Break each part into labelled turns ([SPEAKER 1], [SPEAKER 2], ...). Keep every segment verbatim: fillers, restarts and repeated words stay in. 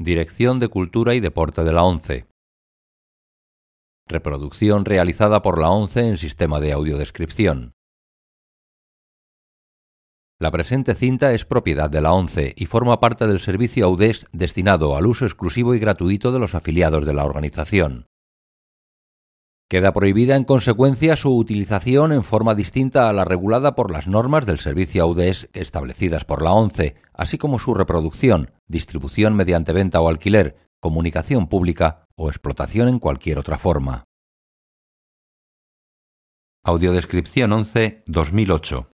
[SPEAKER 1] Dirección de Cultura y Deporte de la ONCE. Reproducción realizada por la ONCE en sistema de audiodescripción. La presente cinta es propiedad de la ONCE y forma parte del servicio AUDES destinado al uso exclusivo y gratuito de los afiliados de la organización. Queda prohibida en consecuencia su utilización en forma distinta a la regulada por las normas del servicio AUDES establecidas por la ONCE, así como su reproducción, distribución mediante venta o alquiler, comunicación pública o explotación en cualquier otra forma. Audiodescripción ONCE dos mil ocho.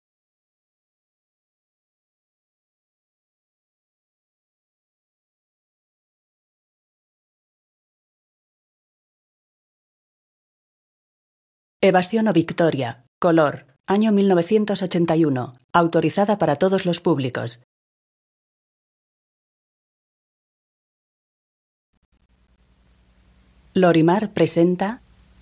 [SPEAKER 2] Evasión o Victoria. Color. Año mil novecientos ochenta y uno. Autorizada para todos los públicos. Lorimar presenta...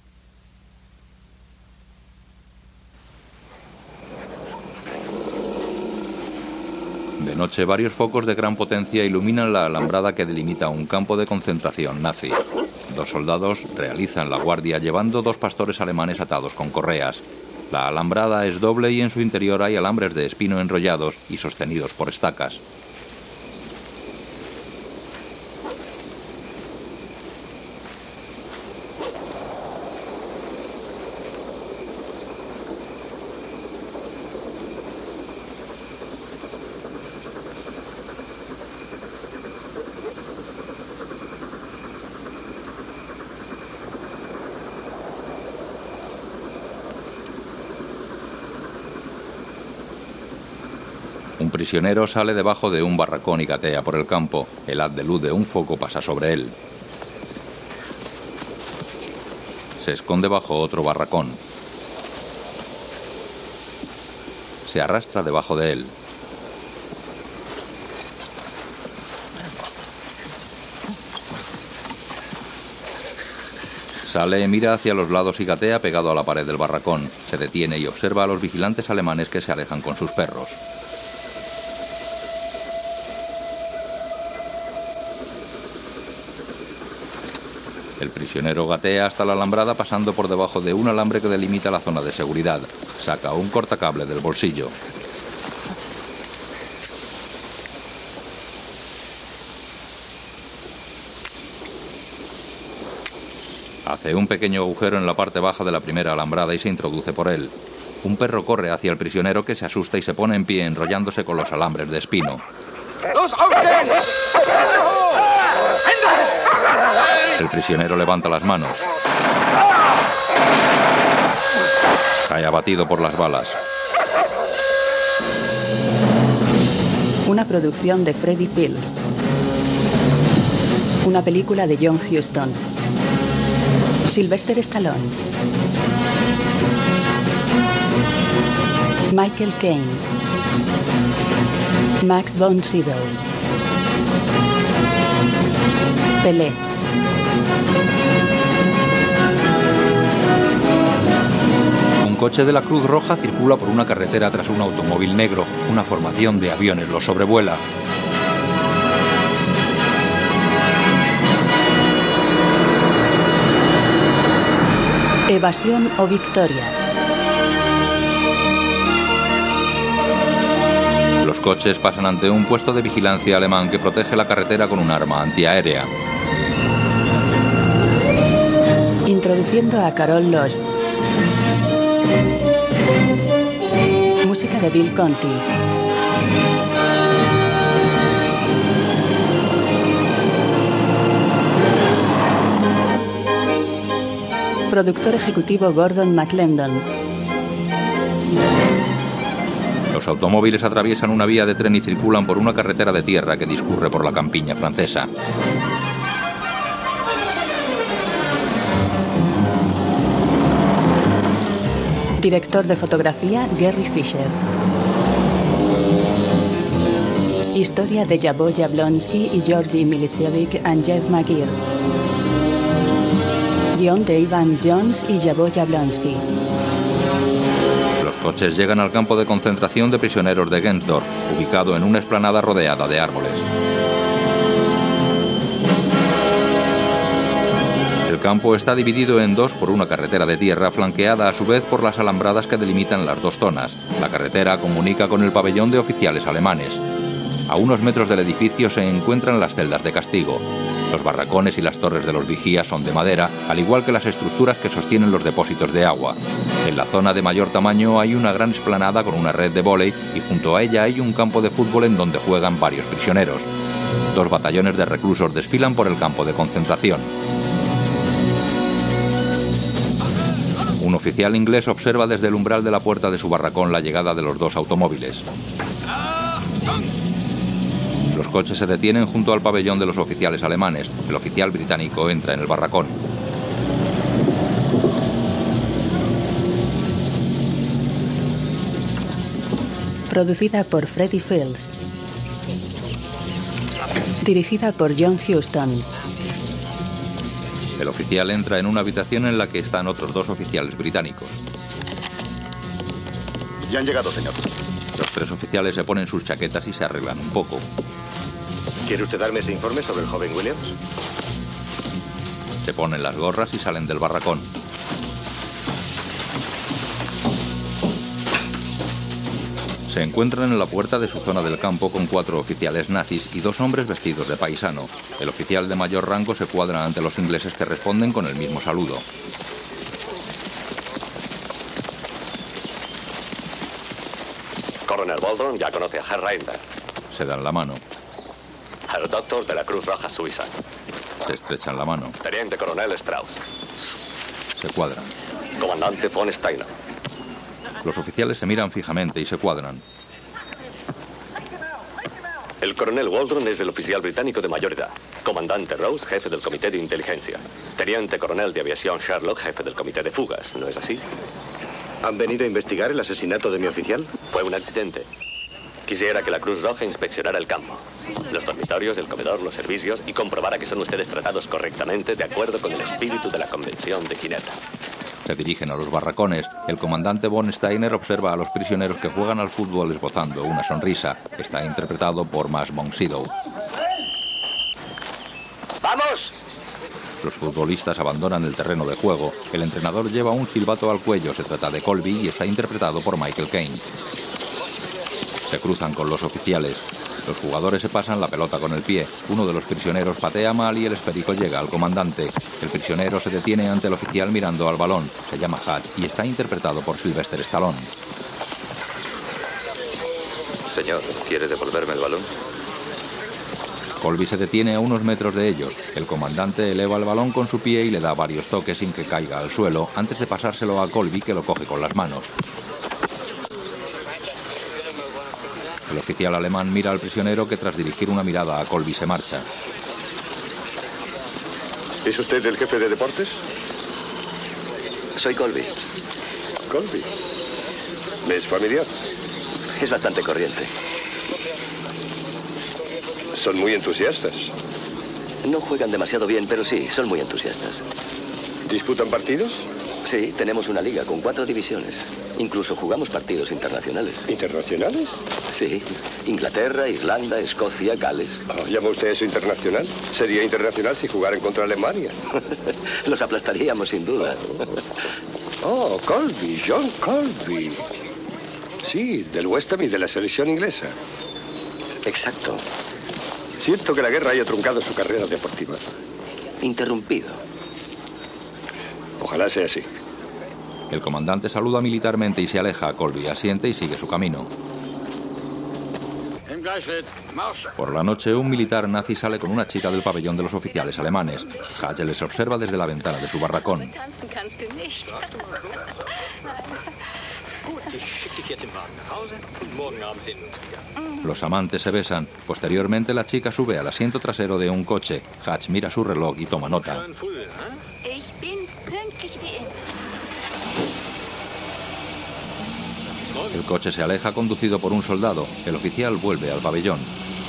[SPEAKER 1] De noche, varios focos de gran potencia iluminan la alambrada que delimita un campo de concentración nazi. Dos soldados realizan la guardia llevando dos pastores alemanes atados con correas. La alambrada es doble y en su interior hay alambres de espino enrollados y sostenidos por estacas. Un prisionero sale debajo de un barracón y gatea por el campo. El haz de luz de un foco pasa sobre él. Se esconde bajo otro barracón. Se arrastra debajo de él. Sale, mira hacia los lados y gatea pegado a la pared del barracón. Se detiene y observa a los vigilantes alemanes que se alejan con sus perros. El prisionero gatea hasta la alambrada pasando por debajo de un alambre que delimita la zona de seguridad. Saca un cortacable del bolsillo. Hace un pequeño agujero en la parte baja de la primera alambrada y se introduce por él. Un perro corre hacia el prisionero que se asusta y se pone en pie enrollándose con los alambres de espino. El prisionero levanta las manos. Cae abatido por las balas.
[SPEAKER 2] Una producción de Freddy Fields. Una película de John Huston. Sylvester Stallone. Michael Caine. Max von Sydow. Pelé.
[SPEAKER 1] Un coche de la Cruz Roja circula por una carretera tras un automóvil negro. Una formación de aviones lo sobrevuela.
[SPEAKER 2] Evasión o Victoria.
[SPEAKER 1] Los coches pasan ante un puesto de vigilancia alemán que protege la carretera con un arma antiaérea.
[SPEAKER 2] Introduciendo a Carol Loge. Música de Bill Conti. Productor ejecutivo Gordon McLendon.
[SPEAKER 1] Los automóviles atraviesan una vía de tren y circulan por una carretera de tierra que discurre por la campiña francesa.
[SPEAKER 2] Director de fotografía Gary Fisher. Historia de Jabó Jablonski y Georgi Milicevic and Jeff McGeer. Guión de Ivan Jones y Jabó Jablonski.
[SPEAKER 1] Los coches llegan al campo de concentración de prisioneros de Gensdorf, ubicado en una explanada rodeada de árboles. campo está dividido en dos por una carretera de tierra flanqueada a su vez por las alambradas que delimitan las dos zonas. La carretera comunica con el pabellón de oficiales alemanes. A unos metros del edificio se encuentran las celdas de castigo. Los barracones y las torres de los vigías son de madera, al igual que las estructuras que sostienen los depósitos de agua. En la zona de mayor tamaño hay una gran explanada con una red de vóley y junto a ella hay un campo de fútbol en donde juegan varios prisioneros. Dos batallones de reclusos desfilan por el campo de concentración. Un oficial inglés observa desde el umbral de la puerta de su barracón la llegada de los dos automóviles. Los coches se detienen junto al pabellón de los oficiales alemanes. El oficial británico entra en el barracón.
[SPEAKER 2] Producida por Freddie Fields. Dirigida por John Huston.
[SPEAKER 1] El oficial entra en una habitación en la que están otros dos oficiales británicos.
[SPEAKER 3] Ya han llegado, señor.
[SPEAKER 1] Los tres oficiales se ponen sus chaquetas y se arreglan un poco.
[SPEAKER 3] ¿Quiere usted darme ese informe sobre el joven Williams?
[SPEAKER 1] Se ponen las gorras y salen del barracón. Se encuentran en la puerta de su zona del campo con cuatro oficiales nazis y dos hombres vestidos de paisano. El oficial de mayor rango se cuadra ante los ingleses que responden con el mismo saludo.
[SPEAKER 4] Coronel Waldron ya conoce a Herr Reiner.
[SPEAKER 1] Se dan la mano.
[SPEAKER 4] Herr Doctor de la Cruz Roja Suiza.
[SPEAKER 1] Se estrechan la mano.
[SPEAKER 4] Teniente Coronel Strauss.
[SPEAKER 1] Se cuadran.
[SPEAKER 4] Comandante von Steiner.
[SPEAKER 1] Los oficiales se miran fijamente y se cuadran.
[SPEAKER 4] El coronel Waldron es el oficial británico de mayor edad. Comandante Rose, jefe del Comité de Inteligencia. Teniente Coronel de Aviación Sherlock, jefe del Comité de Fugas. ¿No es así?
[SPEAKER 3] ¿Han venido a investigar el asesinato de mi oficial?
[SPEAKER 4] Fue un accidente. Quisiera que la Cruz Roja inspeccionara el campo, los dormitorios, el comedor, los servicios y comprobara que son ustedes tratados correctamente de acuerdo con el espíritu de la Convención de Ginebra.
[SPEAKER 1] Se dirigen a los barracones. El comandante von Steiner observa a los prisioneros que juegan al fútbol esbozando una sonrisa. Está interpretado por Max von Sydow.
[SPEAKER 4] ¡Vamos!
[SPEAKER 1] Los futbolistas abandonan el terreno de juego. El entrenador lleva un silbato al cuello. Se trata de Colby y está interpretado por Michael Caine. Se cruzan con los oficiales. Los jugadores se pasan la pelota con el pie. Uno de los prisioneros patea mal y el esférico llega al comandante. El prisionero se detiene ante el oficial mirando al balón. Se llama Hatch y está interpretado por Sylvester Stallone.
[SPEAKER 4] Señor, ¿quiere devolverme el balón?
[SPEAKER 1] Colby se detiene a unos metros de ellos. El comandante eleva el balón con su pie y le da varios toques sin que caiga al suelo, antes de pasárselo a Colby, que lo coge con las manos. El oficial alemán mira al prisionero, que tras dirigir una mirada a Colby se marcha.
[SPEAKER 3] ¿Es usted el jefe de deportes?
[SPEAKER 4] Soy Colby.
[SPEAKER 3] Colby. ¿Me es familiar?
[SPEAKER 4] Es bastante corriente.
[SPEAKER 3] Son muy entusiastas.
[SPEAKER 4] No juegan demasiado bien, pero sí, son muy entusiastas.
[SPEAKER 3] ¿Disputan partidos?
[SPEAKER 4] Sí, tenemos una liga con cuatro divisiones. Incluso jugamos partidos internacionales.
[SPEAKER 3] ¿Internacionales?
[SPEAKER 4] Sí. Inglaterra, Irlanda, Escocia, Gales.
[SPEAKER 3] Oh, ¿llama usted eso internacional? Sería internacional si jugaran contra Alemania.
[SPEAKER 4] Los aplastaríamos sin duda.
[SPEAKER 3] Oh, Colby, John Colby. Sí, del West Ham y de la selección inglesa.
[SPEAKER 4] Exacto.
[SPEAKER 3] Siento que la guerra haya truncado su carrera deportiva.
[SPEAKER 4] Interrumpido.
[SPEAKER 3] Ojalá sea así.
[SPEAKER 1] El comandante saluda militarmente y se aleja. Colby asiente y sigue su camino. Por la noche, un militar nazi sale con una chica del pabellón de los oficiales alemanes. Hatch les observa desde la ventana de su barracón. Los amantes se besan. Posteriormente, la chica sube al asiento trasero de un coche. Hatch mira su reloj y toma nota. El coche se aleja conducido por un soldado. El oficial vuelve al pabellón.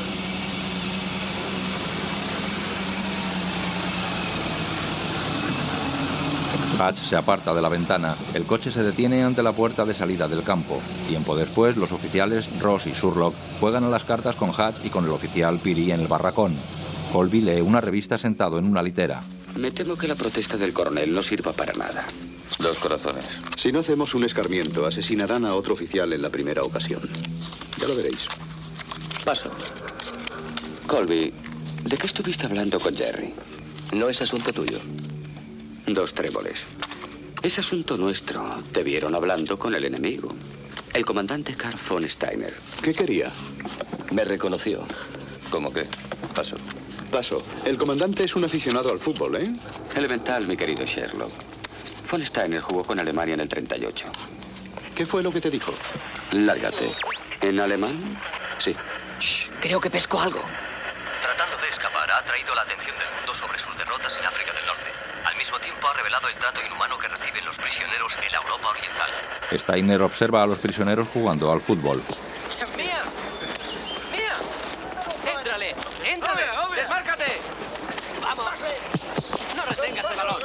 [SPEAKER 1] Hatch se aparta de la ventana. El coche se detiene ante la puerta de salida del campo. Tiempo después, los oficiales Ross y Sherlock juegan a las cartas con Hatch y con el oficial Peary en el barracón. Colby lee una revista sentado en una litera.
[SPEAKER 3] Me temo que la protesta del coronel no sirva para nada.
[SPEAKER 4] Dos corazones.
[SPEAKER 5] Si no hacemos un escarmiento, asesinarán a otro oficial en la primera ocasión. Ya lo veréis.
[SPEAKER 3] Paso. Colby, ¿de qué estuviste hablando con Jerry?
[SPEAKER 4] No es asunto tuyo.
[SPEAKER 3] Dos tréboles. Es asunto nuestro. Te vieron hablando con el enemigo. El comandante Karl von Steiner.
[SPEAKER 5] ¿Qué quería?
[SPEAKER 4] Me reconoció. ¿Cómo qué? Paso.
[SPEAKER 5] Paso. El comandante es un aficionado al fútbol, ¿eh?
[SPEAKER 3] Elemental, mi querido Sherlock. Von Steiner jugó con Alemania en el treinta y ocho.
[SPEAKER 5] ¿Qué fue lo que te dijo?
[SPEAKER 4] Lárgate.
[SPEAKER 3] ¿En alemán?
[SPEAKER 4] Sí.
[SPEAKER 6] Shh, creo que pesco algo.
[SPEAKER 7] Tratando de escapar, ha atraído la atención del mundo sobre sus derrotas en África del Norte. Al mismo tiempo, ha revelado el trato inhumano que reciben los prisioneros en la Europa Oriental.
[SPEAKER 1] Steiner observa a los prisioneros jugando al fútbol.
[SPEAKER 6] ¡Mía! ¡Mía! ¡Éntrale! ¡Éntrale! ¡Desmárcate! ¡Vamos! ¡No retengas el balón!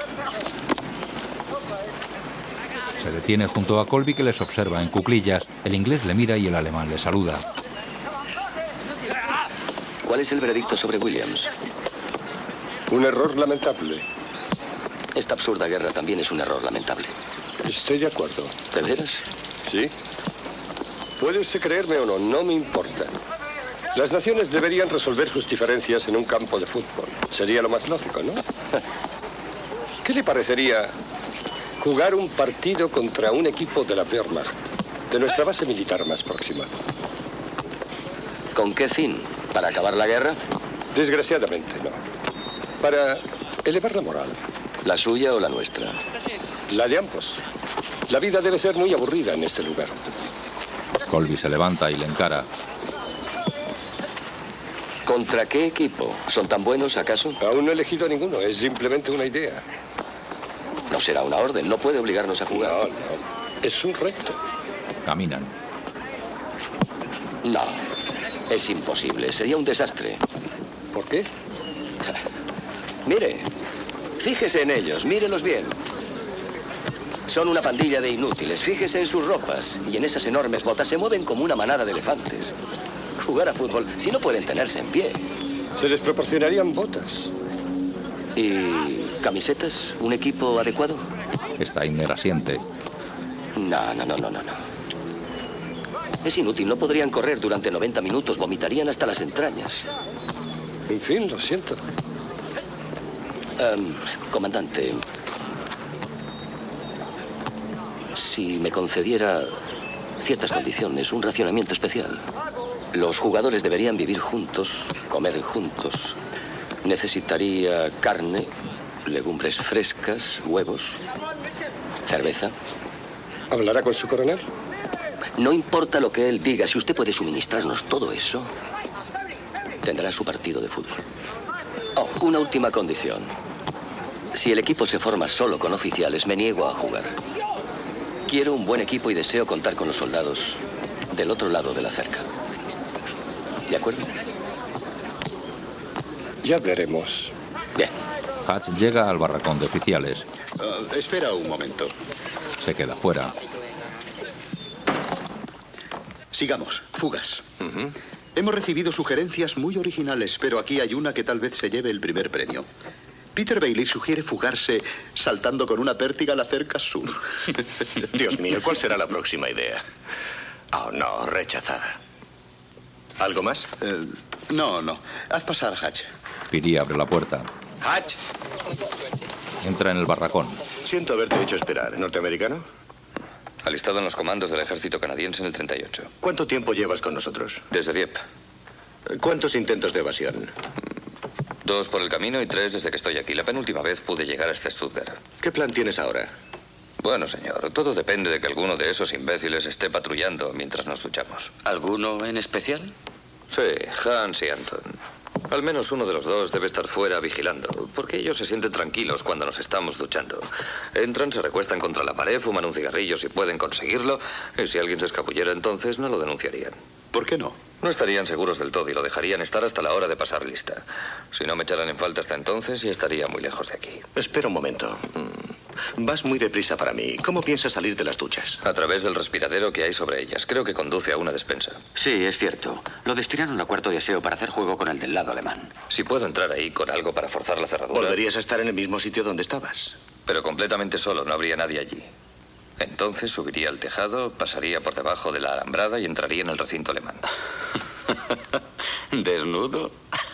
[SPEAKER 1] Se detiene junto a Colby, que les observa en cuclillas. El inglés le mira y el alemán le saluda.
[SPEAKER 4] ¿Cuál es el veredicto sobre Williams?
[SPEAKER 3] Un error lamentable.
[SPEAKER 4] Esta absurda guerra también es un error lamentable.
[SPEAKER 3] Estoy de acuerdo.
[SPEAKER 4] ¿De veras?
[SPEAKER 3] ¿Sí? Puedes creerme o no, no me importa. Las naciones deberían resolver sus diferencias en un campo de fútbol. Sería lo más lógico, ¿no? ¿Qué le parecería jugar un partido contra un equipo de la Wehrmacht, de nuestra base militar más próxima?
[SPEAKER 4] ¿Con qué fin? ¿Para acabar la guerra?
[SPEAKER 3] Desgraciadamente, no. Para elevar la moral.
[SPEAKER 4] ¿La suya o la nuestra?
[SPEAKER 3] La de ambos. La vida debe ser muy aburrida en este lugar.
[SPEAKER 1] Colby se levanta y le encara.
[SPEAKER 4] ¿Contra qué equipo? ¿Son tan buenos, acaso?
[SPEAKER 3] Aún no he elegido ninguno, es simplemente una idea.
[SPEAKER 4] No será una orden, no puede obligarnos a jugar.
[SPEAKER 3] No, no. Es un reto.
[SPEAKER 1] Caminan.
[SPEAKER 4] No, es imposible, sería un desastre.
[SPEAKER 3] ¿Por qué?
[SPEAKER 4] Mire, fíjese en ellos, mírelos bien. Son una pandilla de inútiles, fíjese en sus ropas y en esas enormes botas, se mueven como una manada de elefantes. Jugar a fútbol, si no pueden tenerse en pie.
[SPEAKER 3] Se les proporcionarían botas.
[SPEAKER 4] ¿Y camisetas? ¿Un equipo adecuado?
[SPEAKER 1] Steiner asiente.
[SPEAKER 4] No, no, no, no, no, no. Es inútil, no podrían correr durante noventa minutos, vomitarían hasta las entrañas.
[SPEAKER 3] En fin, lo siento.
[SPEAKER 4] Um, comandante, si me concediera ciertas condiciones, un racionamiento especial. Los jugadores deberían vivir juntos, comer juntos. Necesitaría carne, legumbres frescas, huevos, cerveza.
[SPEAKER 3] ¿Hablará con su coronel?
[SPEAKER 4] No importa lo que él diga, si usted puede suministrarnos todo eso, tendrá su partido de fútbol. Oh, una última condición. Si el equipo se forma solo con oficiales, me niego a jugar. Quiero un buen equipo y deseo contar con los soldados del otro lado de la cerca. ¿De acuerdo?
[SPEAKER 3] Ya hablaremos.
[SPEAKER 4] Bien.
[SPEAKER 1] Hatch llega al barracón de oficiales.
[SPEAKER 5] Uh, espera un momento.
[SPEAKER 1] Se queda fuera.
[SPEAKER 5] Sigamos. Fugas.
[SPEAKER 3] Uh-huh.
[SPEAKER 5] Hemos recibido sugerencias muy originales, pero aquí hay una que tal vez se lleve el primer premio. Peter Bailey sugiere fugarse saltando con una pértiga a la cerca sur.
[SPEAKER 8] Dios mío, ¿cuál será la próxima idea? Oh, no, rechazada. ¿Algo más?
[SPEAKER 5] Eh, no, no. Haz pasar, Hatch.
[SPEAKER 1] Piri abre la puerta.
[SPEAKER 8] Hatch.
[SPEAKER 1] Entra en el barracón.
[SPEAKER 8] Siento haberte hecho esperar. ¿Norteamericano?
[SPEAKER 4] Alistado en los comandos del ejército canadiense en el treinta y ocho.
[SPEAKER 8] ¿Cuánto tiempo llevas con nosotros?
[SPEAKER 4] Desde Dieppe.
[SPEAKER 8] ¿Cuántos intentos de evasión?
[SPEAKER 4] Dos por el camino y tres desde que estoy aquí. La penúltima vez pude llegar hasta Stuttgart.
[SPEAKER 8] ¿Qué plan tienes ahora?
[SPEAKER 4] Bueno, señor, todo depende de que alguno de esos imbéciles esté patrullando mientras nos luchamos.
[SPEAKER 3] ¿Alguno en especial?
[SPEAKER 4] Sí, Hans y Anton. Al menos uno de los dos debe estar fuera vigilando, porque ellos se sienten tranquilos cuando nos estamos duchando. Entran, se recuestan contra la pared, fuman un cigarrillo si pueden conseguirlo, y si alguien se escabullera entonces no lo denunciarían.
[SPEAKER 5] ¿Por qué no?
[SPEAKER 4] No estarían seguros del todo y lo dejarían estar hasta la hora de pasar lista. Si no me echaran en falta hasta entonces, ya estaría muy lejos de aquí.
[SPEAKER 8] Espera un momento. vas muy deprisa para mí. ¿Cómo piensas salir de las duchas?
[SPEAKER 9] A través del respiradero que hay sobre ellas. Creo que conduce a una despensa.
[SPEAKER 10] Sí, es cierto. Lo destinaron a cuarto de aseo para hacer juego con el del lado alemán.
[SPEAKER 9] Si puedo entrar ahí con algo para forzar la cerradura...
[SPEAKER 8] Volverías a estar en el mismo sitio donde estabas.
[SPEAKER 9] Pero completamente solo, no habría nadie allí. Entonces subiría al tejado, pasaría por debajo de la alambrada y entraría en el recinto alemán.
[SPEAKER 10] ¿Desnudo?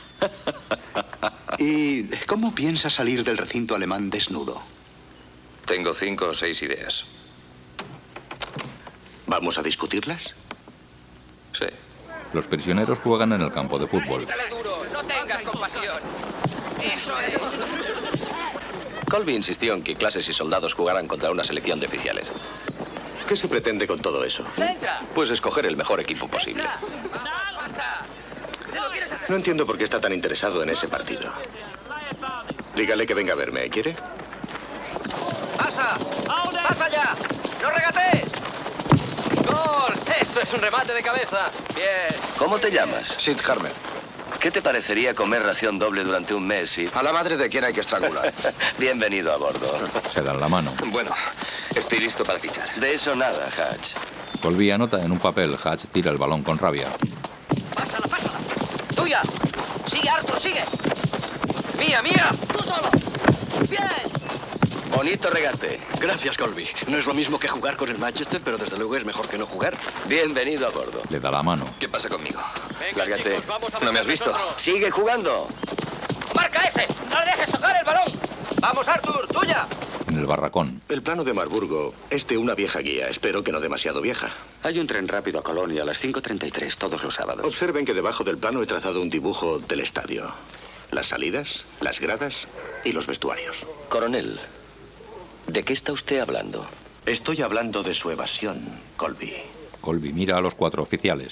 [SPEAKER 5] ¿Y cómo piensas salir del recinto alemán desnudo?
[SPEAKER 9] Tengo cinco o seis ideas.
[SPEAKER 8] ¿Vamos a discutirlas?
[SPEAKER 9] Sí.
[SPEAKER 1] Los prisioneros juegan en el campo de fútbol.
[SPEAKER 6] Dale duro, no tengas compasión. Eso es.
[SPEAKER 4] Colby insistió en que clases y soldados jugaran contra una selección de oficiales.
[SPEAKER 8] ¿Qué se pretende con todo eso?
[SPEAKER 6] Entra.
[SPEAKER 4] Pues escoger el mejor equipo posible.
[SPEAKER 6] Entra. Pasa. ¿Te lo quieres hacer?
[SPEAKER 8] No entiendo por qué está tan interesado en ese partido. Dígale que venga a verme, ¿quiere?
[SPEAKER 6] ¡Pasa! ¡Pasa ya! ¡No regatees! ¡Gol! ¡Eso es un remate de cabeza! Bien.
[SPEAKER 4] ¿Cómo te llamas?
[SPEAKER 8] Sid Harmer.
[SPEAKER 4] ¿Qué te parecería comer ración doble durante un mes, Sid?
[SPEAKER 8] A la madre de quien hay que estrangular.
[SPEAKER 4] Bienvenido a bordo.
[SPEAKER 1] Se dan la mano.
[SPEAKER 9] Bueno, estoy listo para fichar.
[SPEAKER 4] De eso nada, Hatch.
[SPEAKER 1] Colby anota en un papel. Hatch tira el balón con rabia.
[SPEAKER 6] ¡Pásala, pásala! ¡Tuya! ¡Sigue, Arthur, sigue! ¡Mía, mía! ¡Tú solo! ¡Bien!
[SPEAKER 4] Bonito regate.
[SPEAKER 11] Gracias, Colby. No es lo mismo que jugar con el Manchester, pero desde luego es mejor que no jugar.
[SPEAKER 4] Bienvenido a bordo.
[SPEAKER 1] Le da la mano.
[SPEAKER 9] ¿Qué pasa conmigo?
[SPEAKER 6] Venga,
[SPEAKER 4] Lárgate.
[SPEAKER 6] chicos, vamos a
[SPEAKER 9] ¿No me has visto?
[SPEAKER 6] nosotros.
[SPEAKER 4] Sigue jugando.
[SPEAKER 6] ¡Marca ese! ¡No le dejes tocar el balón! ¡Vamos, Arthur! ¡Tuya!
[SPEAKER 1] En el barracón.
[SPEAKER 8] El plano de Marburgo es de una vieja guía. Espero que no demasiado vieja.
[SPEAKER 10] Hay un tren rápido a Colonia a las cinco treinta y tres todos los sábados.
[SPEAKER 8] Observen que debajo del plano he trazado un dibujo del estadio. Las salidas, las gradas y los vestuarios.
[SPEAKER 4] Coronel, ¿de qué está usted hablando?
[SPEAKER 8] Estoy hablando de su evasión, Colby.
[SPEAKER 1] Colby mira a los cuatro oficiales.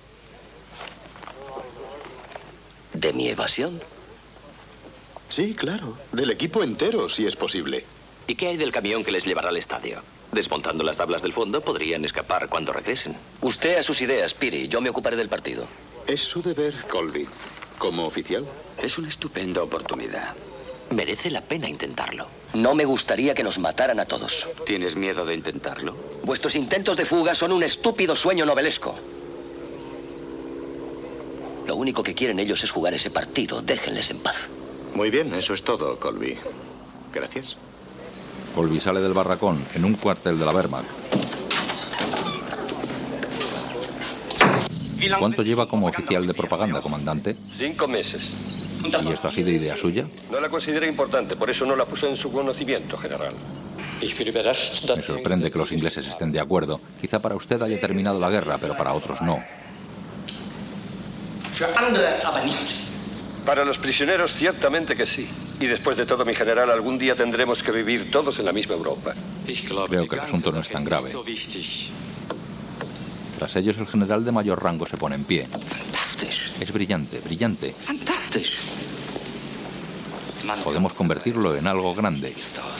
[SPEAKER 4] ¿De mi evasión?
[SPEAKER 5] Sí, claro. Del equipo entero, si es posible.
[SPEAKER 4] ¿Y qué hay del camión que les llevará al estadio? Desmontando las tablas del fondo, podrían escapar cuando regresen. Usted a sus ideas, Piri. Yo me ocuparé del partido.
[SPEAKER 5] Es su deber, Colby. Como oficial.
[SPEAKER 10] Es una estupenda oportunidad.
[SPEAKER 4] Merece la pena intentarlo. No me gustaría que nos mataran a todos.
[SPEAKER 10] ¿Tienes miedo de intentarlo?
[SPEAKER 4] Vuestros intentos de fuga son un estúpido sueño novelesco. Lo único que quieren ellos es jugar ese partido. Déjenles en paz.
[SPEAKER 8] Muy bien, eso es todo, Colby. Gracias.
[SPEAKER 1] Colby sale del barracón en un cuartel de la Wehrmacht. ¿Cuánto lleva como oficial de propaganda, comandante?
[SPEAKER 3] Cinco meses.
[SPEAKER 1] ¿Y esto ha sido idea suya?
[SPEAKER 3] No la consideré importante, por eso no la puse en su conocimiento, general.
[SPEAKER 1] Me sorprende que los ingleses estén de acuerdo. Quizá para usted haya terminado la guerra, pero para otros no.
[SPEAKER 3] Para los prisioneros, ciertamente que sí. Y después de todo, mi general, algún día tendremos que vivir todos en la misma Europa.
[SPEAKER 1] Creo que el asunto no es tan grave. Tras ellos, el general de mayor rango se pone en pie. Es brillante, brillante. Podemos convertirlo en algo grande.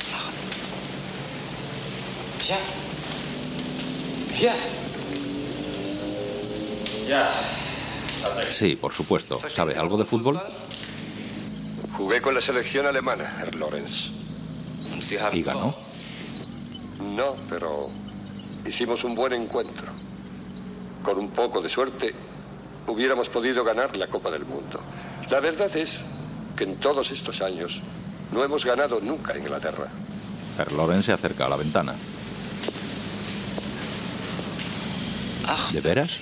[SPEAKER 1] Sí, por supuesto. ¿Sabe algo de fútbol?
[SPEAKER 3] Jugué con la selección alemana, Herr Lorenz.
[SPEAKER 1] ¿Y ganó?
[SPEAKER 3] No, pero hicimos un buen encuentro. Con un poco de suerte, hubiéramos podido ganar la Copa del Mundo. La verdad es que en todos estos años no hemos ganado nunca en Inglaterra.
[SPEAKER 1] Herr Lorenz se acerca a la ventana. ¿De veras?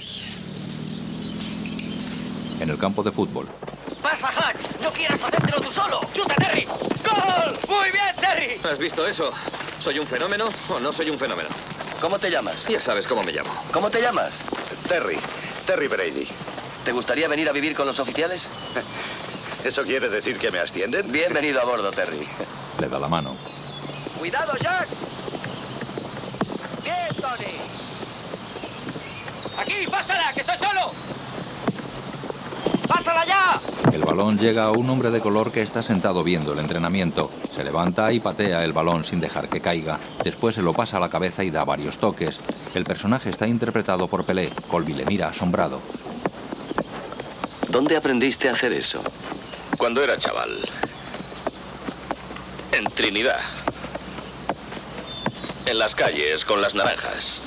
[SPEAKER 1] En el campo de fútbol.
[SPEAKER 6] ¡Pasa, Hatch! ¡No quieras hacértelo tú solo! ¡Chuta, Terry! ¡Gol! ¡Muy bien, Terry!
[SPEAKER 9] ¿Has visto eso? ¿Soy un fenómeno o no soy un fenómeno?
[SPEAKER 4] ¿Cómo te llamas?
[SPEAKER 9] Ya sabes cómo me llamo.
[SPEAKER 4] ¿Cómo te llamas?
[SPEAKER 8] Terry. Terry Brady.
[SPEAKER 4] ¿Te gustaría venir a vivir con los oficiales?
[SPEAKER 8] ¿Eso quiere decir que me ascienden?
[SPEAKER 4] Bienvenido a bordo, Terry.
[SPEAKER 1] Le da la mano.
[SPEAKER 6] ¡Cuidado, Jack! ¡Bien, Tony! ¡Aquí, pásala, que estoy solo! ¡Pásala ya!
[SPEAKER 1] El balón llega a un hombre de color que está sentado viendo el entrenamiento. Se levanta y patea el balón sin dejar que caiga. Después se lo pasa a la cabeza y da varios toques. El personaje está interpretado por Pelé. Colby le mira asombrado.
[SPEAKER 4] ¿Dónde aprendiste a hacer eso?
[SPEAKER 8] Cuando era chaval. En Trinidad.
[SPEAKER 9] En las calles, con las naranjas.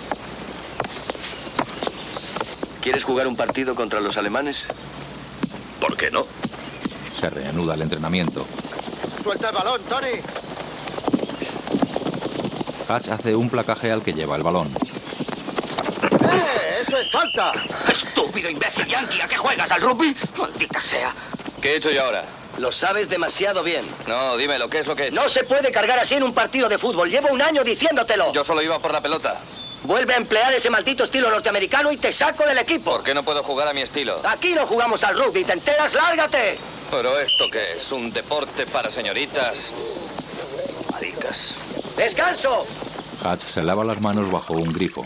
[SPEAKER 4] ¿Quieres jugar un partido contra los alemanes?
[SPEAKER 9] ¿Por qué no?
[SPEAKER 1] Se reanuda el entrenamiento.
[SPEAKER 11] ¡Suelta el balón, Tony!
[SPEAKER 1] Hatch hace un placaje al que lleva el balón.
[SPEAKER 11] ¡Eh! ¡Eso es falta!
[SPEAKER 6] Estúpido imbécil yankee, ¿a qué juegas? ¿Al rugby? Maldita sea.
[SPEAKER 9] ¿Qué he hecho yo ahora?
[SPEAKER 4] Lo sabes demasiado bien.
[SPEAKER 9] No, dímelo, ¿qué es lo que he hecho?
[SPEAKER 4] No se puede cargar así en un partido de fútbol. Llevo un año diciéndotelo.
[SPEAKER 9] Yo solo iba por la pelota.
[SPEAKER 4] Vuelve a emplear ese maldito estilo norteamericano y te saco del equipo.
[SPEAKER 9] ¿Por qué no puedo jugar a mi estilo?
[SPEAKER 4] Aquí no jugamos al rugby, ¿te enteras? ¡Lárgate!
[SPEAKER 9] ¿Pero esto qué es? ¿Un deporte para señoritas? Maricas.
[SPEAKER 4] ¡Descanso!
[SPEAKER 1] Hatch se lava las manos bajo un grifo.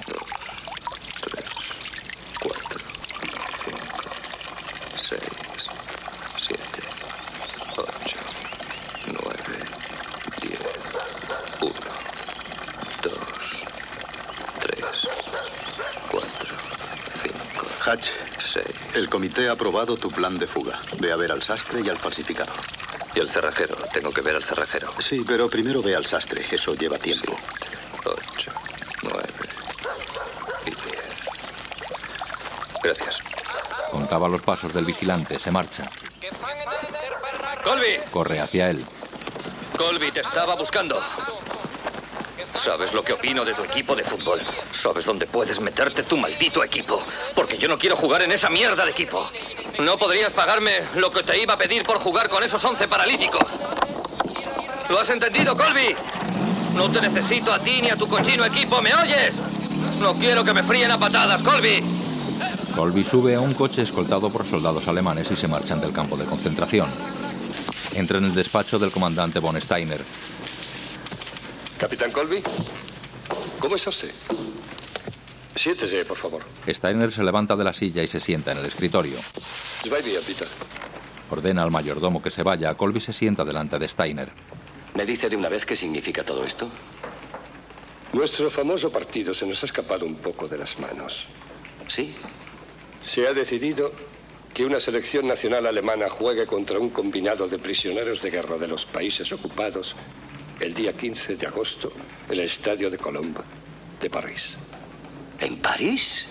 [SPEAKER 3] Cuatro, cinco, seis, siete, ocho, nueve, diez, uno, dos, tres, cuatro, cinco,
[SPEAKER 5] Hatch,
[SPEAKER 3] seis.
[SPEAKER 5] el comité ha aprobado tu plan de fuga. Ve a ver al sastre y al falsificador.
[SPEAKER 3] Y el cerrajero. Tengo que ver al cerrajero.
[SPEAKER 5] Sí, pero primero ve al sastre. Eso lleva tiempo.
[SPEAKER 3] Ocho, nueve y diez. Gracias.
[SPEAKER 1] Contaba los pasos del vigilante. Se marcha.
[SPEAKER 9] ¡Colby!
[SPEAKER 1] Corre hacia él.
[SPEAKER 9] Colby, te estaba buscando. ¿Sabes lo que opino de tu equipo de fútbol? ¿Sabes dónde puedes meterte tu maldito equipo? Porque yo no quiero jugar en esa mierda de equipo. No podrías pagarme lo que te iba a pedir por jugar con esos once paralíticos. ¿Lo has entendido, Colby? No te necesito a ti ni a tu cochino equipo, ¿me oyes? No quiero que me fríen a patadas, Colby.
[SPEAKER 1] Colby sube a un coche escoltado por soldados alemanes y se marchan del campo de concentración. Entra en el despacho del comandante von Steiner.
[SPEAKER 3] Capitán Colby, ¿cómo está usted? Siéntese, por favor.
[SPEAKER 1] Steiner se levanta de la silla y se sienta en el escritorio.
[SPEAKER 3] Zwei bien, Peter.
[SPEAKER 1] Ordena al mayordomo que se vaya. Colby se sienta delante de Steiner.
[SPEAKER 4] ¿Me dice de una vez qué significa todo esto?
[SPEAKER 3] Nuestro famoso partido se nos ha escapado un poco de las manos.
[SPEAKER 4] ¿Sí?
[SPEAKER 3] Se ha decidido que una selección nacional alemana juegue contra un combinado de prisioneros de guerra de los países ocupados el día quince de agosto en el Estadio de Colombe de París.
[SPEAKER 4] ¿En París?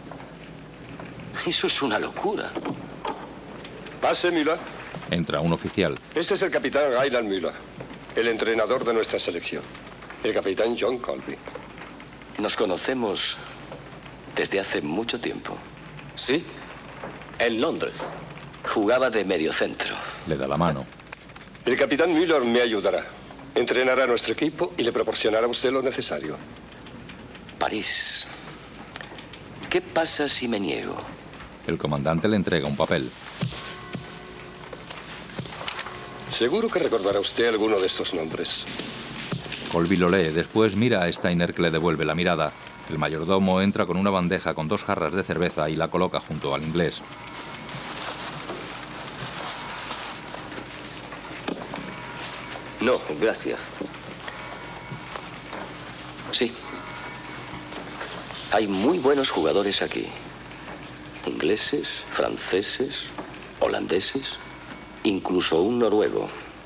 [SPEAKER 4] Eso es una locura.
[SPEAKER 3] Pase, Müller.
[SPEAKER 1] Entra un oficial.
[SPEAKER 3] Este es el capitán Reinhard Müller, el entrenador de nuestra selección. El capitán John Colby.
[SPEAKER 4] Nos conocemos desde hace mucho tiempo.
[SPEAKER 9] ¿Sí?
[SPEAKER 4] En Londres. Jugaba de mediocentro.
[SPEAKER 1] Le da la mano.
[SPEAKER 3] El capitán Müller me ayudará. Entrenará a nuestro equipo y le proporcionará a usted lo necesario.
[SPEAKER 4] París. ¿Qué pasa si me niego?
[SPEAKER 1] El comandante le entrega un papel.
[SPEAKER 3] Seguro que recordará usted alguno de estos nombres.
[SPEAKER 1] Colby lo lee. Después mira a Steiner, que le devuelve la mirada. El mayordomo entra con una bandeja con dos jarras de cerveza y la coloca junto al inglés.
[SPEAKER 4] No, gracias. Sí. Hay muy buenos jugadores aquí. Ingleses, franceses, holandeses, incluso un noruego.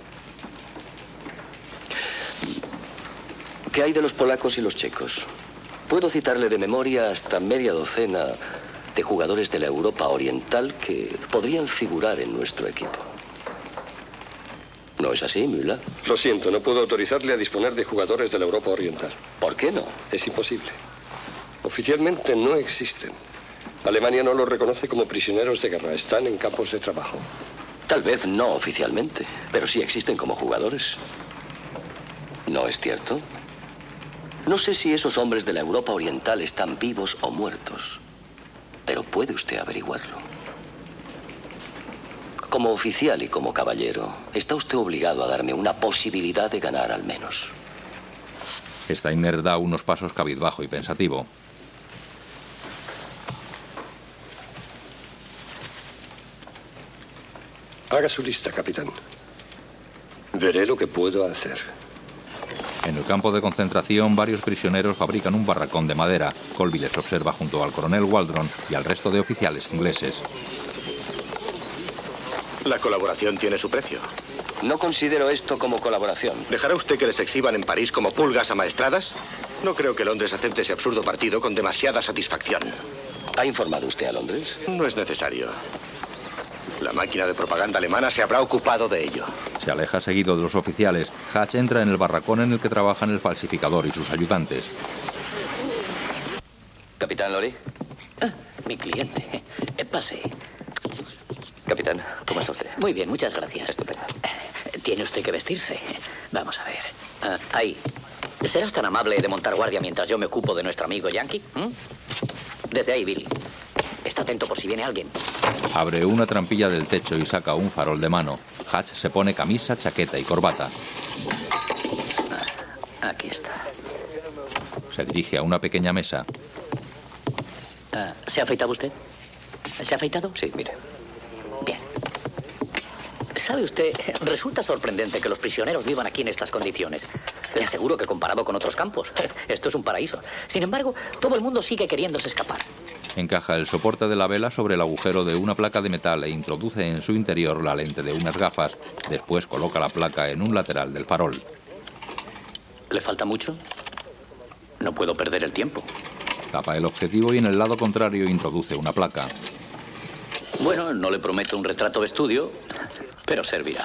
[SPEAKER 4] ¿Qué hay de los polacos y los checos? Puedo citarle de memoria hasta media docena de jugadores de la Europa Oriental que podrían figurar en nuestro equipo. ¿No es así, Müller?
[SPEAKER 3] Lo siento, no puedo autorizarle a disponer de jugadores de la Europa Oriental.
[SPEAKER 4] ¿Por qué no?
[SPEAKER 3] Es imposible. Oficialmente no existen. Alemania no los reconoce como prisioneros de guerra. Están en campos de trabajo.
[SPEAKER 4] Tal vez no oficialmente, pero sí existen como jugadores. ¿No es cierto? No sé si esos hombres de la Europa Oriental están vivos o muertos, pero puede usted averiguarlo. Como oficial y como caballero, está usted obligado a darme una posibilidad de ganar al menos.
[SPEAKER 1] Steiner da unos pasos cabizbajo y pensativo.
[SPEAKER 3] Haga su lista, capitán. Veré lo que puedo hacer.
[SPEAKER 1] En el campo de concentración, varios prisioneros fabrican un barracón de madera. Colby les observa junto al coronel Waldron y al resto de oficiales ingleses.
[SPEAKER 8] La colaboración tiene su precio.
[SPEAKER 4] No considero esto como colaboración.
[SPEAKER 8] ¿Dejará usted que les exhiban en París como pulgas amaestradas? No creo que Londres acepte ese absurdo partido con demasiada satisfacción.
[SPEAKER 4] ¿Ha informado usted a Londres?
[SPEAKER 8] No es necesario. La máquina de propaganda alemana se habrá ocupado de ello.
[SPEAKER 1] Se aleja seguido de los oficiales. Hatch entra en el barracón en el que trabajan el falsificador y sus ayudantes.
[SPEAKER 10] Capitán Lori.
[SPEAKER 6] Ah, mi cliente. Eh, pase.
[SPEAKER 10] Capitán, ¿cómo está usted?
[SPEAKER 6] Muy bien, muchas gracias.
[SPEAKER 10] Estupendo.
[SPEAKER 6] Tiene usted que vestirse. Vamos a ver. Ah, ahí. ¿Serás tan amable de montar guardia mientras yo me ocupo de nuestro amigo Yankee? ¿Mm? Desde ahí, Billy. Está atento por si viene alguien.
[SPEAKER 1] Abre una trampilla del techo y saca un farol de mano. Hatch se pone camisa, chaqueta y corbata.
[SPEAKER 6] Ah, aquí está.
[SPEAKER 1] Se dirige a una pequeña mesa.
[SPEAKER 6] Ah, ¿se ha afeitado usted? ¿Se ha afeitado?
[SPEAKER 10] Sí, mire.
[SPEAKER 6] Bien. ¿Sabe usted? Resulta sorprendente que los prisioneros vivan aquí en estas condiciones. Le aseguro que comparado con otros campos, esto es un paraíso. Sin embargo, todo el mundo sigue queriéndose escapar.
[SPEAKER 1] Encaja el soporte de la vela sobre el agujero de una placa de metal e introduce en su interior la lente de unas gafas. Después coloca la placa en un lateral del farol.
[SPEAKER 6] ¿Le falta mucho? No puedo perder el tiempo.
[SPEAKER 1] Tapa el objetivo y en el lado contrario introduce una placa.
[SPEAKER 6] Bueno, no le prometo un retrato de estudio, pero servirá.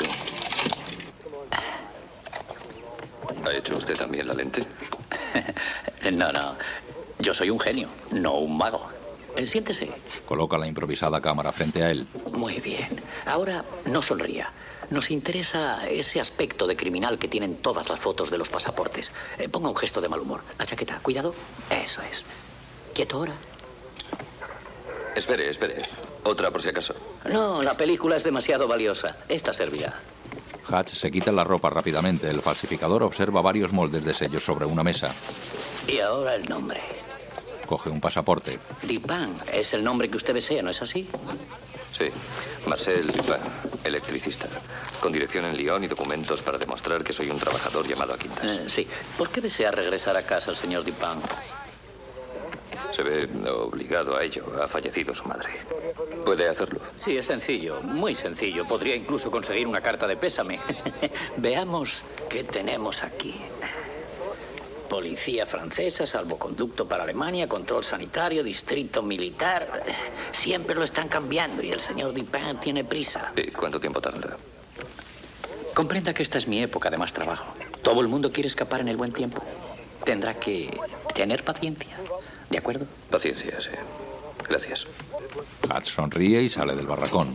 [SPEAKER 10] ¿Ha hecho usted también la lente?
[SPEAKER 6] No, no. Yo soy un genio, no un mago. Eh, Siéntese.
[SPEAKER 1] Coloca la improvisada cámara frente a él.
[SPEAKER 6] Muy bien. Ahora, no sonría. Nos interesa ese aspecto de criminal que tienen todas las fotos de los pasaportes. Eh, ponga un gesto de mal humor. La chaqueta, cuidado. Eso es. Quieto ahora.
[SPEAKER 10] Espere, espere. Otra por si acaso.
[SPEAKER 6] No, la película es demasiado valiosa. Esta servirá.
[SPEAKER 1] Hatch se quita la ropa rápidamente. El falsificador observa varios moldes de sellos sobre una mesa.
[SPEAKER 6] Y ahora el nombre.
[SPEAKER 1] Coge un pasaporte.
[SPEAKER 6] Dupin es el nombre que usted desea, ¿no es así?
[SPEAKER 10] Sí. Marcel Dupin, electricista. Con dirección en Lyon y documentos para demostrar que soy un trabajador llamado a Quintas.
[SPEAKER 6] Eh, sí. ¿Por qué desea regresar a casa el señor Dupin?
[SPEAKER 10] Se ve obligado a ello. Ha fallecido su madre. ¿Puede hacerlo?
[SPEAKER 6] Sí, es sencillo, muy sencillo. Podría incluso conseguir una carta de pésame. Veamos qué tenemos aquí. Policía francesa, salvoconducto para Alemania, control sanitario, distrito militar. Siempre lo están cambiando y el señor Dupin tiene prisa.
[SPEAKER 10] ¿Y cuánto tiempo tarda?
[SPEAKER 6] Comprenda que esta es mi época de más trabajo. Todo el mundo quiere escapar en el buen tiempo. Tendrá que tener paciencia. ¿De acuerdo?
[SPEAKER 10] Paciencia, sí. Gracias.
[SPEAKER 1] Hatch sonríe y sale del barracón.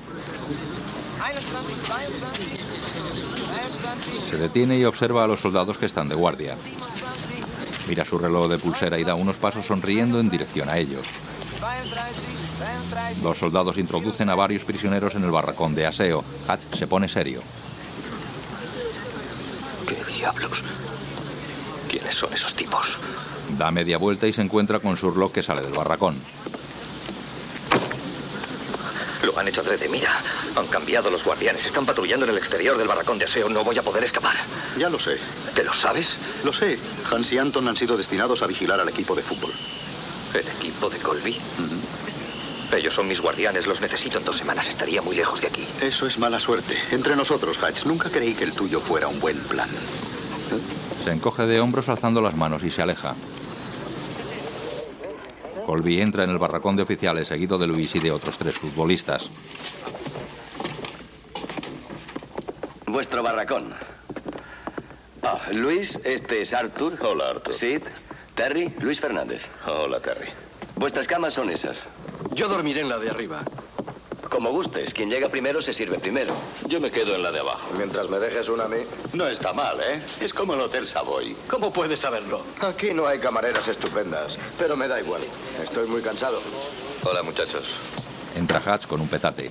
[SPEAKER 1] Se detiene y observa a los soldados que están de guardia. Mira su reloj de pulsera y da unos pasos sonriendo en dirección a ellos. Los soldados introducen a varios prisioneros en el barracón de aseo. Hatch se pone serio.
[SPEAKER 10] ¿Qué diablos? ¿Quiénes son esos tipos?
[SPEAKER 1] Da media vuelta y se encuentra con Surlock, que sale del barracón.
[SPEAKER 9] Lo han hecho adrede, mira. Han cambiado los guardianes. Están patrullando en el exterior del barracón de aseo. No voy a poder escapar.
[SPEAKER 5] Ya lo sé.
[SPEAKER 9] ¿Te lo sabes?
[SPEAKER 5] Lo sé. Hans y Anton han sido destinados a vigilar al equipo de fútbol.
[SPEAKER 9] ¿El equipo de Colby? Uh-huh. Ellos son mis guardianes. Los necesito en dos semanas. Estaría muy lejos de aquí.
[SPEAKER 5] Eso es mala suerte. Entre nosotros, Hatch, nunca creí que el tuyo fuera un buen plan.
[SPEAKER 1] Se encoge de hombros alzando las manos y se aleja. Colby entra en el barracón de oficiales seguido de Luis y de otros tres futbolistas.
[SPEAKER 4] Vuestro barracón. Oh, Luis, este es Arthur.
[SPEAKER 8] Hola, Arthur.
[SPEAKER 4] Sid, Terry, Luis Fernández.
[SPEAKER 8] Hola, Terry.
[SPEAKER 4] Vuestras camas son esas.
[SPEAKER 11] Yo dormiré en la de arriba.
[SPEAKER 4] Como gustes. Quien llega primero se sirve primero.
[SPEAKER 8] Yo me quedo en la de abajo. Mientras me dejes una a mí. No está mal, ¿eh? Es como el Hotel Savoy.
[SPEAKER 11] ¿Cómo puedes saberlo?
[SPEAKER 8] Aquí no hay camareras estupendas, pero me da igual. Estoy muy cansado.
[SPEAKER 10] Hola, muchachos.
[SPEAKER 1] Entra Hatch con un petate.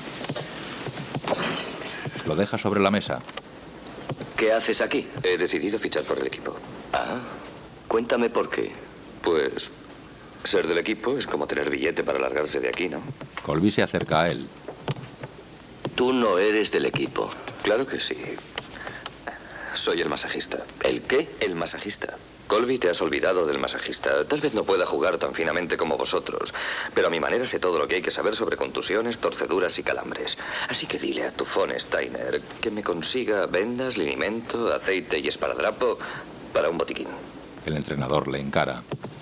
[SPEAKER 1] Lo deja sobre la mesa.
[SPEAKER 4] ¿Qué haces aquí?
[SPEAKER 10] He decidido fichar por el equipo.
[SPEAKER 4] Ah, cuéntame por qué.
[SPEAKER 10] Pues ser del equipo es como tener billete para largarse de aquí, ¿no?
[SPEAKER 1] Colby se acerca a él.
[SPEAKER 4] Tú no eres del equipo.
[SPEAKER 10] Claro que sí. Soy el masajista.
[SPEAKER 4] ¿El qué?
[SPEAKER 10] El masajista. Colby, te has olvidado del masajista. Tal vez no pueda jugar tan finamente como vosotros, pero a mi manera sé todo lo que hay que saber sobre contusiones, torceduras y calambres. Así que dile a tu Von Steiner que me consiga vendas, linimento, aceite y esparadrapo para un botiquín.
[SPEAKER 1] El entrenador le encara.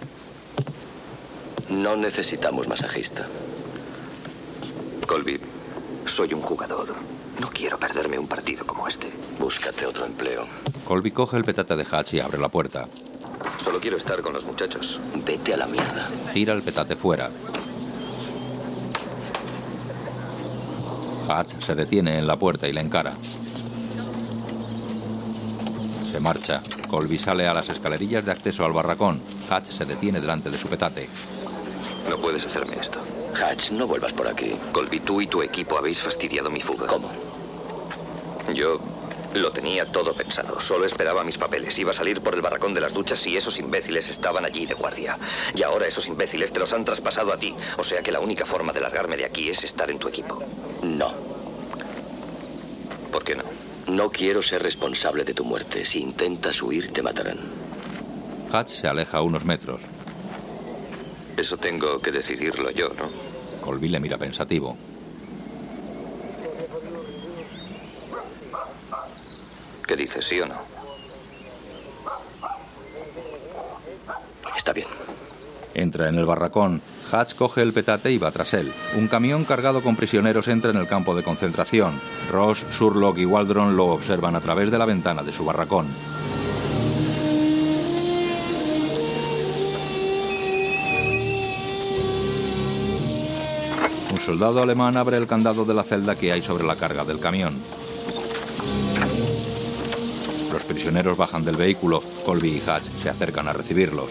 [SPEAKER 4] No necesitamos masajista.
[SPEAKER 10] Colby, soy un jugador. No quiero perderme un partido como este.
[SPEAKER 4] Búscate otro empleo.
[SPEAKER 1] Colby coge el petate de Hatch y abre la puerta.
[SPEAKER 10] Solo quiero estar con los muchachos.
[SPEAKER 4] Vete a la mierda.
[SPEAKER 1] Tira el petate fuera. Hatch se detiene en la puerta y le encara. Se marcha. Colby sale a las escalerillas de acceso al barracón. Hatch se detiene delante de su petate.
[SPEAKER 10] No puedes hacerme esto.
[SPEAKER 4] Hatch, no vuelvas por aquí.
[SPEAKER 10] Colby, tú y tu equipo habéis fastidiado mi fuga.
[SPEAKER 4] ¿Cómo?
[SPEAKER 10] Yo lo tenía todo pensado. Solo esperaba mis papeles. Iba a salir por el barracón de las duchas y esos imbéciles estaban allí de guardia. Y ahora esos imbéciles te los han traspasado a ti. O sea que la única forma de largarme de aquí es estar en tu equipo.
[SPEAKER 4] No.
[SPEAKER 10] ¿Por qué no?
[SPEAKER 4] No quiero ser responsable de tu muerte. Si intentas huir, te matarán.
[SPEAKER 1] Hatch se aleja unos metros.
[SPEAKER 10] Eso tengo que decidirlo yo, ¿no?
[SPEAKER 1] Colby le mira pensativo.
[SPEAKER 10] ¿Qué dices, sí o no?
[SPEAKER 4] Está bien.
[SPEAKER 1] Entra en el barracón. Hatch coge el petate y va tras él. Un camión cargado con prisioneros entra en el campo de concentración. Ross, Surlock y Waldron lo observan a través de la ventana de su barracón. Un soldado alemán abre el candado de la celda que hay sobre la carga del camión. Los prisioneros bajan del vehículo. Colby y Hatch se acercan a recibirlos.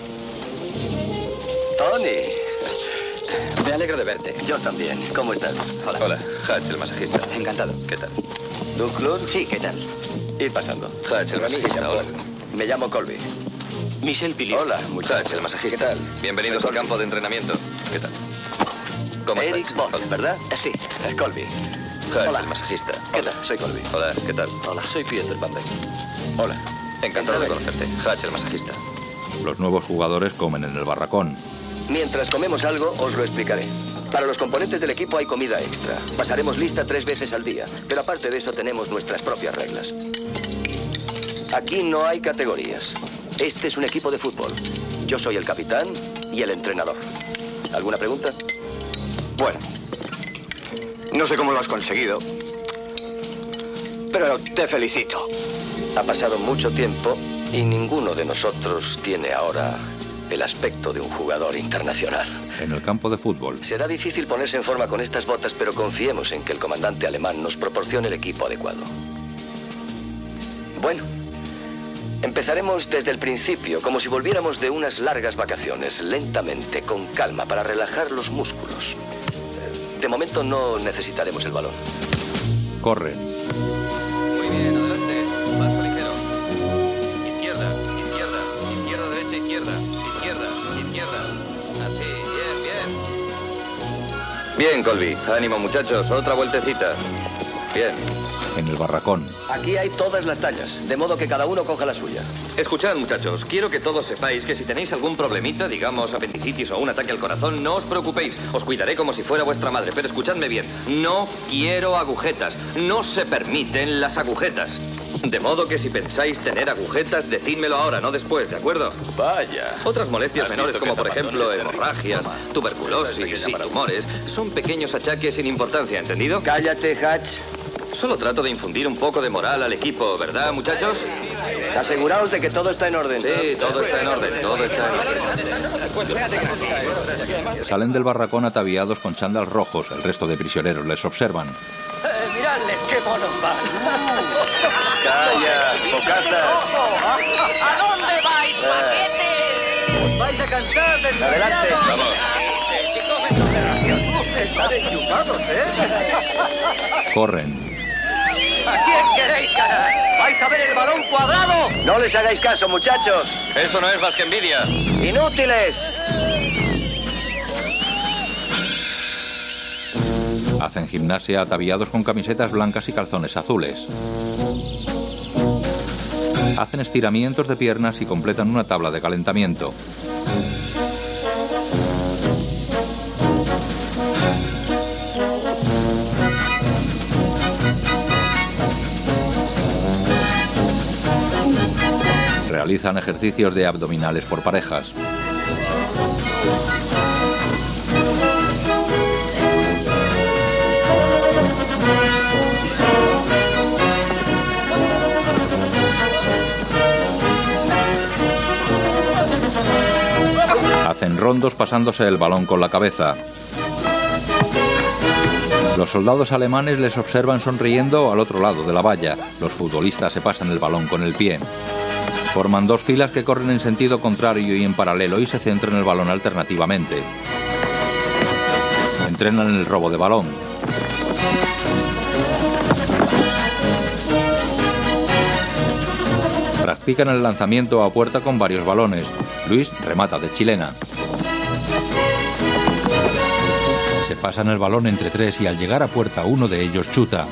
[SPEAKER 4] Tony.
[SPEAKER 11] Me alegro de verte.
[SPEAKER 4] Yo también. ¿Cómo estás?
[SPEAKER 11] Hola.
[SPEAKER 10] Hola, Hatch, el masajista.
[SPEAKER 11] Encantado.
[SPEAKER 10] ¿Qué tal?
[SPEAKER 4] ¿Duclur?
[SPEAKER 11] Sí, ¿qué tal?
[SPEAKER 4] Ir pasando.
[SPEAKER 10] Hatch, el masajista. Hola.
[SPEAKER 4] Me llamo Colby.
[SPEAKER 11] Michel Pili.
[SPEAKER 4] Hola,
[SPEAKER 10] Hatch,
[SPEAKER 4] muchachos.
[SPEAKER 10] el masajista.
[SPEAKER 4] ¿Qué tal?
[SPEAKER 10] Bienvenidos
[SPEAKER 4] Soy
[SPEAKER 10] al
[SPEAKER 4] Colby.
[SPEAKER 10] campo de entrenamiento. ¿Qué tal? ¿Cómo
[SPEAKER 4] Eric
[SPEAKER 10] estáis?
[SPEAKER 4] Bond, ¿verdad?
[SPEAKER 11] Sí.
[SPEAKER 4] Eh, Colby.
[SPEAKER 10] Hatch,
[SPEAKER 4] Hola.
[SPEAKER 10] el masajista.
[SPEAKER 4] ¿Qué tal? Soy Colby.
[SPEAKER 10] Hola, ¿qué tal?
[SPEAKER 4] Hola, soy Peter Van Dyke.
[SPEAKER 10] Hola. Encantado de
[SPEAKER 4] Entrad
[SPEAKER 10] conocerte. Hatch, el masajista.
[SPEAKER 1] Los nuevos jugadores comen en el barracón.
[SPEAKER 4] Mientras comemos algo, os lo explicaré. Para los componentes del equipo hay comida extra. Pasaremos lista tres veces al día. Pero aparte de eso tenemos nuestras propias reglas. Aquí no hay categorías. Este es un equipo de fútbol. Yo soy el capitán y el entrenador. ¿Alguna pregunta?
[SPEAKER 11] Bueno, no sé cómo lo has conseguido, pero te felicito.
[SPEAKER 4] Ha pasado mucho tiempo y ninguno de nosotros tiene ahora el aspecto de un jugador internacional.
[SPEAKER 1] En el campo de fútbol.
[SPEAKER 4] Será difícil ponerse en forma con estas botas, pero confiemos en que el comandante alemán nos proporcione el equipo adecuado. Bueno, empezaremos desde el principio, como si volviéramos de unas largas vacaciones, lentamente, con calma, para relajar los músculos. De momento no necesitaremos el balón.
[SPEAKER 1] Corren.
[SPEAKER 9] Muy bien, adelante. Paso ligero. Izquierda, izquierda, izquierda, derecha, izquierda, izquierda, izquierda. Así, bien, bien.
[SPEAKER 10] Bien, Colby. Ánimo, muchachos. Otra vueltecita. Bien.
[SPEAKER 1] En el barracón.
[SPEAKER 4] Aquí hay todas las tallas, de modo que cada uno coja la suya.
[SPEAKER 9] Escuchad, muchachos, quiero que todos sepáis que si tenéis algún problemita, digamos apendicitis o un ataque al corazón, no os preocupéis. Os cuidaré como si fuera vuestra madre, pero escuchadme bien. No quiero agujetas. No se permiten las agujetas. De modo que si pensáis tener agujetas, decídmelo ahora, no después, ¿de acuerdo?
[SPEAKER 4] Vaya.
[SPEAKER 9] Otras molestias
[SPEAKER 4] ¿Has
[SPEAKER 9] menores,
[SPEAKER 4] visto
[SPEAKER 9] como
[SPEAKER 4] qué
[SPEAKER 9] por
[SPEAKER 4] zapatón
[SPEAKER 9] ejemplo
[SPEAKER 4] es terrible?
[SPEAKER 9] hemorragias,
[SPEAKER 4] Toma.
[SPEAKER 9] tuberculosis y tumores, son pequeños achaques sin importancia, ¿entendido?
[SPEAKER 4] Cállate, Hatch.
[SPEAKER 9] Solo trato de infundir un poco de moral al equipo, ¿verdad, muchachos?
[SPEAKER 4] Aseguraos de que todo está en orden.
[SPEAKER 9] Sí, todo está en orden, todo está en orden.
[SPEAKER 1] Salen del barracón ataviados con chándals rojos. El resto de prisioneros les observan.
[SPEAKER 6] Eh, miradles qué monos van.
[SPEAKER 4] Calla, bocazas.
[SPEAKER 6] ¿A dónde vais, paquetes? Os vais a cansar del
[SPEAKER 4] Adelante.
[SPEAKER 6] mañana.
[SPEAKER 4] Vamos.
[SPEAKER 6] Si comen los de ración. Están enchufados, ¿eh?
[SPEAKER 1] Corren.
[SPEAKER 6] ¿A quién queréis ganar? ¿Vais a ver el balón cuadrado?
[SPEAKER 4] No les hagáis caso, muchachos.
[SPEAKER 9] Eso no es más que envidia.
[SPEAKER 4] ¡Inútiles!
[SPEAKER 1] Hacen gimnasia ataviados con camisetas blancas y calzones azules. Hacen estiramientos de piernas y completan una tabla de calentamiento. Realizan ejercicios de abdominales por parejas. Hacen rondos pasándose el balón con la cabeza. Los soldados alemanes les observan sonriendo al otro lado de la valla. Los futbolistas se pasan el balón con el pie. Forman dos filas que corren en sentido contrario y en paralelo y se centran el balón alternativamente. Entrenan el robo de balón. Practican el lanzamiento a puerta con varios balones. Luis remata de chilena. Se pasan el balón entre tres y al llegar a puerta uno de ellos chuta.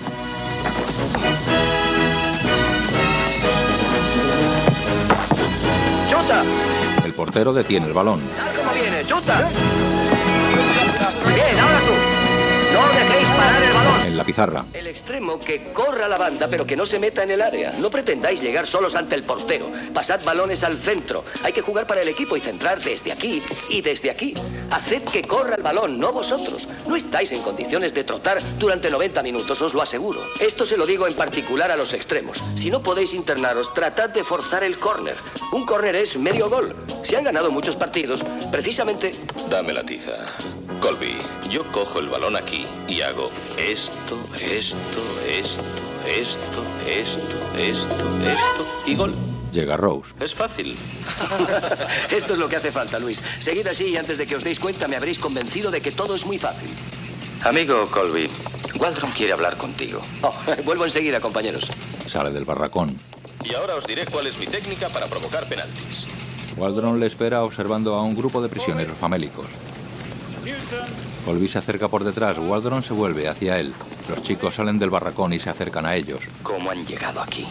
[SPEAKER 4] ¡Chuta!
[SPEAKER 1] El portero detiene el balón.
[SPEAKER 4] ¿Cómo viene? ¡Chuta! Bien, ahora tú. No dejéis parar el balón.
[SPEAKER 1] En la pizarra.
[SPEAKER 4] El extremo que corra la banda, pero que no se meta en el área. No pretendáis llegar solos ante el portero. Pasad balones al centro. Hay que jugar para el equipo y centrar desde aquí y desde aquí. Haced que corra el balón, no vosotros. No estáis en condiciones de trotar durante noventa minutos, os lo aseguro. Esto se lo digo en particular a los extremos. Si no podéis internaros, tratad de forzar el córner. Un córner es medio gol. Se han ganado muchos partidos, precisamente...
[SPEAKER 8] Dame la tiza. Colby, yo cojo el balón aquí y hago esto, esto, esto, esto, esto, esto, esto y gol.
[SPEAKER 1] Llega Rose.
[SPEAKER 8] Es fácil.
[SPEAKER 4] Esto es lo que hace falta, Luis. Seguid así y antes de que os deis cuenta me habréis convencido de que todo es muy fácil.
[SPEAKER 10] Amigo Colby, Waldron quiere hablar contigo.
[SPEAKER 4] Oh, vuelvo enseguida, compañeros.
[SPEAKER 1] Sale del barracón.
[SPEAKER 8] Y ahora os diré cuál es mi técnica para provocar penaltis.
[SPEAKER 1] Waldron le espera observando a un grupo de prisioneros famélicos. Colby se acerca por detrás. Waldron se vuelve hacia él. Los chicos salen del barracón y se acercan a ellos.
[SPEAKER 4] ¿Cómo han llegado aquí?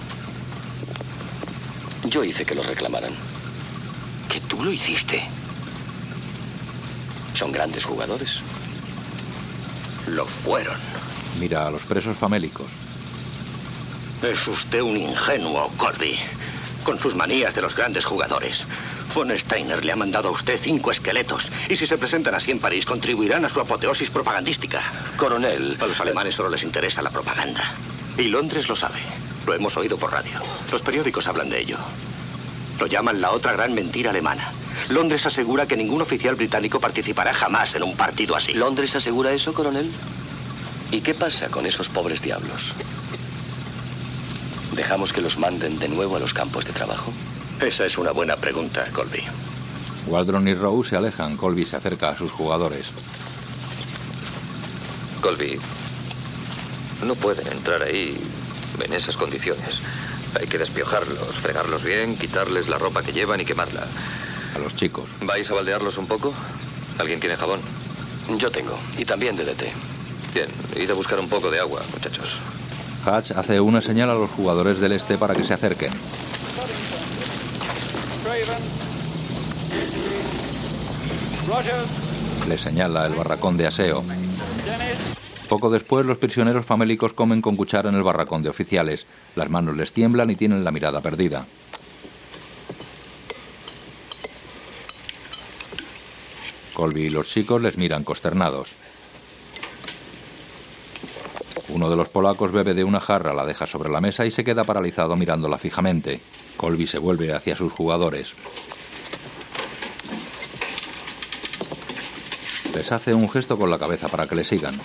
[SPEAKER 4] Yo hice que los reclamaran.
[SPEAKER 10] ¿Que tú lo hiciste?
[SPEAKER 4] Son grandes jugadores.
[SPEAKER 10] Lo fueron.
[SPEAKER 1] Mira a los presos famélicos.
[SPEAKER 12] Es usted un ingenuo, Colby. Con sus manías de los grandes jugadores. Von Steiner le ha mandado a usted cinco esqueletos. Y si se presentan así en París, contribuirán a su apoteosis propagandística.
[SPEAKER 4] Coronel...
[SPEAKER 12] A los alemanes solo les interesa la propaganda. Y Londres lo sabe. Lo hemos oído por radio. Los periódicos hablan de ello. Lo llaman la otra gran mentira alemana. Londres asegura que ningún oficial británico participará jamás en un partido así.
[SPEAKER 4] ¿Londres asegura eso, coronel? ¿Y qué pasa con esos pobres diablos? ¿Dejamos que los manden de nuevo a los campos de trabajo?
[SPEAKER 12] Esa es una buena pregunta, Colby.
[SPEAKER 1] Waldron y Rose se alejan. Colby se acerca a sus jugadores.
[SPEAKER 10] Colby, no pueden entrar ahí en esas condiciones. Hay que despiojarlos, fregarlos bien, quitarles la ropa que llevan y quemarla.
[SPEAKER 1] A los chicos.
[SPEAKER 10] ¿Vais a baldearlos un poco? ¿Alguien tiene jabón?
[SPEAKER 4] Yo tengo, y también D D T.
[SPEAKER 10] Bien, id a buscar un poco de agua, muchachos.
[SPEAKER 1] Hatch hace una señal a los jugadores del este para que se acerquen. Le señala el barracón de aseo. Poco después, los prisioneros famélicos comen con cuchara en el barracón de oficiales. Las manos les tiemblan y tienen la mirada perdida. Colby y los chicos les miran consternados. Uno de los polacos bebe de una jarra, la deja sobre la mesa y se queda paralizado mirándola fijamente. Colby se vuelve hacia sus jugadores. Les hace un gesto con la cabeza para que le sigan.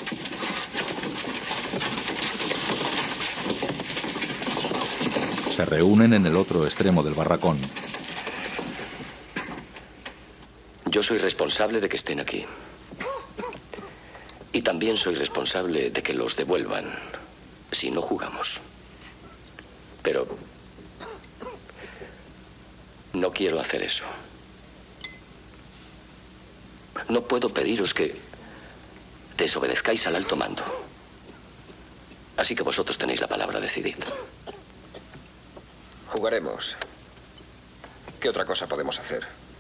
[SPEAKER 1] Se reúnen en el otro extremo del barracón.
[SPEAKER 4] Yo soy responsable de que estén aquí. Y también soy responsable de que los devuelvan si no jugamos. Pero no quiero hacer eso. No puedo pediros que desobedezcáis al alto mando. Así que vosotros tenéis la palabra, decidid.
[SPEAKER 13] Jugaremos. ¿Qué otra cosa podemos hacer?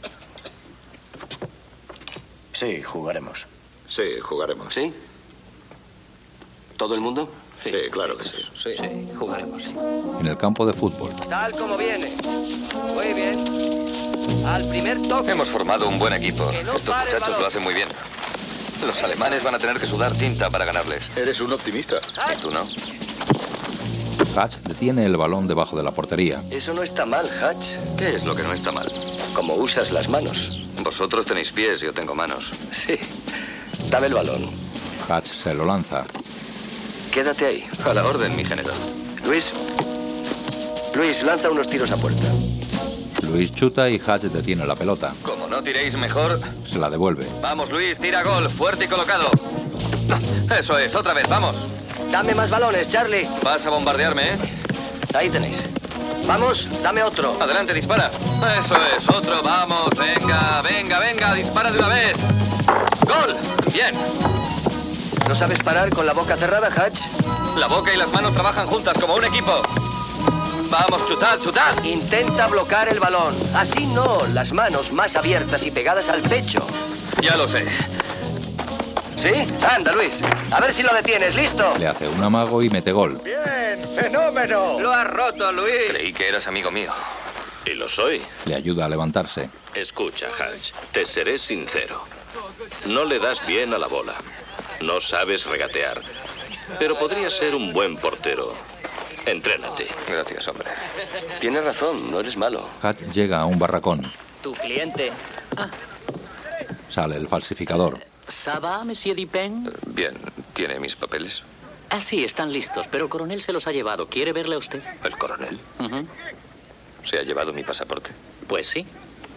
[SPEAKER 11] Sí, jugaremos.
[SPEAKER 5] Sí, jugaremos.
[SPEAKER 4] ¿Sí? ¿Todo el mundo?
[SPEAKER 5] Sí, claro que sí.
[SPEAKER 6] Sí, sí, jugaremos.
[SPEAKER 1] En el campo de fútbol.
[SPEAKER 4] Tal como viene.
[SPEAKER 14] Muy bien. Al primer toque.
[SPEAKER 9] Hemos formado un buen equipo.
[SPEAKER 14] No
[SPEAKER 9] Estos muchachos lo hacen muy bien. Los alemanes van a tener que sudar tinta para ganarles.
[SPEAKER 5] Eres un optimista.
[SPEAKER 9] ¿Y tú no?
[SPEAKER 1] Hatch detiene el balón debajo de la portería.
[SPEAKER 4] Eso no está mal, Hatch.
[SPEAKER 9] ¿Qué es lo que no está mal?
[SPEAKER 4] Como usas las manos.
[SPEAKER 9] Vosotros tenéis pies, yo tengo manos.
[SPEAKER 4] Sí. Dame el balón.
[SPEAKER 1] Hatch se lo lanza.
[SPEAKER 4] Quédate ahí.
[SPEAKER 9] A la orden, mi general.
[SPEAKER 4] Luis. Luis, lanza unos tiros a puerta.
[SPEAKER 1] Luis chuta y Hatch detiene la pelota.
[SPEAKER 9] Como no tiréis mejor...
[SPEAKER 1] Se la devuelve.
[SPEAKER 9] Vamos, Luis, tira gol. Fuerte y colocado. Eso es, otra vez, vamos.
[SPEAKER 14] Dame más balones, Charlie.
[SPEAKER 9] Vas a bombardearme, ¿eh?
[SPEAKER 14] Ahí tenéis. Vamos, dame otro.
[SPEAKER 9] Adelante, dispara. Eso es, otro, vamos. Venga, venga, venga, dispara de una vez. ¡Gol! Bien.
[SPEAKER 14] ¿No sabes parar con la boca cerrada, Hatch?
[SPEAKER 9] La boca y las manos trabajan juntas como un equipo. Vamos, chutad, chutad.
[SPEAKER 14] Intenta bloquear el balón. Así no, las manos más abiertas y pegadas al pecho.
[SPEAKER 9] Ya lo sé.
[SPEAKER 14] ¿Sí? Anda, Luis. A ver si lo detienes. ¿Listo?
[SPEAKER 1] Le hace un amago y mete gol.
[SPEAKER 14] ¡Bien! ¡Fenómeno! Lo has roto, Luis.
[SPEAKER 9] Creí que eras amigo mío.
[SPEAKER 8] Y lo soy.
[SPEAKER 1] Le ayuda a levantarse.
[SPEAKER 8] Escucha, Hatch, te seré sincero. No le das bien a la bola. No sabes regatear. Pero podrías ser un buen portero. Entrénate.
[SPEAKER 9] Gracias, hombre.
[SPEAKER 4] Tienes razón, no eres malo.
[SPEAKER 1] Hatch llega a un barracón.
[SPEAKER 6] Tu cliente. Ah.
[SPEAKER 1] Sale el falsificador.
[SPEAKER 6] ¿Ça va, monsieur Dupin?
[SPEAKER 9] Bien, ¿tiene mis papeles?
[SPEAKER 6] Ah, sí, están listos, pero el coronel se los ha llevado. ¿Quiere verle a usted?
[SPEAKER 9] ¿El coronel?
[SPEAKER 6] Uh-huh.
[SPEAKER 9] ¿Se ha llevado mi pasaporte?
[SPEAKER 6] Pues sí.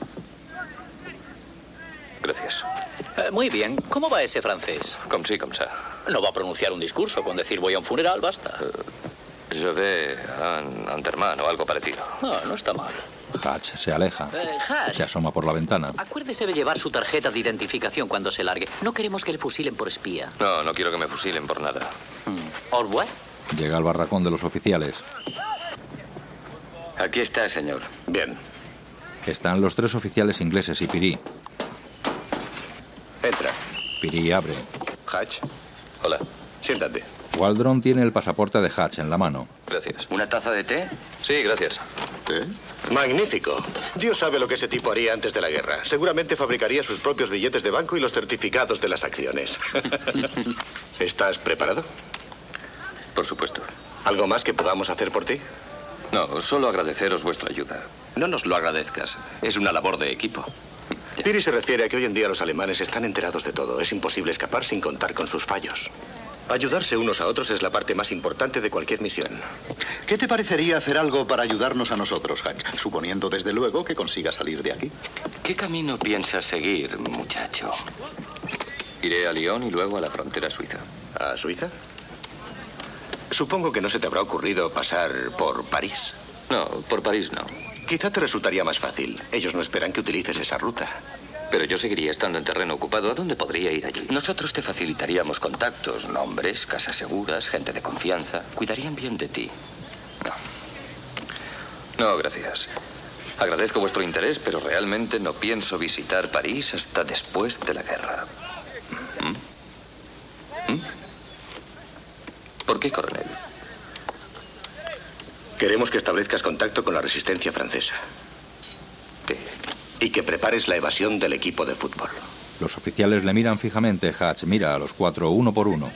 [SPEAKER 9] Gracias.
[SPEAKER 6] Eh, muy bien. ¿Cómo va ese francés?
[SPEAKER 9] Comme si, comme ça.
[SPEAKER 6] No va a pronunciar un discurso. Con decir voy a un funeral basta.
[SPEAKER 9] Uh, je vais a un enterrement o algo parecido.
[SPEAKER 6] Ah, no está mal.
[SPEAKER 1] Hatch se aleja.
[SPEAKER 6] Eh, Hatch.
[SPEAKER 1] Se asoma por la ventana.
[SPEAKER 6] Acuérdese de llevar su tarjeta de identificación cuando se largue. No queremos que le fusilen por espía.
[SPEAKER 9] No, no quiero que me fusilen por nada.
[SPEAKER 6] Hmm. ¿Au revoir?
[SPEAKER 1] Llega al barracón de los oficiales.
[SPEAKER 4] Aquí está, señor.
[SPEAKER 12] Bien.
[SPEAKER 1] Están los tres oficiales ingleses y Pirí.
[SPEAKER 12] Entra.
[SPEAKER 1] Pirí abre.
[SPEAKER 12] Hatch.
[SPEAKER 9] Hola.
[SPEAKER 12] Siéntate.
[SPEAKER 1] Waldron tiene el pasaporte de Hatch en la mano.
[SPEAKER 9] Gracias.
[SPEAKER 4] ¿Una taza de té?
[SPEAKER 9] Sí, gracias.
[SPEAKER 12] ¿Eh?
[SPEAKER 5] Magnífico. Dios sabe lo que ese tipo haría antes de la guerra. Seguramente fabricaría sus propios billetes de banco y los certificados de las acciones. ¿Estás preparado?
[SPEAKER 9] Por supuesto.
[SPEAKER 5] ¿Algo más que podamos hacer por ti?
[SPEAKER 9] No, solo agradeceros vuestra ayuda.
[SPEAKER 12] No nos lo agradezcas. Es una labor de equipo.
[SPEAKER 5] Piri se refiere a que hoy en día los alemanes están enterados de todo. Es imposible escapar sin contar con sus fallos. Ayudarse unos a otros es la parte más importante de cualquier misión.
[SPEAKER 15] ¿Qué te parecería hacer algo para ayudarnos a nosotros, Hatch? Suponiendo, desde luego, que consigas salir de aquí.
[SPEAKER 4] ¿Qué camino piensas seguir, muchacho?
[SPEAKER 9] Iré a Lyon y luego a la frontera suiza.
[SPEAKER 5] ¿A Suiza?
[SPEAKER 12] Supongo que no se te habrá ocurrido pasar por París.
[SPEAKER 9] No, por París no.
[SPEAKER 12] Quizá te resultaría más fácil. Ellos no esperan que utilices esa ruta.
[SPEAKER 9] Pero yo seguiría estando en terreno ocupado. ¿A dónde podría ir allí?
[SPEAKER 4] Nosotros te facilitaríamos contactos, nombres, casas seguras, gente de confianza. Cuidarían bien de ti.
[SPEAKER 9] No. No, gracias. Agradezco vuestro interés, pero realmente no pienso visitar París hasta después de la guerra. ¿Mm? ¿Mm? ¿Por qué, coronel?
[SPEAKER 12] Queremos que establezcas contacto con la resistencia francesa.
[SPEAKER 9] ¿Qué?
[SPEAKER 12] Y que prepares la evasión del equipo de fútbol.
[SPEAKER 1] Los oficiales le miran fijamente. Hatch mira a los cuatro uno por uno.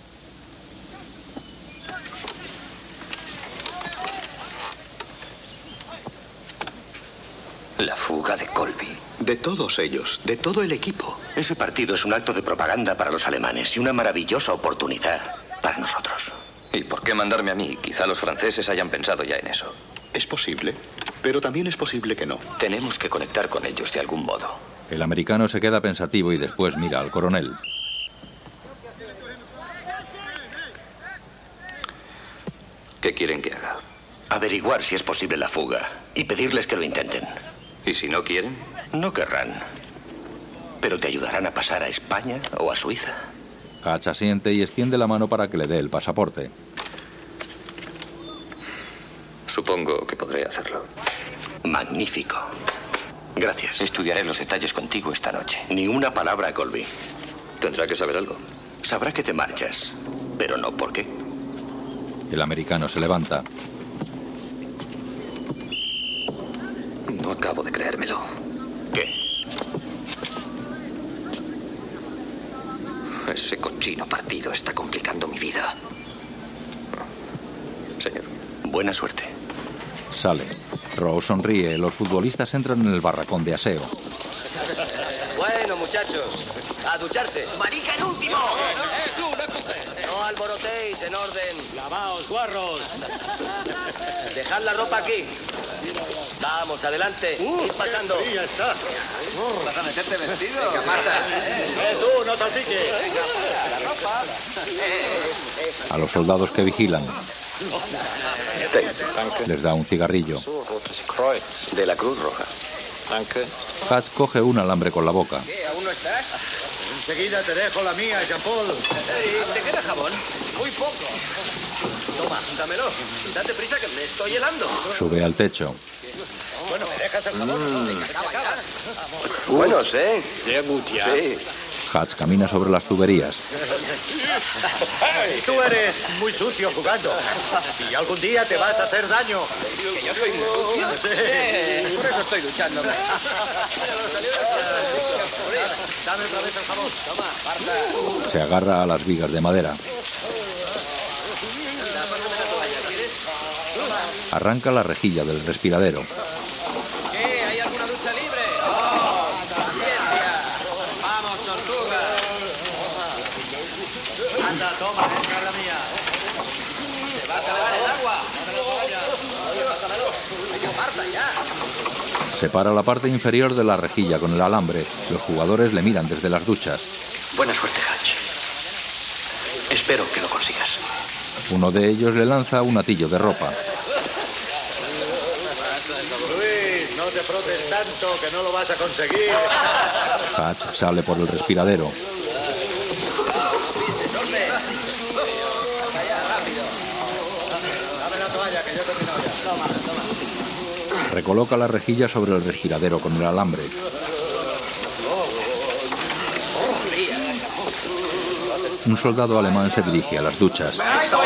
[SPEAKER 4] La fuga de Colby.
[SPEAKER 5] De todos ellos, de todo el equipo.
[SPEAKER 12] Ese partido es un acto de propaganda para los alemanes y una maravillosa oportunidad para nosotros.
[SPEAKER 9] ¿Y por qué mandarme a mí? Quizá los franceses hayan pensado ya en eso.
[SPEAKER 15] Es posible, pero también es posible que no.
[SPEAKER 4] Tenemos que conectar con ellos de algún modo.
[SPEAKER 1] El americano se queda pensativo y después mira al coronel.
[SPEAKER 9] ¿Qué quieren que haga?
[SPEAKER 12] Averiguar si es posible la fuga y pedirles que lo intenten.
[SPEAKER 9] ¿Y si no quieren?
[SPEAKER 12] No querrán. Pero te ayudarán a pasar a España o a Suiza.
[SPEAKER 1] Hatch asiente y extiende la mano para que le dé el pasaporte.
[SPEAKER 9] Supongo que podré hacerlo.
[SPEAKER 12] Magnífico. Gracias.
[SPEAKER 4] Estudiaré los detalles contigo esta noche.
[SPEAKER 12] Ni una palabra, Colby.
[SPEAKER 9] Tendrá que saber algo.
[SPEAKER 12] Sabrá que te marchas, pero no por qué.
[SPEAKER 1] El americano se levanta.
[SPEAKER 9] No acabo de creérmelo.
[SPEAKER 12] ¿Qué?
[SPEAKER 9] Ese cochino partido está complicando mi vida.
[SPEAKER 12] Señor. Buena suerte.
[SPEAKER 1] Sale. Rose sonríe. Los futbolistas entran en el barracón de aseo.
[SPEAKER 14] Bueno, muchachos, a ducharse. ¡Marica, el último! No alborotéis, en orden. Lavaos, guarros. Dejad la ropa aquí. Vamos, adelante. Ir pasando.
[SPEAKER 11] Sí, ya está.
[SPEAKER 14] ¿Vas a meterte vestido?
[SPEAKER 11] Venga, Marta.
[SPEAKER 14] Eh, tú, no salpiques.
[SPEAKER 11] La ropa.
[SPEAKER 1] A los soldados que vigilan les da un cigarrillo.
[SPEAKER 10] De la Cruz Roja.
[SPEAKER 1] Hatch coge un alambre con la boca.
[SPEAKER 14] ¿Qué, aún no estás?
[SPEAKER 11] Enseguida te dejo la mía, Jean-Paul.
[SPEAKER 14] ¿Te queda jabón? Muy poco. Toma, dámelo. Date prisa que me estoy helando.
[SPEAKER 1] Sube al techo.
[SPEAKER 14] Bueno, ¿me dejas el jabón? Venga, acaba ya.
[SPEAKER 10] Buenos, ¿eh?
[SPEAKER 14] Sí.
[SPEAKER 1] Hatch camina sobre las tuberías.
[SPEAKER 11] Tú eres muy sucio jugando. Y algún día te vas a hacer daño.
[SPEAKER 14] Que yo soy muy sucio.
[SPEAKER 11] Sí.
[SPEAKER 14] Por eso estoy duchándome.
[SPEAKER 11] Dame otra vez el jabón.
[SPEAKER 14] Toma, Marta.
[SPEAKER 1] Se agarra a las vigas de madera. Arranca la rejilla del respiradero.
[SPEAKER 14] ¿Qué? ¿Hay alguna ducha libre? ¡Oh! ¡Paciencia! ¡Vamos, tortuga!
[SPEAKER 11] Anda, toma, esta es la mía.
[SPEAKER 14] ¡Se va a acabar el agua! ¡Pásamelo! Marta, ya!
[SPEAKER 1] Separa la parte inferior de la rejilla con el alambre. Los jugadores le miran desde las duchas.
[SPEAKER 12] Buena suerte, Hatch. Espero que lo consigas.
[SPEAKER 1] Uno de ellos le lanza un atillo de ropa.
[SPEAKER 11] Luis, no te frotes tanto que no lo vas a conseguir.
[SPEAKER 1] Hatch sale por el respiradero.
[SPEAKER 11] Dame la toalla que yo he terminado ya. Toma, toma.
[SPEAKER 1] Recoloca la rejilla sobre el respiradero con el alambre. Un soldado alemán se dirige a las duchas.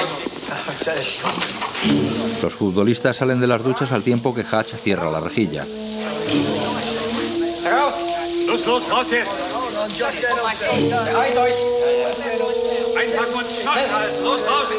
[SPEAKER 1] Los futbolistas salen de las duchas al tiempo que Hatch cierra la rejilla.
[SPEAKER 11] Los, los, raus jetzt. Einpacken und Schotthalten. Los, raus.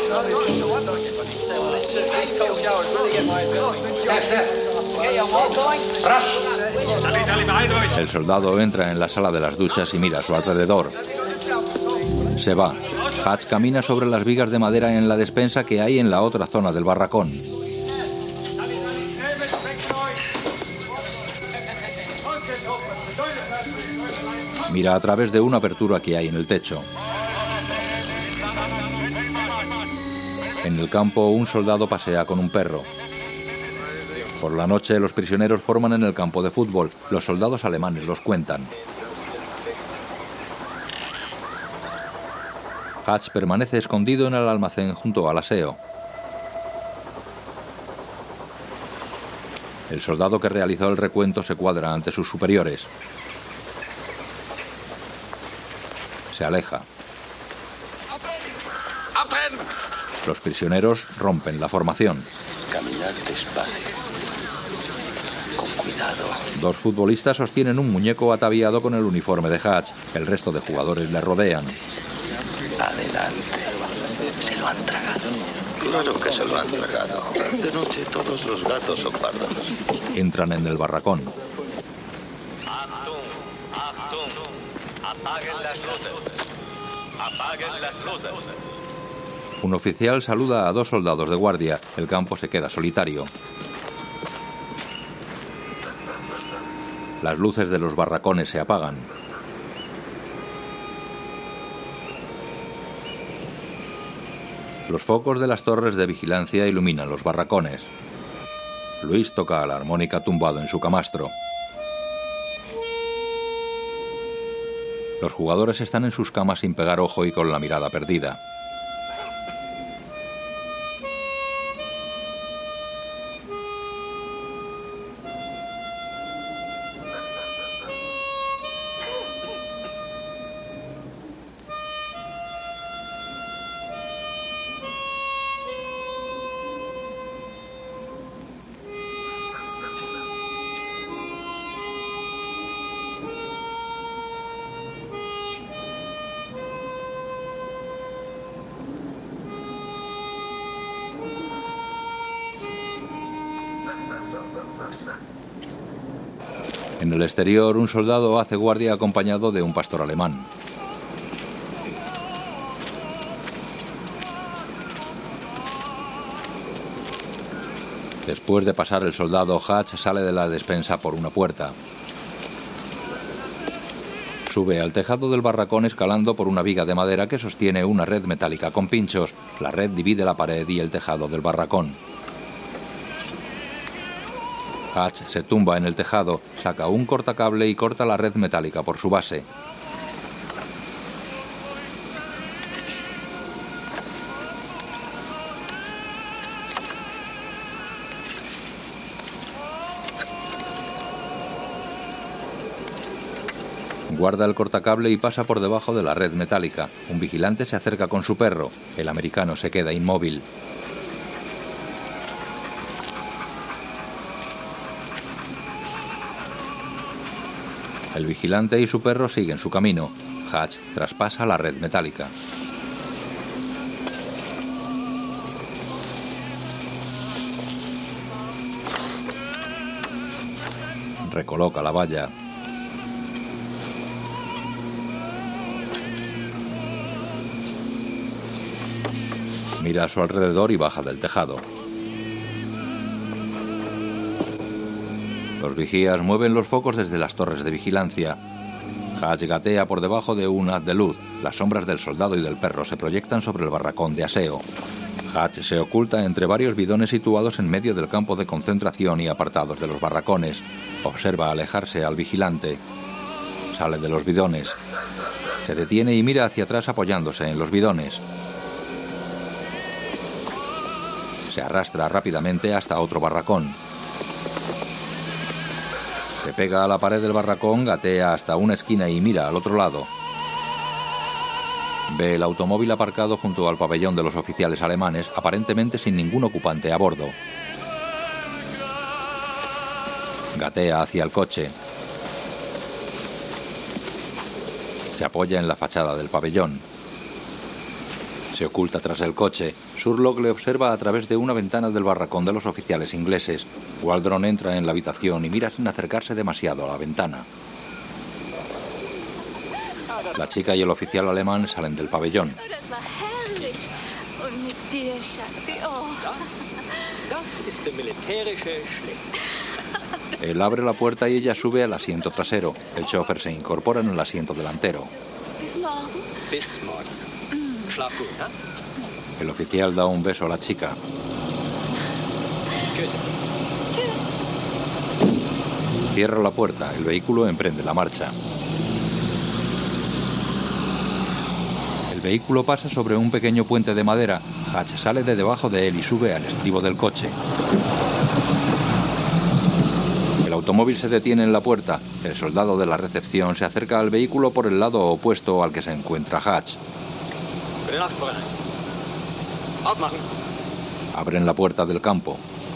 [SPEAKER 11] Dale, dale, beeilt euch.
[SPEAKER 1] El soldado entra en la sala de las duchas y mira a su alrededor. Se va. Hatch camina sobre las vigas de madera en la despensa que hay en la otra zona del barracón. Mira a través de una apertura que hay en el techo. En el campo, un soldado pasea con un perro. Por la noche, los prisioneros forman en el campo de fútbol. Los soldados alemanes los cuentan. Hatch permanece escondido en el almacén junto al aseo. El soldado que realizó el recuento se cuadra ante sus superiores. Se aleja. Los prisioneros rompen la formación.
[SPEAKER 12] Caminar despacio. Con cuidado.
[SPEAKER 1] Dos futbolistas sostienen un muñeco ataviado con el uniforme de Hatch. El resto de jugadores le rodean.
[SPEAKER 12] Adelante. Se lo han tragado. Claro que se lo han tragado. De noche todos los gatos son pardos.
[SPEAKER 1] Entran en el barracón.
[SPEAKER 16] Apaguen las luces. Apaguen las luces.
[SPEAKER 1] Un oficial saluda a dos soldados de guardia. El campo se queda solitario. Las luces de los barracones se apagan. Los focos de las torres de vigilancia iluminan los barracones. Luis toca la armónica tumbado en su camastro. Los jugadores están en sus camas sin pegar ojo y con la mirada perdida. En el exterior, un soldado hace guardia acompañado de un pastor alemán. Después de pasar el soldado, Hatch sale de la despensa por una puerta. Sube al tejado del barracón escalando por una viga de madera que sostiene una red metálica con pinchos. La red divide la pared y el tejado del barracón. Hatch se tumba en el tejado, saca un cortacable y corta la red metálica por su base. Guarda el cortacable y pasa por debajo de la red metálica. Un vigilante se acerca con su perro. El americano se queda inmóvil. El vigilante y su perro siguen su camino. Hatch traspasa la red metálica. Recoloca la valla. Mira a su alrededor y baja del tejado. Los vigías mueven los focos desde las torres de vigilancia. Hatch gatea por debajo de un haz de luz. Las sombras del soldado y del perro se proyectan sobre el barracón de aseo. Hatch se oculta entre varios bidones situados en medio del campo de concentración y apartados de los barracones. Observa alejarse al vigilante. Sale de los bidones. Se detiene y mira hacia atrás apoyándose en los bidones. Se arrastra rápidamente hasta otro barracón. Se pega a la pared del barracón, gatea hasta una esquina y mira al otro lado. Ve el automóvil aparcado junto al pabellón de los oficiales alemanes, aparentemente sin ningún ocupante a bordo. Gatea hacia el coche. Se apoya en la fachada del pabellón. Se oculta tras el coche. Surlock le observa a través de una ventana del barracón de los oficiales ingleses. Waldron entra en la habitación y mira sin acercarse demasiado a la ventana. La chica y el oficial alemán salen del pabellón. Él abre la puerta y ella sube al asiento trasero. El chofer se incorpora en el asiento delantero. El oficial da un beso a la chica. Cierra la puerta. El vehículo emprende la marcha. El vehículo pasa sobre un pequeño puente de madera. Hatch sale de debajo de él y sube al estribo del coche. El automóvil se detiene en la puerta. El soldado de la recepción se acerca al vehículo por el lado opuesto al que se encuentra Hatch. Abren la puerta del campo.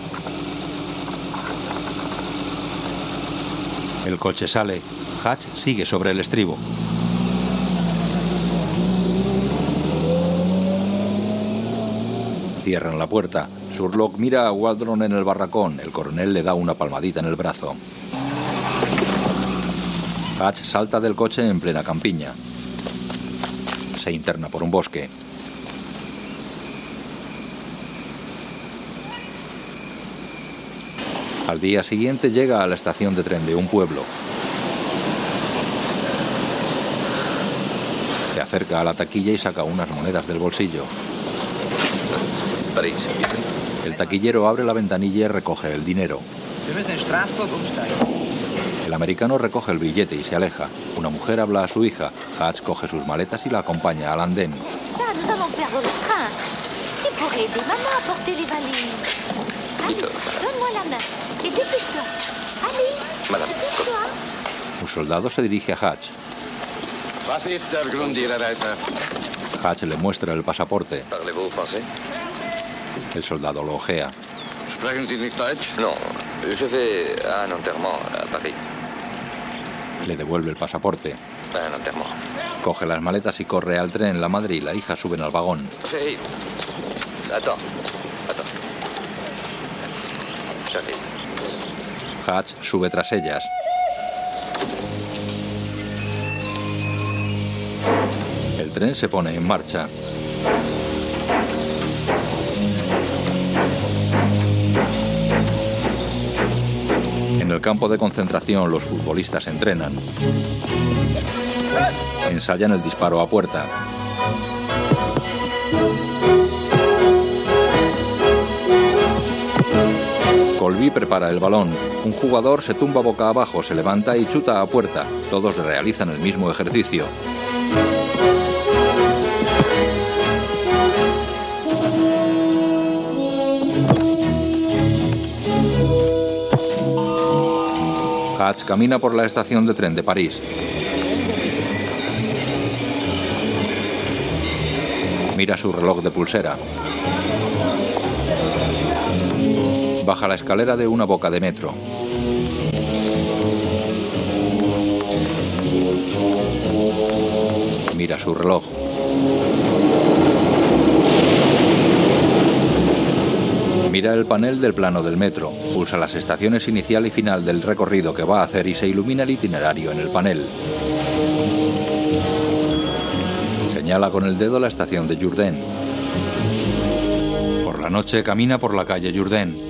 [SPEAKER 1] El coche sale. Hatch sigue sobre el estribo. Cierran la puerta. Surlock mira a Waldron en el barracón. El coronel le da una palmadita en el brazo. Hatch salta del coche en plena campiña. Se interna por un bosque. Al día siguiente llega a la estación de tren de un pueblo. Se acerca a la taquilla y saca unas monedas del bolsillo. El taquillero abre la ventanilla y recoge el dinero. El americano recoge el billete y se aleja. Una mujer habla a su hija. Hatch coge sus maletas y la acompaña al andén. Un soldado se dirige a Hatch. Hatch le muestra el pasaporte. El soldado lo ojea.
[SPEAKER 10] No, je vais à un enterrement à Paris.
[SPEAKER 1] Le devuelve el pasaporte.
[SPEAKER 10] Un enterrement.
[SPEAKER 1] Coge las maletas y corre al tren. La madre y la hija suben al vagón.
[SPEAKER 10] Sí. Attends. Attends. J'arrive.
[SPEAKER 1] Hatch sube tras ellas. tren se pone en marcha. En el campo de concentración los futbolistas entrenan. Ensayan el disparo a puerta. Colby prepara el balón. Un jugador se tumba boca abajo, se levanta y chuta a puerta. Todos realizan el mismo ejercicio. Hatch camina por la estación de tren de París. Mira su reloj de pulsera. Baja la escalera de una boca de metro. Mira su reloj. Mira el panel del plano del metro. Pulsa las estaciones inicial y final del recorrido que va a hacer y se ilumina el itinerario en el panel. Señala con el dedo la estación de Jourdain. Por la noche camina por la calle Jourdain.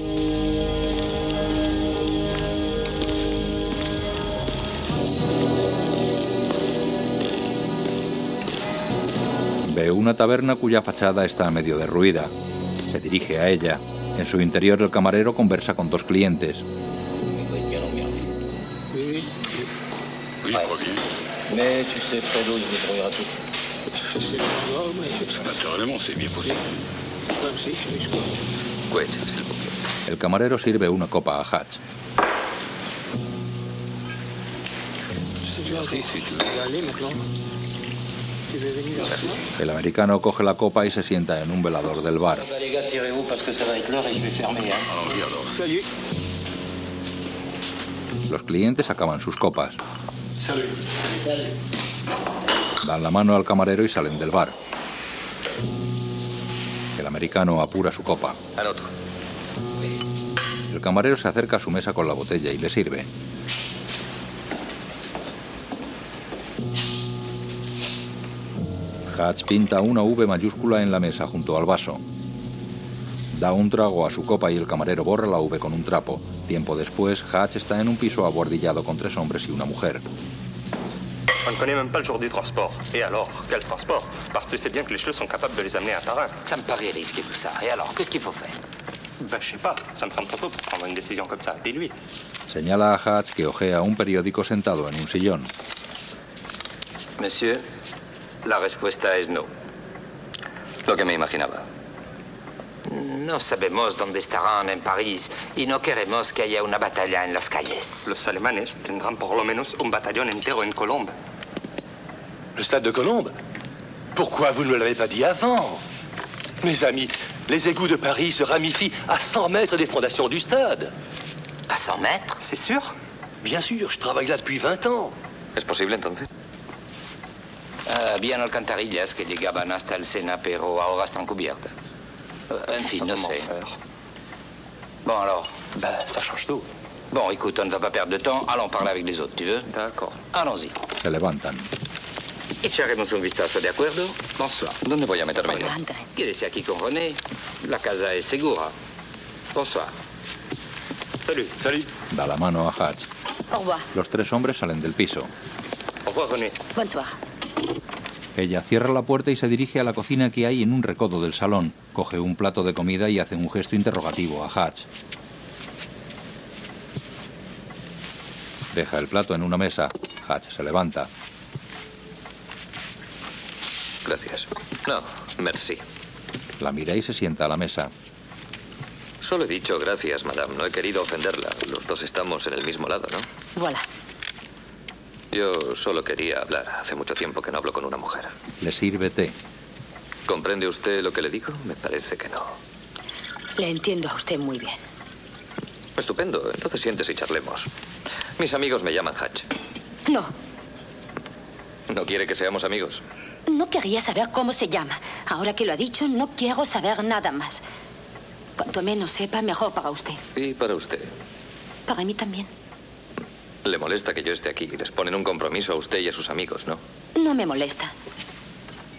[SPEAKER 1] Ve una taberna cuya fachada está medio derruida. Se dirige a ella. En su interior el camarero conversa con dos clientes. El camarero sirve una copa a Hatch. El americano coge la copa y se sienta en un velador del bar. Los clientes acaban sus copas. Dan la mano al camarero y salen del bar. El americano apura su copa. El camarero se acerca a su mesa con la botella y le sirve. Hatch pinta una V mayúscula en la mesa junto al vaso. Da un trago a su copa y el camarero borra la V con un trapo. Tiempo después, Hatch está en un piso abuhardillado con tres hombres y una mujer.
[SPEAKER 17] On ne connaît même pas le jour du transport. Et alors, quel transport? Parce que c'est bien que les cheveux sont capables de les amener à Tarin.
[SPEAKER 6] Ça me paraît risqué tout ça. Et alors, qu'est-ce qu'il faut faire?
[SPEAKER 17] Ben, je sais pas. Ça me semble trop tôt pour prendre une décision comme ça. Dis-lui.
[SPEAKER 1] Señala a Hatch que hojea un periódico sentado en un sillón.
[SPEAKER 10] Monsieur, la respuesta es no. Lo que me imaginaba.
[SPEAKER 18] No sabemos dónde estarán en París y no queremos que haya una batalla en las calles.
[SPEAKER 17] Los alemanes tendrán por lo menos un batallón entero en Colombes.
[SPEAKER 19] Le stade de Colombes? Pourquoi vous ne me l'avez pas dit avant? Mes amis, les égouts de Paris se ramifient à cent mètres des fondations du stade.
[SPEAKER 18] ¿A cent mètres?
[SPEAKER 19] C'est sûr? Bien sûr, je travaille là depuis vingt ans.
[SPEAKER 10] ¿Es posible entonces?
[SPEAKER 18] Uh, habían alcantarillas que llegaban hasta el Sena, pero ahora están cubiertas. Uh, en fin, no sé. Bon, alors?
[SPEAKER 19] Ben, ça change tout.
[SPEAKER 18] Bon, écoute, on ne va pas perdre de temps. Allons parler avec les autres, tu veux?
[SPEAKER 17] D'accord.
[SPEAKER 18] Allons-y.
[SPEAKER 1] Se levantan.
[SPEAKER 18] Echaremos un vistazo, ¿de acuerdo?
[SPEAKER 10] Bonsoir. ¿Dónde voy a meterme yo?
[SPEAKER 18] Quédese aquí con René. La casa es segura. Bonsoir.
[SPEAKER 17] Salut. Salut.
[SPEAKER 1] Da la mano a Hatch.
[SPEAKER 20] Au revoir.
[SPEAKER 1] Los tres hombres salen del piso.
[SPEAKER 17] Au revoir, René.
[SPEAKER 20] Bonsoir.
[SPEAKER 1] Ella cierra la puerta y se dirige a la cocina que hay en un recodo del salón. Coge un plato de comida y hace un gesto interrogativo a Hatch. Deja el plato en una mesa. Hatch se levanta.
[SPEAKER 10] Gracias. No, merci.
[SPEAKER 1] La mira y se sienta a la mesa.
[SPEAKER 10] Solo he dicho gracias, madame. No he querido ofenderla. Los dos estamos en el mismo lado, ¿no?
[SPEAKER 20] Voilà.
[SPEAKER 10] Yo solo quería hablar. Hace mucho tiempo que no hablo con una mujer.
[SPEAKER 1] Le sirve té.
[SPEAKER 10] ¿Comprende usted lo que le digo? Me parece que no.
[SPEAKER 20] Le entiendo a usted muy bien.
[SPEAKER 10] Estupendo. Entonces siéntese y charlemos. Mis amigos me llaman Hatch.
[SPEAKER 20] No.
[SPEAKER 10] ¿No quiere que seamos amigos?
[SPEAKER 20] No quería saber cómo se llama. Ahora que lo ha dicho, no quiero saber nada más. Cuanto menos sepa, mejor para usted.
[SPEAKER 10] Y para usted.
[SPEAKER 20] Para mí también.
[SPEAKER 10] Le molesta que yo esté aquí. Les ponen un compromiso a usted y a sus amigos, ¿no?
[SPEAKER 20] No me molesta.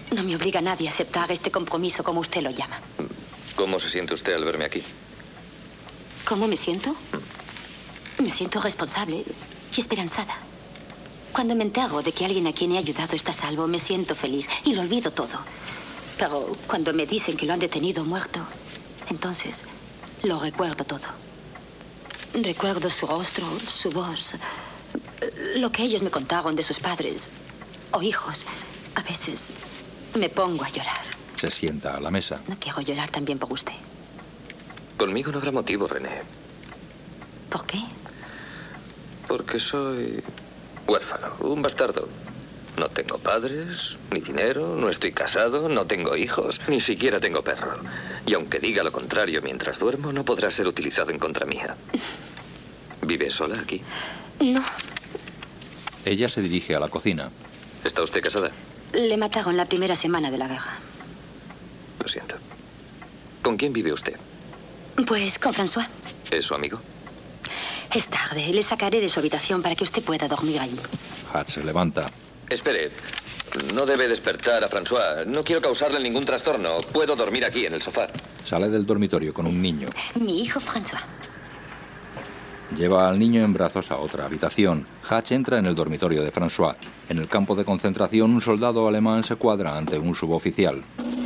[SPEAKER 20] No me obliga a nadie a aceptar este compromiso, como usted lo llama.
[SPEAKER 10] ¿Cómo se siente usted al verme aquí?
[SPEAKER 20] ¿Cómo me siento? Me siento responsable y esperanzada. Cuando me entero de que alguien a quien he ayudado está a salvo, me siento feliz y lo olvido todo. Pero cuando me dicen que lo han detenido muerto, entonces lo recuerdo todo. Recuerdo su rostro, su voz, lo que ellos me contaron de sus padres o hijos. A veces me pongo a llorar.
[SPEAKER 1] Se sienta a la mesa.
[SPEAKER 20] No quiero llorar también por usted.
[SPEAKER 10] Conmigo no habrá motivo, René.
[SPEAKER 20] ¿Por qué?
[SPEAKER 10] Porque soy huérfano, un bastardo. No tengo padres, ni dinero, no estoy casado, no tengo hijos, ni siquiera tengo perro. Y aunque diga lo contrario mientras duermo, no podrá ser utilizado en contra mía. ¿Vive sola aquí?
[SPEAKER 20] No.
[SPEAKER 1] Ella se dirige a la cocina.
[SPEAKER 10] ¿Está usted casada?
[SPEAKER 20] Le mataron la primera semana de la guerra.
[SPEAKER 10] Lo siento. ¿Con quién vive usted?
[SPEAKER 20] Pues con François.
[SPEAKER 10] ¿Es su amigo?
[SPEAKER 20] Es tarde. Le sacaré de su habitación para que usted pueda dormir allí.
[SPEAKER 1] Hatch se levanta.
[SPEAKER 10] Espere. No debe despertar a François. No quiero causarle ningún trastorno. Puedo dormir aquí, en el sofá.
[SPEAKER 1] Sale del dormitorio con un niño.
[SPEAKER 20] Mi hijo François.
[SPEAKER 1] Lleva al niño en brazos a otra habitación. Hatch entra en el dormitorio de François. En el campo de concentración, un soldado alemán se cuadra ante un suboficial.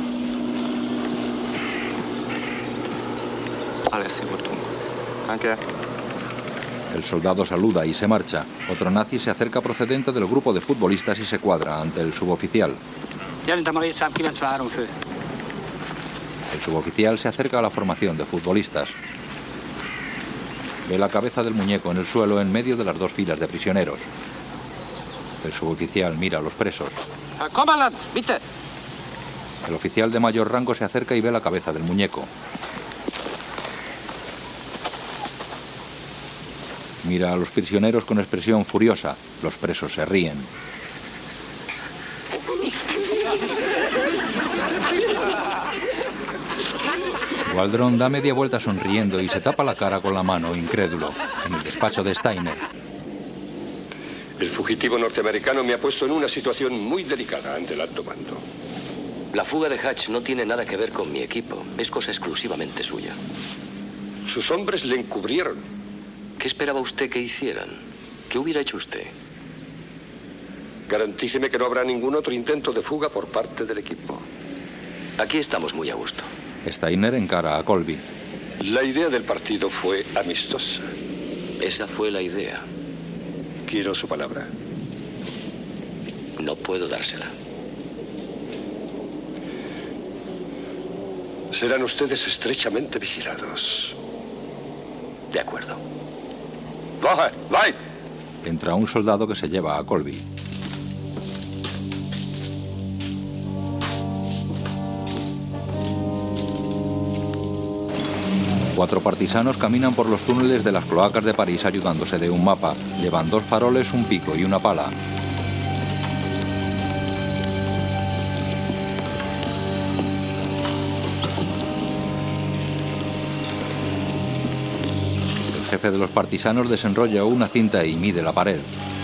[SPEAKER 1] El soldado saluda y se marcha. Otro nazi se acerca procedente del grupo de futbolistas y se cuadra ante el suboficial. El suboficial se acerca a la formación de futbolistas. Ve la cabeza del muñeco en el suelo en medio de las dos filas de prisioneros. El suboficial mira a los presos. El oficial de mayor rango se acerca y ve la cabeza del muñeco. Mira a los prisioneros con expresión furiosa. Los presos se ríen. Waldron da media vuelta sonriendo y se tapa la cara con la mano, incrédulo, en el despacho de Steiner.
[SPEAKER 3] El fugitivo norteamericano me ha puesto en una situación muy delicada ante el alto mando.
[SPEAKER 4] La fuga de Hatch no tiene nada que ver con mi equipo. Es cosa exclusivamente suya.
[SPEAKER 3] Sus hombres le encubrieron.
[SPEAKER 4] ¿Qué esperaba usted que hicieran? ¿Qué hubiera hecho usted?
[SPEAKER 3] Garantíceme que no habrá ningún otro intento de fuga por parte del equipo.
[SPEAKER 4] Aquí estamos muy a gusto.
[SPEAKER 1] Steiner encara a Colby.
[SPEAKER 3] La idea del partido fue amistosa.
[SPEAKER 4] Esa fue la idea.
[SPEAKER 3] Quiero su palabra.
[SPEAKER 4] No puedo dársela.
[SPEAKER 3] Serán ustedes estrechamente vigilados.
[SPEAKER 4] De acuerdo.
[SPEAKER 1] Entra un soldado que se lleva a Colby. Cuatro partisanos caminan por los túneles de las cloacas de París ayudándose de un mapa. Llevan dos faroles, un pico y una pala. El jefe de los partisanos desenrolla una cinta y mide la pared.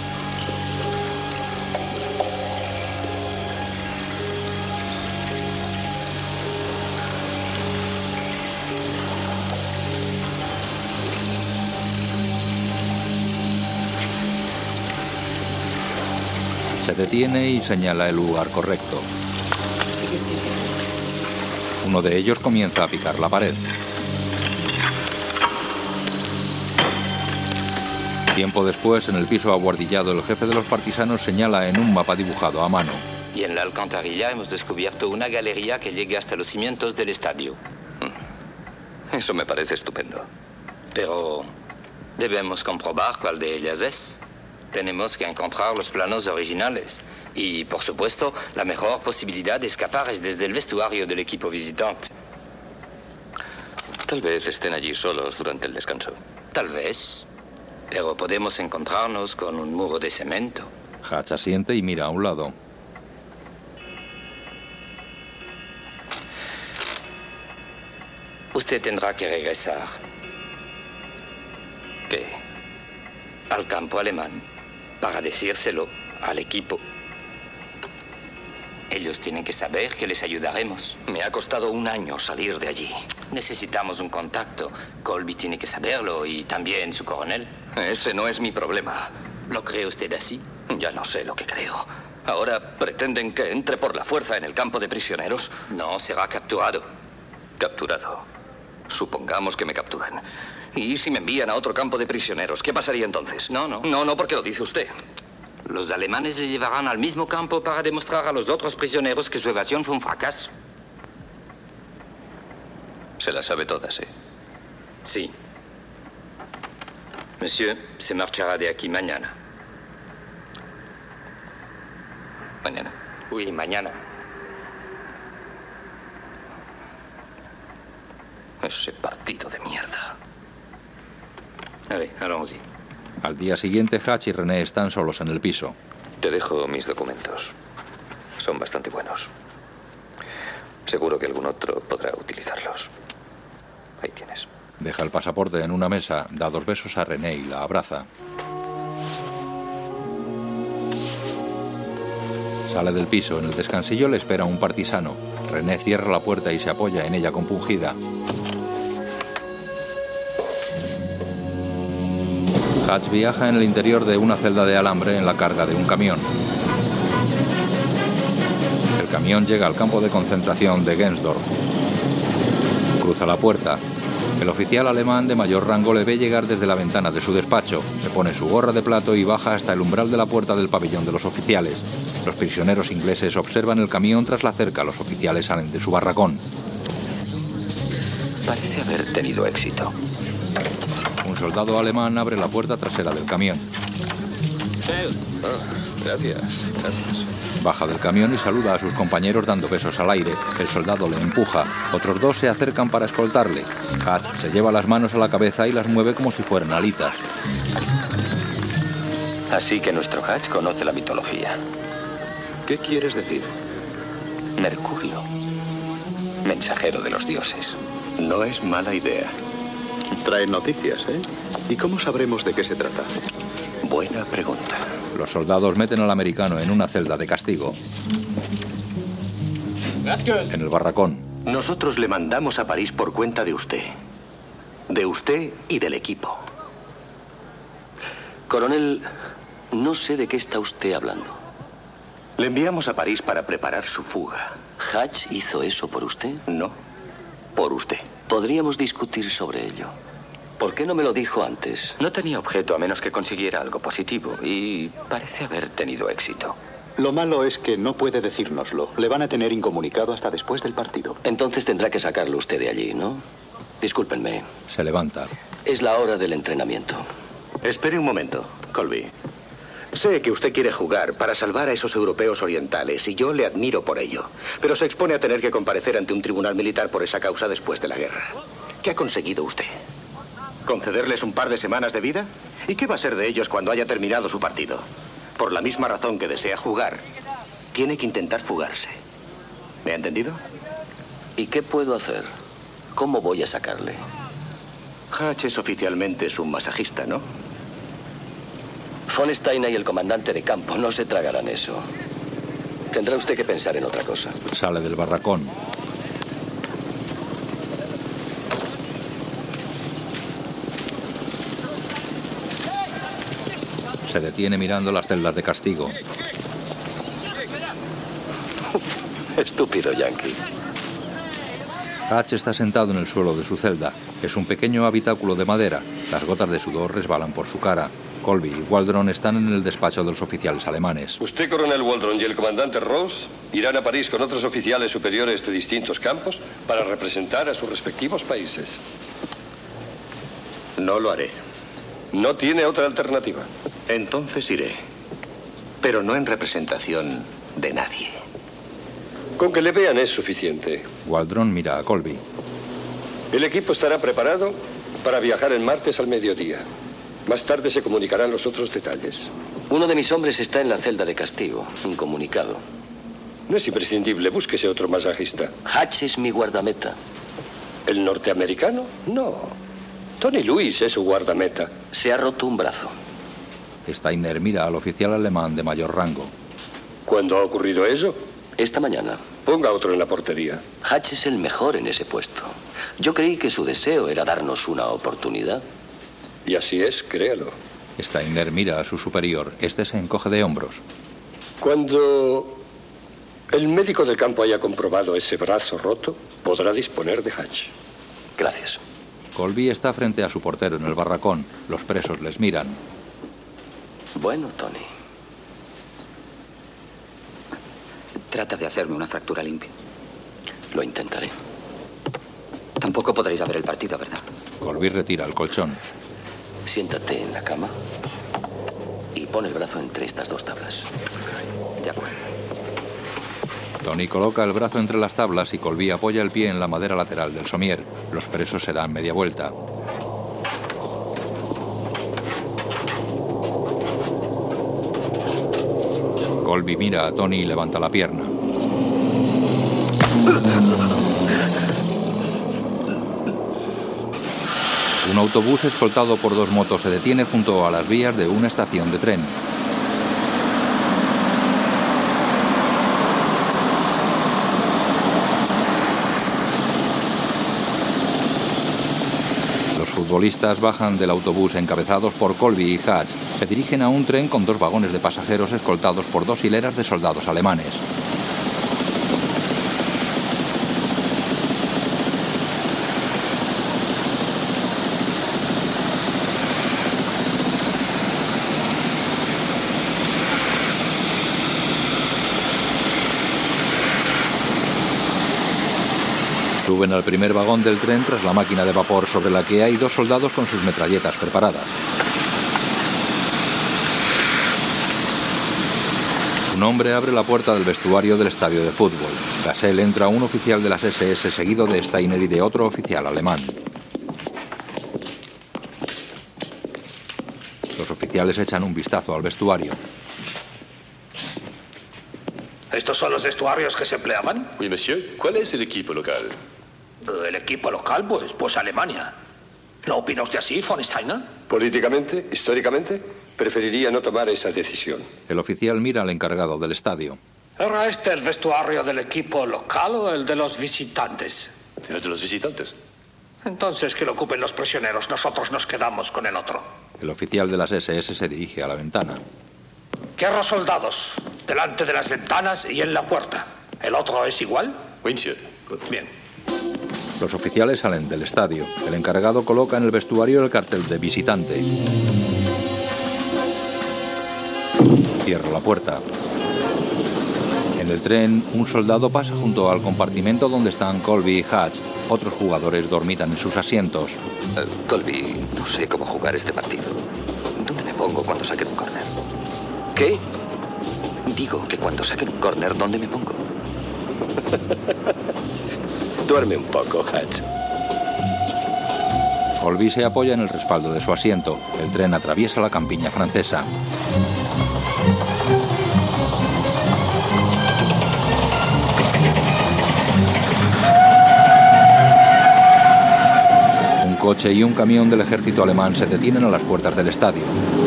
[SPEAKER 1] Se detiene y señala el lugar correcto. Uno de ellos comienza a picar la pared. Tiempo después, en el piso abuhardillado, el jefe de los partisanos señala en un mapa dibujado a mano.
[SPEAKER 18] Y en la alcantarilla hemos descubierto una galería que llega hasta los cimientos del estadio.
[SPEAKER 10] Eso me parece estupendo.
[SPEAKER 18] Pero debemos comprobar cuál de ellas es. Tenemos que encontrar los planos originales. Y, por supuesto, la mejor posibilidad de escapar es desde el vestuario del equipo visitante.
[SPEAKER 10] Tal vez estén allí solos durante el descanso.
[SPEAKER 18] Tal vez. Pero podemos encontrarnos con un muro de cemento.
[SPEAKER 1] Hatch asiente y mira a un lado.
[SPEAKER 18] Usted tendrá que regresar.
[SPEAKER 10] ¿Qué?
[SPEAKER 18] Al campo alemán. Para decírselo al equipo. Ellos tienen que saber que les ayudaremos.
[SPEAKER 10] Me ha costado un año salir de allí.
[SPEAKER 18] Necesitamos un contacto. Colby tiene que saberlo y también su coronel.
[SPEAKER 10] Ese no es mi problema.
[SPEAKER 18] ¿Lo cree usted así?
[SPEAKER 10] Ya no sé lo que creo. ¿Ahora pretenden que entre por la fuerza en el campo de prisioneros?
[SPEAKER 18] No, será capturado.
[SPEAKER 10] ¿Capturado? Supongamos que me capturan. ¿Y si me envían a otro campo de prisioneros? ¿Qué pasaría entonces?
[SPEAKER 18] No, no.
[SPEAKER 10] No, no, porque lo dice usted.
[SPEAKER 18] Los alemanes le llevarán al mismo campo para demostrar a los otros prisioneros que su evasión fue un fracaso.
[SPEAKER 10] Se las sabe todas, ¿eh?
[SPEAKER 18] Sí. Monsieur se marchará de aquí mañana.
[SPEAKER 10] ¿Mañana?
[SPEAKER 18] Oui, mañana.
[SPEAKER 10] Ese partido de mierda.
[SPEAKER 18] Allez, allons-y.
[SPEAKER 1] Al día siguiente, Hatch y René están solos en el piso.
[SPEAKER 10] Te dejo mis documentos. Son bastante buenos. Seguro que algún otro podrá utilizarlos. Ahí tienes.
[SPEAKER 1] Deja el pasaporte en una mesa, da dos besos a René y la abraza. Sale del piso. En el descansillo le espera un partisano. René cierra la puerta y se apoya en ella compungida. Hatch viaja en el interior de una celda de alambre en la carga de un camión. El camión llega al campo de concentración de Gensdorf. Cruza la puerta. El oficial alemán de mayor rango le ve llegar desde la ventana de su despacho. Se pone su gorra de plato y baja hasta el umbral de la puerta del pabellón de los oficiales. Los prisioneros ingleses observan el camión tras la cerca. Los oficiales salen de su barracón.
[SPEAKER 10] Parece haber tenido éxito.
[SPEAKER 1] Un soldado alemán abre la puerta trasera del camión.
[SPEAKER 10] Oh, gracias, gracias.
[SPEAKER 1] Baja del camión y saluda a sus compañeros dando besos al aire. El soldado le empuja. Otros dos se acercan para escoltarle. Hatch se lleva las manos a la cabeza y las mueve como si fueran alitas.
[SPEAKER 10] Así que nuestro Hatch conoce la mitología.
[SPEAKER 5] ¿Qué quieres decir?
[SPEAKER 10] Mercurio. Mensajero de los dioses.
[SPEAKER 5] No es mala idea. Traen noticias, ¿eh? ¿Y cómo sabremos de qué se trata?
[SPEAKER 10] Buena pregunta.
[SPEAKER 1] Los soldados meten al americano en una celda de castigo. En el barracón.
[SPEAKER 12] Nosotros le mandamos a París por cuenta de usted. De usted y del equipo.
[SPEAKER 4] Coronel, no sé de qué está usted hablando.
[SPEAKER 12] Le enviamos a París para preparar su fuga.
[SPEAKER 4] ¿Hatch hizo eso por usted?
[SPEAKER 12] No, por usted.
[SPEAKER 4] Podríamos discutir sobre ello. ¿Por qué no me lo dijo antes?
[SPEAKER 10] No tenía objeto a menos que consiguiera algo positivo y parece haber tenido éxito.
[SPEAKER 5] Lo malo es que no puede decírnoslo. Le van a tener incomunicado hasta después del partido.
[SPEAKER 4] Entonces tendrá que sacarlo usted de allí, ¿no? Discúlpenme.
[SPEAKER 1] Se levanta.
[SPEAKER 4] Es la hora del entrenamiento.
[SPEAKER 12] Espere un momento, Colby. Sé que usted quiere jugar para salvar a esos europeos orientales y yo le admiro por ello. Pero se expone a tener que comparecer ante un tribunal militar por esa causa después de la guerra. ¿Qué ha conseguido usted? ¿Concederles un par de semanas de vida? ¿Y qué va a ser de ellos cuando haya terminado su partido? Por la misma razón que desea jugar, tiene que intentar fugarse. ¿Me ha entendido?
[SPEAKER 4] ¿Y qué puedo hacer? ¿Cómo voy a sacarle?
[SPEAKER 12] Hatch es oficialmente su masajista, ¿no?
[SPEAKER 4] Von Steiner y el comandante de campo no se tragarán eso. Tendrá usted que pensar en otra cosa.
[SPEAKER 1] Sale del barracón. Se detiene mirando las celdas de castigo.
[SPEAKER 4] Estúpido yankee.
[SPEAKER 1] Hatch está sentado en el suelo de su celda. Es un pequeño habitáculo de madera. Las gotas de sudor resbalan por su cara. Colby y Waldron están en el despacho de los oficiales alemanes.
[SPEAKER 3] Usted, coronel Waldron, y el comandante Rose irán a París con otros oficiales superiores de distintos campos para representar a sus respectivos países.
[SPEAKER 12] No lo haré.
[SPEAKER 3] No tiene otra alternativa.
[SPEAKER 12] Entonces iré. Pero no en representación de nadie.
[SPEAKER 3] Con que le vean es suficiente.
[SPEAKER 1] Waldron mira a Colby.
[SPEAKER 3] El equipo estará preparado para viajar el martes al mediodía. Más tarde se comunicarán los otros detalles.
[SPEAKER 4] Uno de mis hombres está en la celda de castigo, incomunicado.
[SPEAKER 3] No es imprescindible, búsquese otro masajista.
[SPEAKER 4] Hatch es mi guardameta.
[SPEAKER 3] ¿El norteamericano? No. Tony Lewis es su guardameta.
[SPEAKER 4] Se ha roto un brazo.
[SPEAKER 1] Steiner mira al oficial alemán de mayor rango.
[SPEAKER 3] ¿Cuándo ha ocurrido eso?
[SPEAKER 4] Esta mañana.
[SPEAKER 3] Ponga otro en la portería.
[SPEAKER 4] Hatch es el mejor en ese puesto. Yo creí que su deseo era darnos una oportunidad.
[SPEAKER 3] Y así es, créalo.
[SPEAKER 1] Steiner mira a su superior. Este se encoge de hombros.
[SPEAKER 3] Cuando el médico del campo haya comprobado ese brazo roto, podrá disponer de Hatch.
[SPEAKER 4] Gracias.
[SPEAKER 1] Colby está frente a su portero en el barracón. Los presos les miran.
[SPEAKER 4] Bueno, Tony.
[SPEAKER 6] Trata de hacerme una fractura limpia.
[SPEAKER 4] Lo intentaré.
[SPEAKER 6] Tampoco podré ir a ver el partido, ¿verdad?
[SPEAKER 1] Colby retira el colchón.
[SPEAKER 4] Siéntate en la cama y pon el brazo entre estas dos tablas. De acuerdo.
[SPEAKER 1] Tony coloca el brazo entre las tablas y Colby apoya el pie en la madera lateral del somier. Los presos se dan media vuelta. Colby mira a Tony y levanta la pierna. Un autobús escoltado por dos motos se detiene junto a las vías de una estación de tren. Los futbolistas bajan del autobús encabezados por Colby y Hatch. Se dirigen a un tren con dos vagones de pasajeros escoltados por dos hileras de soldados alemanes. Suben al primer vagón del tren tras la máquina de vapor sobre la que hay dos soldados con sus metralletas preparadas. Un hombre abre la puerta del vestuario del estadio de fútbol. Tras él entra un oficial de las ese ese seguido de Steiner y de otro oficial alemán. Los oficiales echan un vistazo al vestuario.
[SPEAKER 11] ¿Estos son los vestuarios que se empleaban?
[SPEAKER 19] Oui, monsieur. ¿Cuál es el equipo local?
[SPEAKER 11] El equipo local, pues, pues Alemania. ¿No opina usted así, von Steiner?
[SPEAKER 3] Políticamente, históricamente, preferiría no tomar esa decisión.
[SPEAKER 1] El oficial mira al encargado del estadio.
[SPEAKER 11] ¿Era este el vestuario del equipo local o el de los visitantes?
[SPEAKER 19] El de los visitantes.
[SPEAKER 11] Entonces, que lo ocupen los prisioneros. Nosotros nos quedamos con el otro.
[SPEAKER 1] El oficial de las ese ese se dirige a la ventana.
[SPEAKER 11] Quiero soldados delante de las ventanas y en la puerta. ¿El otro es igual?
[SPEAKER 19] Oui, monsieur.
[SPEAKER 11] Bien.
[SPEAKER 1] Los oficiales salen del estadio. El encargado coloca en el vestuario el cartel de visitante. Cierra la puerta. En el tren, un soldado pasa junto al compartimento donde están Colby y Hatch. Otros jugadores dormitan en sus asientos.
[SPEAKER 4] Uh, Colby, no sé cómo jugar este partido. ¿Dónde me pongo cuando saquen un córner? ¿Qué? Digo que cuando saquen un córner, ¿dónde me pongo? Duerme un poco, Hatch.
[SPEAKER 1] Colby se apoya en el respaldo de su asiento. El tren atraviesa la campiña francesa. Un coche y un camión del ejército alemán se detienen a las puertas del estadio.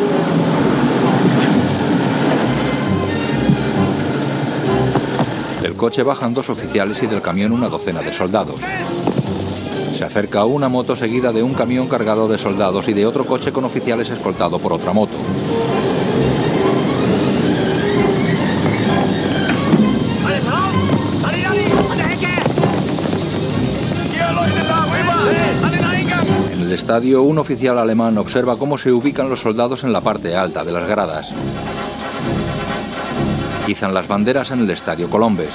[SPEAKER 1] Del coche bajan dos oficiales y del camión una docena de soldados. Se acerca una moto seguida de un camión cargado de soldados y de otro coche con oficiales escoltado por otra moto. En el estadio, un oficial alemán observa cómo se ubican los soldados en la parte alta de las gradas. Izan las banderas en el estadio Colombes.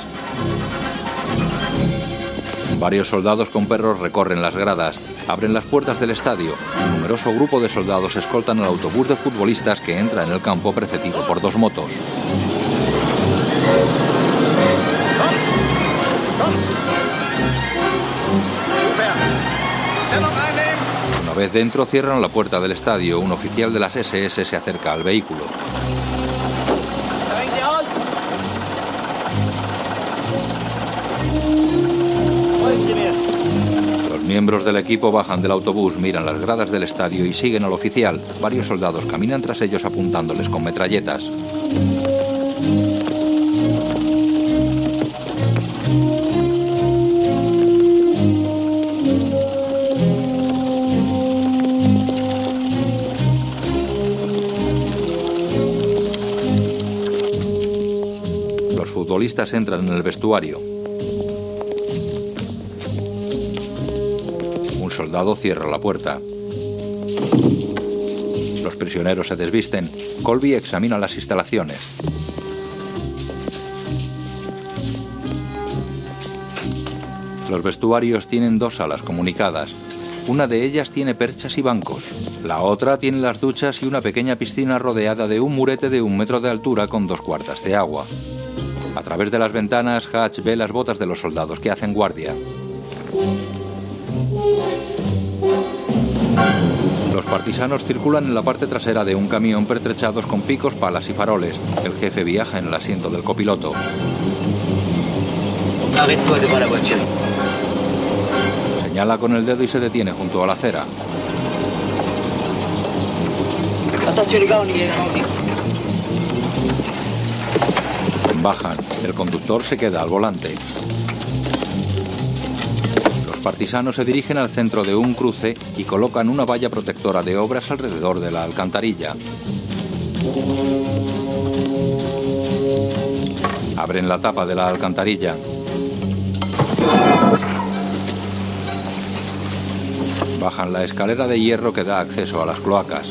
[SPEAKER 1] Varios soldados con perros recorren las gradas, abren las puertas del estadio. Un numeroso grupo de soldados escoltan el autobús de futbolistas que entra en el campo precedido por dos motos. Una vez dentro, cierran la puerta del estadio. Un oficial de las ese ese se acerca al vehículo. Los miembros del equipo bajan del autobús, miran las gradas del estadio y siguen al oficial. Varios soldados caminan tras ellos apuntándoles con metralletas. futbolistas entran en el vestuario. Un soldado cierra la puerta. Los prisioneros se desvisten. Colby examina las instalaciones. Los vestuarios tienen dos salas comunicadas. Una de ellas tiene perchas y bancos. La otra tiene las duchas y una pequeña piscina rodeada de un murete de un metro de altura con dos cuartas de agua. A través de las ventanas, Hatch ve las botas de los soldados que hacen guardia. Los partisanos circulan en la parte trasera de un camión pertrechados con picos, palas y faroles. El jefe viaja en el asiento del copiloto. Señala con el dedo y se detiene junto a la acera. Bajan. El conductor se queda al volante. Los partisanos se dirigen al centro de un cruce y colocan una valla protectora de obras alrededor de la alcantarilla. Abren la tapa de la alcantarilla. Bajan la escalera de hierro que da acceso a las cloacas.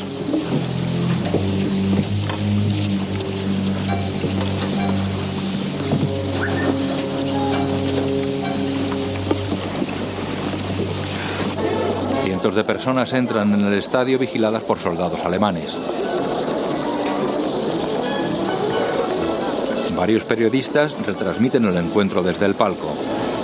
[SPEAKER 1] Cientos de personas entran en el estadio vigiladas por soldados alemanes. Varios periodistas retransmiten el encuentro desde el palco.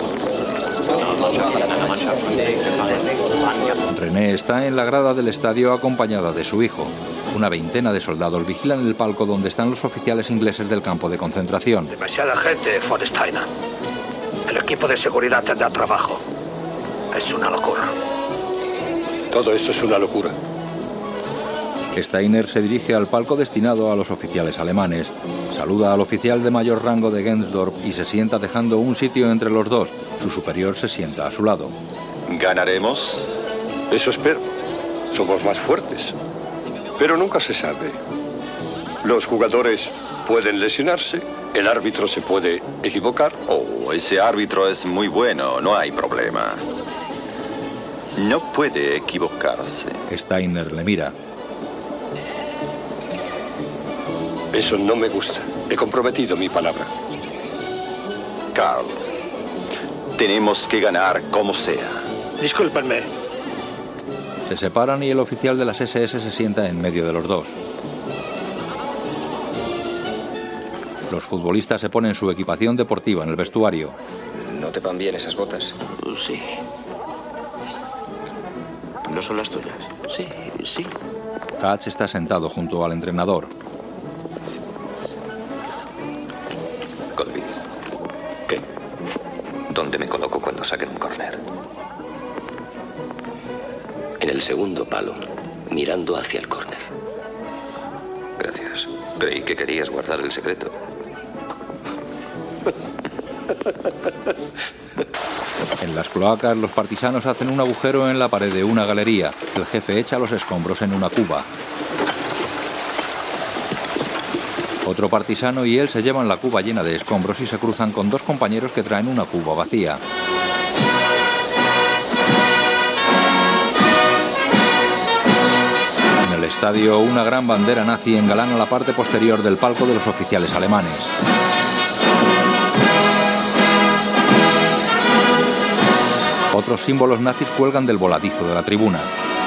[SPEAKER 1] René está en la grada del estadio acompañada de su hijo. Una veintena de soldados vigilan el palco donde están los oficiales ingleses del campo de concentración.
[SPEAKER 11] Demasiada gente, von Steiner. El equipo de seguridad tendrá trabajo. Es una locura.
[SPEAKER 3] Todo esto es una locura.
[SPEAKER 1] Steiner se dirige al palco destinado a los oficiales alemanes. Saluda al oficial de mayor rango de Gensdorf y se sienta dejando un sitio entre los dos. Su superior se sienta a su lado.
[SPEAKER 3] ¿Ganaremos? Eso espero. Somos más fuertes. Pero nunca se sabe. Los jugadores pueden lesionarse, el árbitro se puede equivocar.
[SPEAKER 12] Oh, ese árbitro es muy bueno, no hay problema. No puede equivocarse.
[SPEAKER 1] Steiner le mira.
[SPEAKER 3] Eso no me gusta. He comprometido mi palabra.
[SPEAKER 12] Karl, tenemos que ganar como sea.
[SPEAKER 11] Discúlpenme.
[SPEAKER 1] Se separan y el oficial de las ese ese se sienta en medio de los dos. Los futbolistas se ponen su equipación deportiva en el vestuario.
[SPEAKER 13] ¿No te van bien esas botas?
[SPEAKER 18] Sí. ¿No son las tuyas? Sí, sí.
[SPEAKER 1] Hatch está sentado junto al entrenador.
[SPEAKER 10] Colby, ¿qué? ¿Dónde me coloco cuando saquen un córner?
[SPEAKER 4] En el segundo palo, mirando hacia el córner.
[SPEAKER 10] Gracias. Creí que querías guardar el secreto.
[SPEAKER 1] En las cloacas, los partisanos hacen un agujero en la pared de una galería. El jefe echa los escombros en una cuba. Otro partisano y él se llevan la cuba llena de escombros y se cruzan con dos compañeros que traen una cuba vacía. En el estadio, una gran bandera nazi engalana la parte posterior del palco de los oficiales alemanes. Otros símbolos nazis cuelgan del voladizo de la tribuna.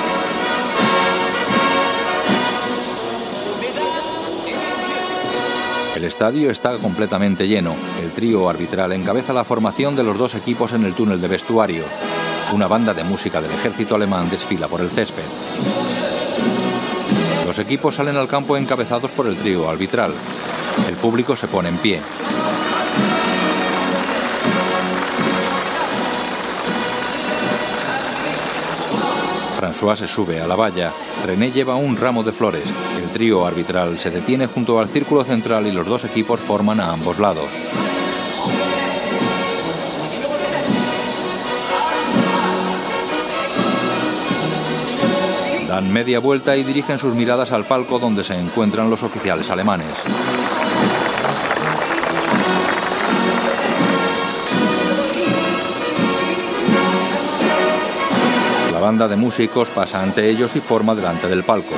[SPEAKER 1] El estadio está completamente lleno. El trío arbitral encabeza la formación de los dos equipos en el túnel de vestuario. Una banda de música del ejército alemán desfila por el césped. Los equipos salen al campo encabezados por el trío arbitral. El público se pone en pie. François se sube a la valla. René lleva un ramo de flores. El trío arbitral se detiene junto al círculo central y los dos equipos forman a ambos lados. Dan media vuelta y dirigen sus miradas al palco donde se encuentran los oficiales alemanes.
[SPEAKER 21] banda de músicos pasa ante ellos y forma delante del palco.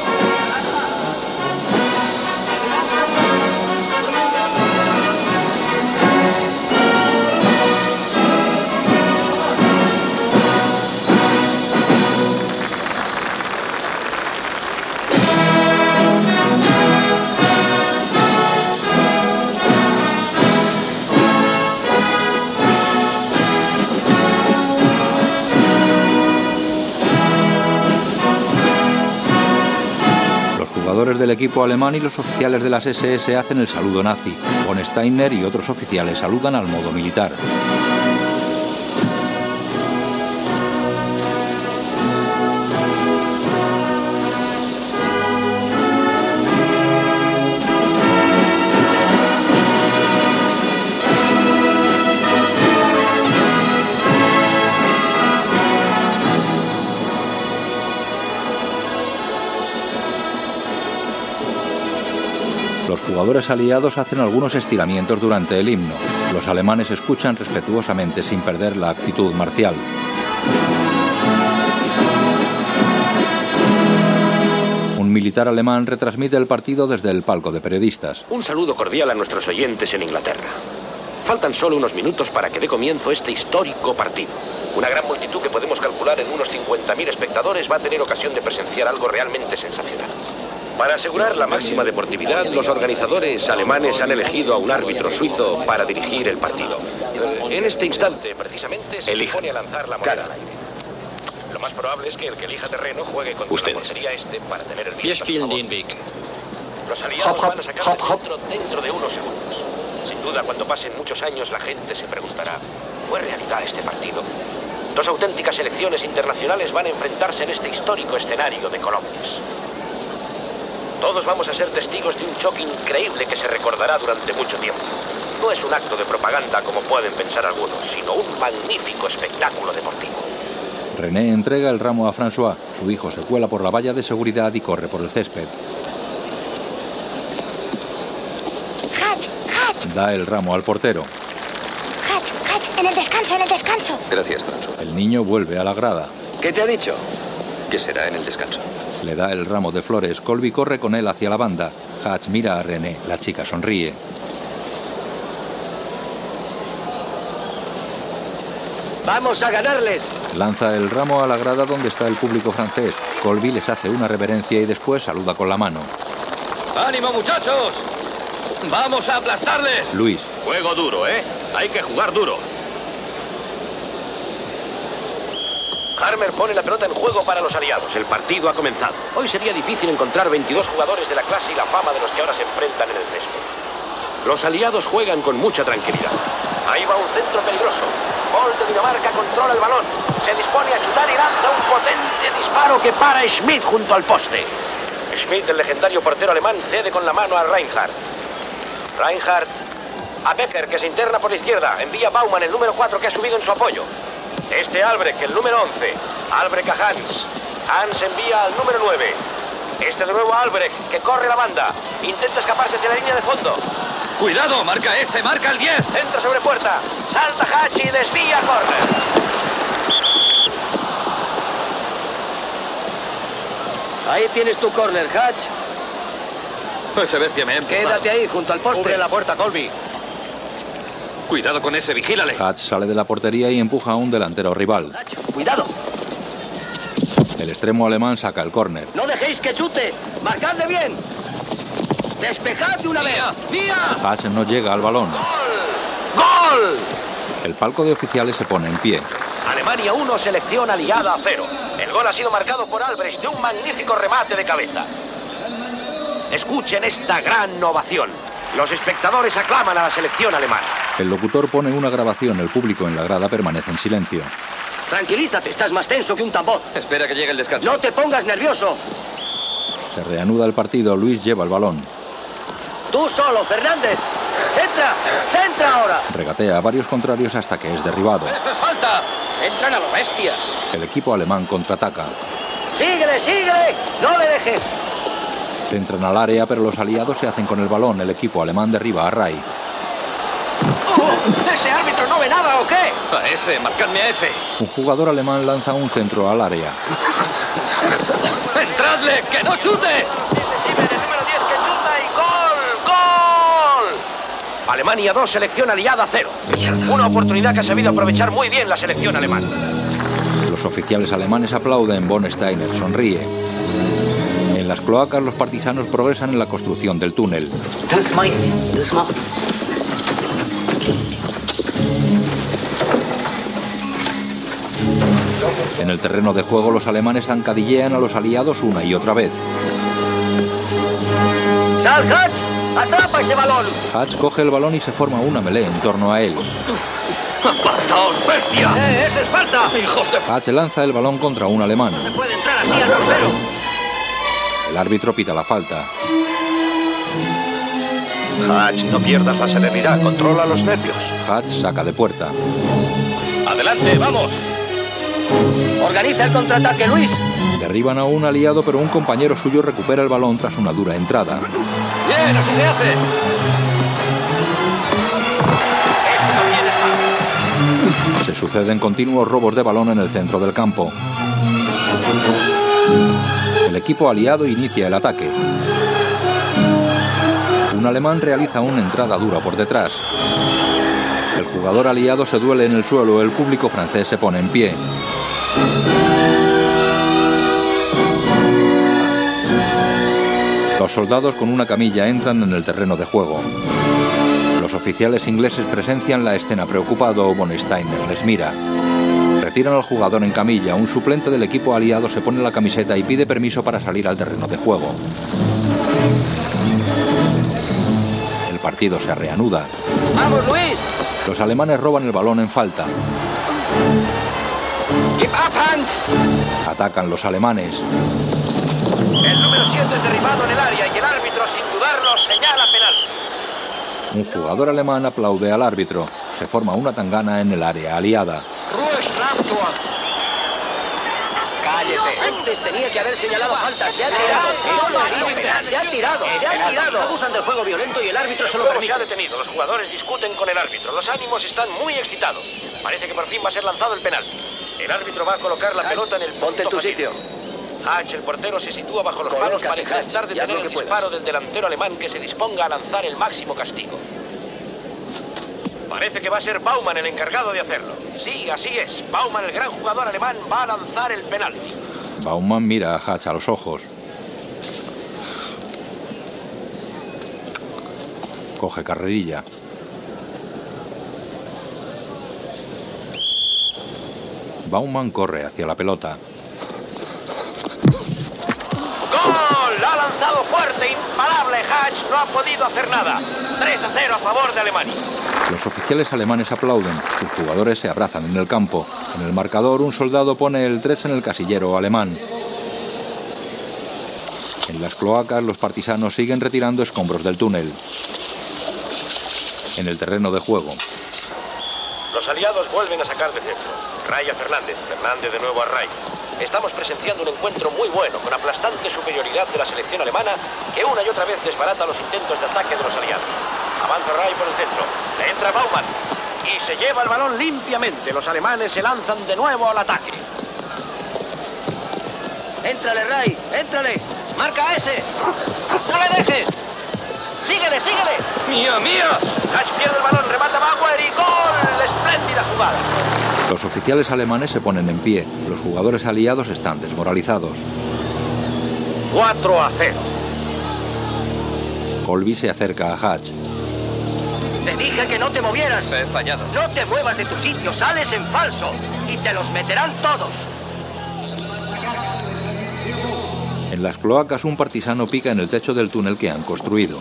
[SPEAKER 21] Del equipo alemán y los oficiales de las ese ese hacen el saludo nazi. Von Steiner y otros oficiales saludan al modo militar. Los jugadores aliados hacen algunos estiramientos durante el himno. Los alemanes escuchan respetuosamente sin perder la actitud marcial. Un militar alemán retransmite el partido desde el palco de periodistas.
[SPEAKER 22] Un saludo cordial a nuestros oyentes en Inglaterra. Faltan solo unos minutos para que dé comienzo este histórico partido. Una gran multitud que podemos calcular en unos cincuenta mil espectadores va a tener ocasión de presenciar algo realmente sensacional. Para asegurar la máxima deportividad, los organizadores alemanes han elegido a un árbitro suizo para dirigir el partido. En este instante, precisamente, se dispone a lanzar la moneda al aire. Lo más probable es que el que elija terreno juegue contra la portería este para tener el viento a su favor. Los aliados van a sacar el centro dentro de unos segundos. Sin duda, cuando pasen muchos años, la gente se preguntará, ¿fue realidad este partido? Dos auténticas selecciones internacionales van a enfrentarse en este histórico escenario de colonias. Todos vamos a ser testigos de un choque increíble que se recordará durante mucho tiempo. No es un acto de propaganda como pueden pensar algunos, sino un magnífico espectáculo deportivo.
[SPEAKER 21] René entrega el ramo a François. Su hijo se cuela por la valla de seguridad y corre por el césped.
[SPEAKER 23] Hatch, Hatch.
[SPEAKER 21] Da el ramo al portero.
[SPEAKER 23] Hatch, Hatch, en el descanso, en el descanso.
[SPEAKER 10] Gracias, François.
[SPEAKER 21] El niño vuelve a la grada.
[SPEAKER 10] ¿Qué te ha dicho? Que será en el descanso.
[SPEAKER 21] Le da el ramo de flores. Colby corre con él hacia la banda. Hatch mira a René. La chica sonríe.
[SPEAKER 24] ¡Vamos a ganarles!
[SPEAKER 21] Lanza el ramo a la grada donde está el público francés. Colby les hace una reverencia y después saluda con la mano.
[SPEAKER 9] ¡Ánimo, muchachos! ¡Vamos a aplastarles!
[SPEAKER 21] Luis.
[SPEAKER 22] Juego duro, ¿eh? Hay que jugar duro. Harmer pone la pelota en juego para los aliados. El partido ha comenzado. Hoy sería difícil encontrar veintidós jugadores de la clase y la fama de los que ahora se enfrentan en el césped. Los aliados juegan con mucha tranquilidad. Ahí va un centro peligroso. Paul de Dinamarca controla el balón. Se dispone a chutar y lanza un potente disparo que para Schmidt junto al poste. Schmidt, el legendario portero alemán, cede con la mano a Reinhardt. Reinhardt a Becker, que se interna por la izquierda. Envía a Baumann, el número cuatro, que ha subido en su apoyo. Este Albrecht, el número once. Albrecht a Hans. Hans envía al número nueve. Este de nuevo a Albrecht, que corre la banda. Intenta escaparse de la línea de fondo.
[SPEAKER 9] ¡Cuidado! ¡Marca ese! ¡Marca el diez!
[SPEAKER 22] Entra sobre puerta. Salta Hatch y desvía córner.
[SPEAKER 24] Ahí tienes tu córner, Hatch.
[SPEAKER 9] Ese bestia me empuja.
[SPEAKER 24] Quédate ahí, junto al poste.
[SPEAKER 22] Cubre la puerta, Colby.
[SPEAKER 9] Cuidado con ese, vigílale.
[SPEAKER 21] Hatch sale de la portería y empuja a un delantero rival.
[SPEAKER 24] Hatch, cuidado.
[SPEAKER 21] El extremo alemán saca el córner.
[SPEAKER 24] No dejéis que chute. Marcadle bien. Despejad de una vez. ¡Mía!
[SPEAKER 21] Hatch no llega al balón.
[SPEAKER 22] ¡Gol!
[SPEAKER 21] El palco de oficiales se pone en pie.
[SPEAKER 22] Alemania uno, selección aliada a cero. El gol ha sido marcado por Albrecht de un magnífico remate de cabeza. Escuchen esta gran ovación. Los espectadores aclaman a la selección alemana.
[SPEAKER 21] El locutor pone una grabación. El público en la grada permanece en silencio.
[SPEAKER 24] Tranquilízate, estás más tenso que un tambor.
[SPEAKER 9] Espera que llegue el descanso.
[SPEAKER 24] No te pongas nervioso.
[SPEAKER 21] Se reanuda el partido. Luis lleva el balón.
[SPEAKER 24] Tú solo, Fernández. ¡Centra! ¡Centra ahora!
[SPEAKER 21] Regatea a varios contrarios hasta que es derribado.
[SPEAKER 9] ¡Eso es falta! ¡Entran a lo bestia!
[SPEAKER 21] El equipo alemán contraataca.
[SPEAKER 24] ¡Síguele, síguele! ¡No le dejes!
[SPEAKER 21] Centran al área, pero los aliados se hacen con el balón. El equipo alemán derriba a Ray.
[SPEAKER 14] ¿Ese árbitro no ve nada o qué?
[SPEAKER 9] A ese, marcadme a ese.
[SPEAKER 21] Un jugador alemán lanza un centro al área.
[SPEAKER 9] ¡Entradle! ¡Que no chute!
[SPEAKER 22] Decisible, número diez que chuta y gol, gol. Alemania dos, selección aliada cero. Una oportunidad que ha sabido aprovechar muy bien la selección alemana.
[SPEAKER 21] Los oficiales alemanes aplauden. Von Steiner sonríe. En las cloacas, los partisanos progresan en la construcción del túnel. En el terreno de juego, los alemanes zancadillean a los aliados una y otra vez.
[SPEAKER 24] ¡Sal, Hatch! ¡Atrapa ese balón!
[SPEAKER 21] Hatch coge el balón y se forma una melee en torno a él.
[SPEAKER 9] ¡Apartaos, bestia!
[SPEAKER 14] ¡Eh, ese es falta!
[SPEAKER 9] ¡Hijos de...
[SPEAKER 21] Hatch lanza el balón contra un alemán.
[SPEAKER 14] No se puede entrar así al portero.
[SPEAKER 21] El árbitro pita la falta.
[SPEAKER 12] Hatch, no pierdas la serenidad, controla los nervios.
[SPEAKER 21] Hatch saca de puerta.
[SPEAKER 9] ¡Adelante, vamos!
[SPEAKER 24] Organiza el contraataque, Luis.
[SPEAKER 21] Derriban a un aliado, pero un compañero suyo recupera el balón tras una dura entrada.
[SPEAKER 9] ¡Bien, así se hace!
[SPEAKER 21] Se suceden continuos robos de balón en el centro del campo. El equipo aliado inicia el ataque. Un alemán realiza una entrada dura por detrás. El jugador aliado se duele en el suelo. El público francés se pone en pie. Los soldados con una camilla entran en el terreno de juego. Los oficiales ingleses presencian la escena preocupado. Von Steiner les mira. Retiran al jugador en camilla. Un suplente del equipo aliado se pone la camiseta y pide permiso para salir al terreno de juego. El partido se reanuda.
[SPEAKER 24] ¡Vamos, Luis!
[SPEAKER 21] Los alemanes roban el balón en falta.
[SPEAKER 24] ¡Gib ab, Hans!
[SPEAKER 21] Atacan los alemanes.
[SPEAKER 22] El número siete es derribado en el área y el árbitro, sin dudarlo, señala penal.
[SPEAKER 21] Un jugador alemán aplaude al árbitro. Se forma una tangana en el área aliada.
[SPEAKER 24] ¡Cállese! Antes tenía que haber señalado falta. Se ha tirado. No lo ha visto. Se ha tirado. Se ha tirado. Abusan del juego violento y el árbitro se lo permite.
[SPEAKER 22] Se ha detenido. Los jugadores discuten con el árbitro. Los ánimos están muy excitados. Parece que por fin va a ser lanzado el penal. El árbitro va a colocar la pelota en el punto.
[SPEAKER 24] Ponte en tu sitio.
[SPEAKER 22] Hatch, el portero, se sitúa bajo los palos para intentar detener el disparo del delantero alemán que se disponga a lanzar el máximo castigo. Parece que va a ser Baumann el encargado de hacerlo. Sí, así es. Baumann, el gran jugador alemán, va a lanzar el penalti.
[SPEAKER 21] Baumann mira a Hatch a los ojos. Coge carrerilla. Baumann corre hacia la pelota.
[SPEAKER 22] ¡Gol! La ha lanzado fuerte, imparable. Hatch no ha podido hacer nada. tres a cero a favor de Alemania.
[SPEAKER 21] Los oficiales alemanes aplauden. Sus jugadores se abrazan en el campo. En el marcador, un soldado pone el tres en el casillero alemán. En las cloacas, los partisanos siguen retirando escombros del túnel. En el terreno de juego.
[SPEAKER 22] Los aliados vuelven a sacar de centro. Ray a Fernández, Fernández de nuevo a Ray. Estamos presenciando un encuentro muy bueno, con aplastante superioridad de la selección alemana, que una y otra vez desbarata los intentos de ataque de los aliados. Avanza Ray por el centro. Le entra Baumann. Y se lleva el balón limpiamente. Los alemanes se lanzan de nuevo al ataque.
[SPEAKER 24] ¡Éntrale, Ray! ¡Éntrale! ¡Marca a ese! ¡No le dejes! ¡Síguele, síguele!
[SPEAKER 9] ¡Mía, mía!
[SPEAKER 22] Hatch pierde el balón, remata Bauer y ¡gol! ¡Espléndida jugada!
[SPEAKER 21] Los oficiales alemanes se ponen en pie. Los jugadores aliados están desmoralizados.
[SPEAKER 22] cuatro a cero.
[SPEAKER 21] Colby se acerca a Hatch.
[SPEAKER 24] Te dije que no te movieras.
[SPEAKER 9] He fallado.
[SPEAKER 24] No te muevas de tu sitio, sales en falso. Y te los meterán todos.
[SPEAKER 21] En las cloacas, un partisano pica en el techo del túnel que han construido.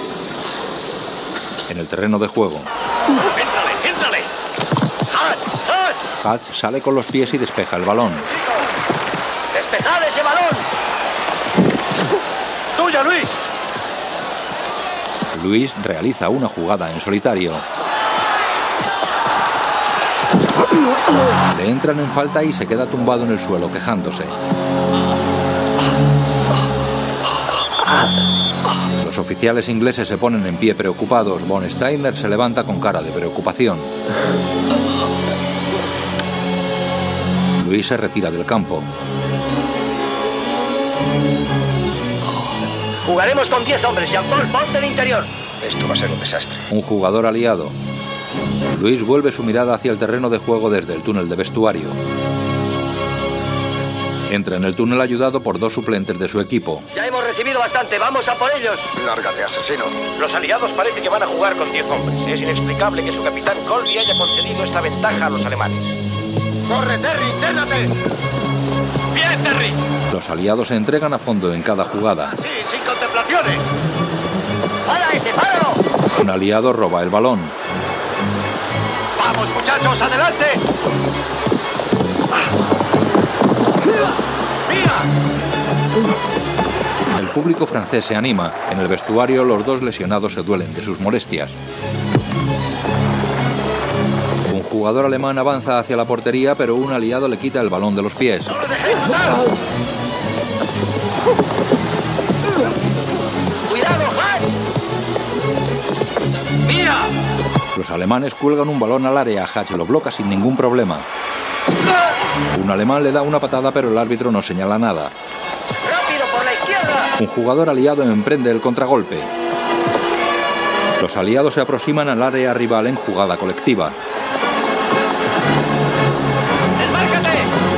[SPEAKER 21] En el terreno de juego.
[SPEAKER 22] ¡Éntrale, éntrale! ¡Hatch, Hatch!
[SPEAKER 21] Hatch sale con los pies y despeja el balón.
[SPEAKER 24] ¡Despejad ese balón!
[SPEAKER 22] ¡Tuya, Luis!
[SPEAKER 21] Luis realiza una jugada en solitario. Le entran en falta y se queda tumbado en el suelo quejándose. Los Los oficiales ingleses se ponen en pie preocupados. Von Steiner se levanta con cara de preocupación. Luis se retira del campo.
[SPEAKER 24] Jugaremos con diez hombres. Jean-Paul, ponte el interior.
[SPEAKER 13] Esto va a ser un desastre.
[SPEAKER 21] Un jugador aliado. Luis vuelve su mirada hacia el terreno de juego desde el túnel de vestuario. Entra en el túnel ayudado por dos suplentes de su equipo.
[SPEAKER 24] Ya hemos recibido bastante. Vamos a por ellos.
[SPEAKER 13] Lárgate, asesino.
[SPEAKER 22] Los aliados parece que van a jugar con diez hombres. Es inexplicable que su capitán Colby haya concedido esta ventaja a los alemanes.
[SPEAKER 13] ¡Corre, Terry! ¡Inténate!
[SPEAKER 22] ¡Bien, Terry!
[SPEAKER 21] Los aliados se entregan a fondo en cada jugada.
[SPEAKER 24] Sí, sin contemplaciones. ¡Para ese, páralo!
[SPEAKER 21] Un aliado roba el balón.
[SPEAKER 22] ¡Vamos, muchachos, adelante!
[SPEAKER 24] ¡Mira!
[SPEAKER 21] El público francés se anima. En el vestuario, los dos lesionados se duelen de sus molestias. Un jugador alemán avanza hacia la portería, pero un aliado le quita el balón de los pies.
[SPEAKER 24] ¡No lo dejéis matar! ¡Cuidado, Hatch! ¡Mira!
[SPEAKER 21] Los alemanes cuelgan un balón al área. Hatch lo bloquea sin ningún problema. Un alemán le da una patada, pero el árbitro no señala nada.
[SPEAKER 24] ¡Rápido, por la izquierda!
[SPEAKER 21] Un jugador aliado emprende el contragolpe. Los aliados se aproximan al área rival en jugada colectiva.
[SPEAKER 24] ¡Desmárcate!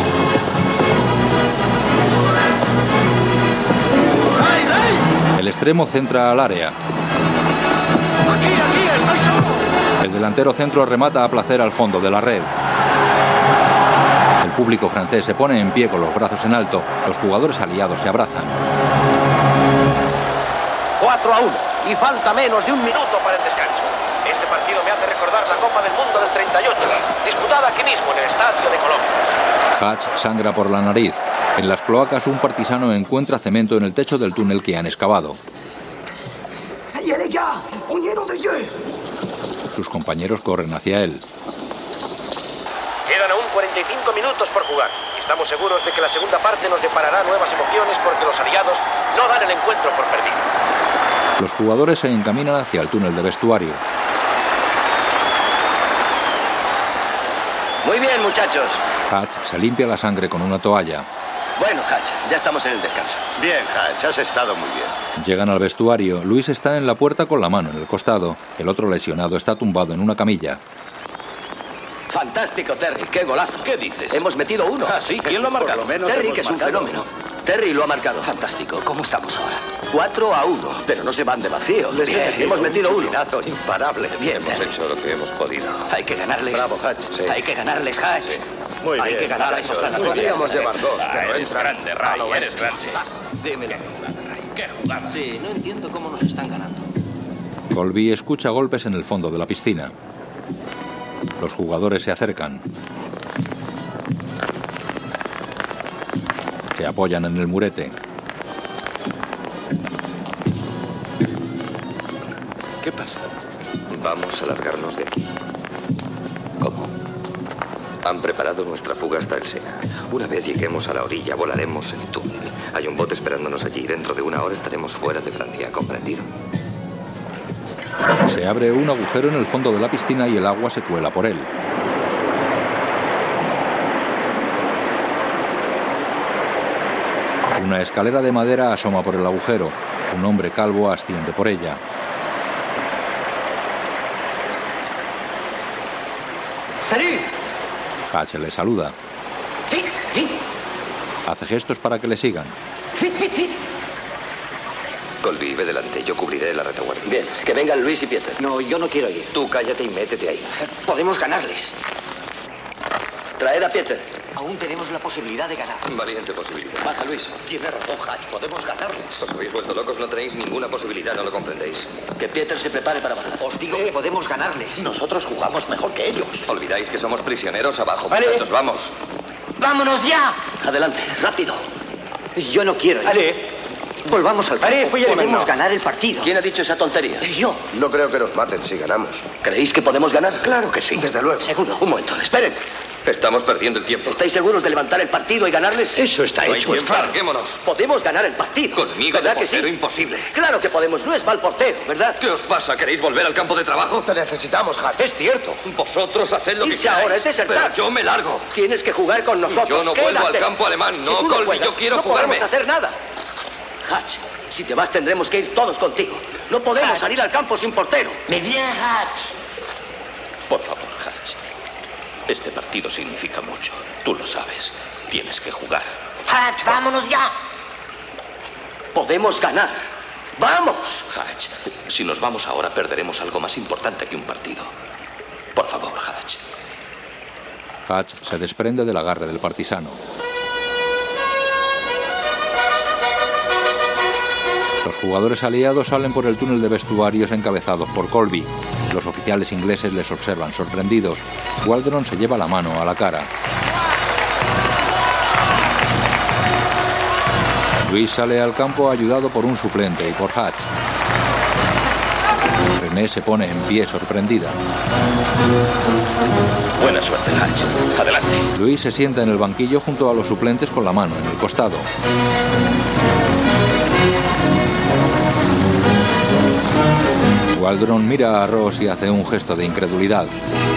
[SPEAKER 24] ¡Ray, Ray!
[SPEAKER 21] El extremo centra al área.
[SPEAKER 24] ¡Aquí, aquí! ¡Estoy solo!
[SPEAKER 21] El delantero centro remata a placer al fondo de la red. El público francés se pone en pie con los brazos en alto. Los jugadores aliados se abrazan.
[SPEAKER 22] cuatro a uno. Y falta menos de un minuto para el descanso. Este partido me hace recordar la Copa del Mundo del treinta y ocho, disputada aquí mismo en el Estadio de Colombia.
[SPEAKER 21] Hatch sangra por la nariz. En las cloacas, un partisano encuentra cemento en el techo del túnel que han excavado. Sus compañeros corren hacia él.
[SPEAKER 22] Quedan aún cuarenta y cinco minutos por jugar. Y estamos seguros de que la segunda parte nos deparará nuevas emociones porque los aliados no dan el encuentro por perdido.
[SPEAKER 21] Los jugadores se encaminan hacia el túnel de vestuario.
[SPEAKER 24] Muy bien, muchachos.
[SPEAKER 21] Hatch se limpia la sangre con una toalla.
[SPEAKER 24] Bueno, Hatch, ya estamos en el descanso.
[SPEAKER 12] Bien, Hatch, has estado muy bien.
[SPEAKER 21] Llegan al vestuario. Luis está en la puerta con la mano en el costado. El otro lesionado está tumbado en una camilla.
[SPEAKER 24] Fantástico, Terry. ¡Qué golazo!
[SPEAKER 22] ¿Qué dices?
[SPEAKER 24] Hemos metido uno.
[SPEAKER 22] Ah, sí. ¿Quién lo ha marcado?
[SPEAKER 24] Por lo menos Terry, que es un
[SPEAKER 22] marcado.
[SPEAKER 24] fenómeno. Terry lo ha marcado.
[SPEAKER 22] Fantástico. ¿Cómo estamos ahora?
[SPEAKER 24] cuatro a uno. Pero no se van de vacío. Les
[SPEAKER 22] Bien,
[SPEAKER 24] hemos metido uno.
[SPEAKER 12] Tirazo imparable.
[SPEAKER 24] Bien,
[SPEAKER 9] Hemos
[SPEAKER 24] Terry.
[SPEAKER 9] hecho lo que hemos podido.
[SPEAKER 24] Hay que ganarles.
[SPEAKER 12] Bravo, Hatch. Sí.
[SPEAKER 24] Hay que ganarles, Hatch.
[SPEAKER 12] Sí. Muy
[SPEAKER 24] Hay
[SPEAKER 12] bien.
[SPEAKER 24] que ganar a esos ganadores.
[SPEAKER 22] Podríamos llevar dos,
[SPEAKER 9] Ah,
[SPEAKER 22] pero
[SPEAKER 9] eres
[SPEAKER 22] entran
[SPEAKER 9] grande,
[SPEAKER 22] a
[SPEAKER 9] Ray,
[SPEAKER 22] lo
[SPEAKER 9] eres
[SPEAKER 22] bestia.
[SPEAKER 9] grande.
[SPEAKER 24] Dímelo.
[SPEAKER 9] ¡Qué jugada!
[SPEAKER 24] Sí, no entiendo cómo nos están ganando.
[SPEAKER 21] Colby escucha golpes en el fondo de la piscina. Los jugadores se acercan. Se apoyan en el murete.
[SPEAKER 12] ¿Qué pasa?
[SPEAKER 10] Vamos a largarnos de aquí. ¿Cómo? Han preparado nuestra fuga hasta el Sena. Una vez lleguemos a la orilla, volaremos el túnel. Hay un bote esperándonos allí. Dentro de una hora estaremos fuera de Francia. ¿Comprendido?
[SPEAKER 21] Se abre un agujero en el fondo de la piscina y el agua se cuela por él. Una escalera de madera asoma por el agujero. Un hombre calvo asciende por ella.
[SPEAKER 24] ¡Salud!
[SPEAKER 21] Hatch le saluda.
[SPEAKER 24] ¡Fit, fit!
[SPEAKER 21] Hace gestos para que le sigan.
[SPEAKER 24] ¡Fit, fit, fit!
[SPEAKER 10] Colby, ve delante. Yo cubriré la retaguardia.
[SPEAKER 24] Bien, que vengan Luis y Peter.
[SPEAKER 4] No, yo no quiero ir.
[SPEAKER 10] Tú cállate y métete ahí.
[SPEAKER 4] Podemos ganarles.
[SPEAKER 24] Traed a Peter.
[SPEAKER 4] Aún tenemos la posibilidad de ganar.
[SPEAKER 10] Valiente posibilidad.
[SPEAKER 24] Baja, Luis.
[SPEAKER 4] Tiene razón, Hatch. Podemos ganarles.
[SPEAKER 10] Os habéis vuelto locos. No tenéis ninguna posibilidad. No lo comprendéis.
[SPEAKER 24] Que Peter se prepare para bajar.
[SPEAKER 4] Os digo que podemos ganarles.
[SPEAKER 24] Nosotros jugamos mejor que ellos.
[SPEAKER 10] Olvidáis que somos prisioneros abajo.
[SPEAKER 24] Vale.
[SPEAKER 10] Muchachos, vamos.
[SPEAKER 24] ¡Vámonos ya! Adelante, rápido.
[SPEAKER 4] Yo no quiero ir.
[SPEAKER 24] Ale.
[SPEAKER 4] Volvamos al
[SPEAKER 24] Ale,
[SPEAKER 4] campo.
[SPEAKER 24] fui yo.
[SPEAKER 4] Podemos
[SPEAKER 24] No.
[SPEAKER 4] ganar el partido.
[SPEAKER 24] ¿Quién ha dicho esa tontería?
[SPEAKER 4] Yo.
[SPEAKER 22] No creo que nos maten si ganamos.
[SPEAKER 24] ¿Creéis que podemos ganar?
[SPEAKER 22] Claro que sí. Desde luego.
[SPEAKER 4] Seguro.
[SPEAKER 24] Un momento, esperen.
[SPEAKER 9] Estamos perdiendo el tiempo.
[SPEAKER 24] ¿Estáis seguros de levantar el partido y ganarles?
[SPEAKER 22] Eso está
[SPEAKER 9] No hay
[SPEAKER 22] hecho, es
[SPEAKER 9] tiempo,
[SPEAKER 22] claro.
[SPEAKER 9] larguémonos.
[SPEAKER 24] Podemos ganar el partido.
[SPEAKER 9] Conmigo de
[SPEAKER 24] ¿Verdad que sí?
[SPEAKER 9] portero, imposible.
[SPEAKER 24] Claro que podemos. No es mal portero, ¿verdad?
[SPEAKER 9] ¿Qué os pasa? ¿Queréis volver al campo de trabajo?
[SPEAKER 22] Te necesitamos, Hatch.
[SPEAKER 24] Es cierto.
[SPEAKER 9] Vosotros haced lo que
[SPEAKER 24] Irse
[SPEAKER 9] queráis.
[SPEAKER 24] ahora es desertar.
[SPEAKER 9] Pero yo me largo.
[SPEAKER 24] Tienes que jugar con nosotros.
[SPEAKER 9] Yo no vuelvo
[SPEAKER 24] Quédate.
[SPEAKER 9] al campo alemán.
[SPEAKER 24] Si
[SPEAKER 9] No,
[SPEAKER 24] tú
[SPEAKER 9] Colby,
[SPEAKER 24] juegas,
[SPEAKER 9] yo quiero
[SPEAKER 24] no
[SPEAKER 9] jugarme.
[SPEAKER 24] podemos hacer nada. Hatch, si te vas tendremos que ir todos contigo. No podemos
[SPEAKER 22] Hatch.
[SPEAKER 24] salir al campo sin portero.
[SPEAKER 22] Me bien, Hatch.
[SPEAKER 2] Por favor, Hatch. Este partido significa mucho. Tú lo sabes. Tienes que jugar.
[SPEAKER 23] Hatch, vámonos ya.
[SPEAKER 24] Podemos ganar. ¡Vamos!
[SPEAKER 2] Hatch, si nos vamos ahora perderemos algo más importante que un partido. Por favor, Hatch.
[SPEAKER 21] Hatch se desprende del agarre del partisano. Los jugadores aliados salen por el túnel de vestuarios encabezados por Colby. Los oficiales ingleses les observan sorprendidos. Waldron se lleva la mano a la cara. Luis sale al campo ayudado por un suplente y por Hatch. René se pone en pie sorprendida.
[SPEAKER 2] Buena suerte, Hatch. Adelante.
[SPEAKER 21] Luis se sienta en el banquillo junto a los suplentes con la mano en el costado. Waldron mira a Ross y hace un gesto de incredulidad.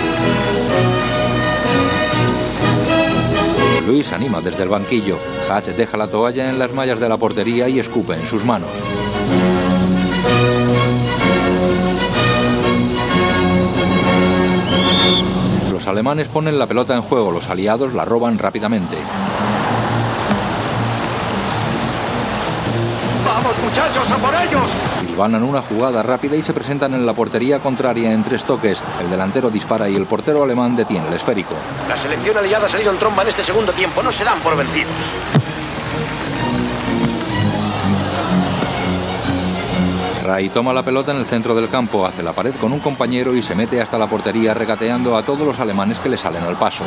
[SPEAKER 21] Luis anima desde el banquillo. Hatch deja la toalla en las mallas de la portería y escupe en sus manos. Los alemanes ponen la pelota en juego, los aliados la roban rápidamente.
[SPEAKER 24] ¡Vamos, muchachos, a por ellos!
[SPEAKER 21] Hilvanan una jugada rápida y se presentan en la portería contraria en tres toques. El delantero dispara y el portero alemán detiene el esférico.
[SPEAKER 22] La selección aliada ha salido en tromba en este segundo tiempo. No se dan por vencidos.
[SPEAKER 21] Ray toma la pelota en el centro del campo, hace la pared con un compañero y se mete hasta la portería regateando a todos los alemanes que le salen al paso.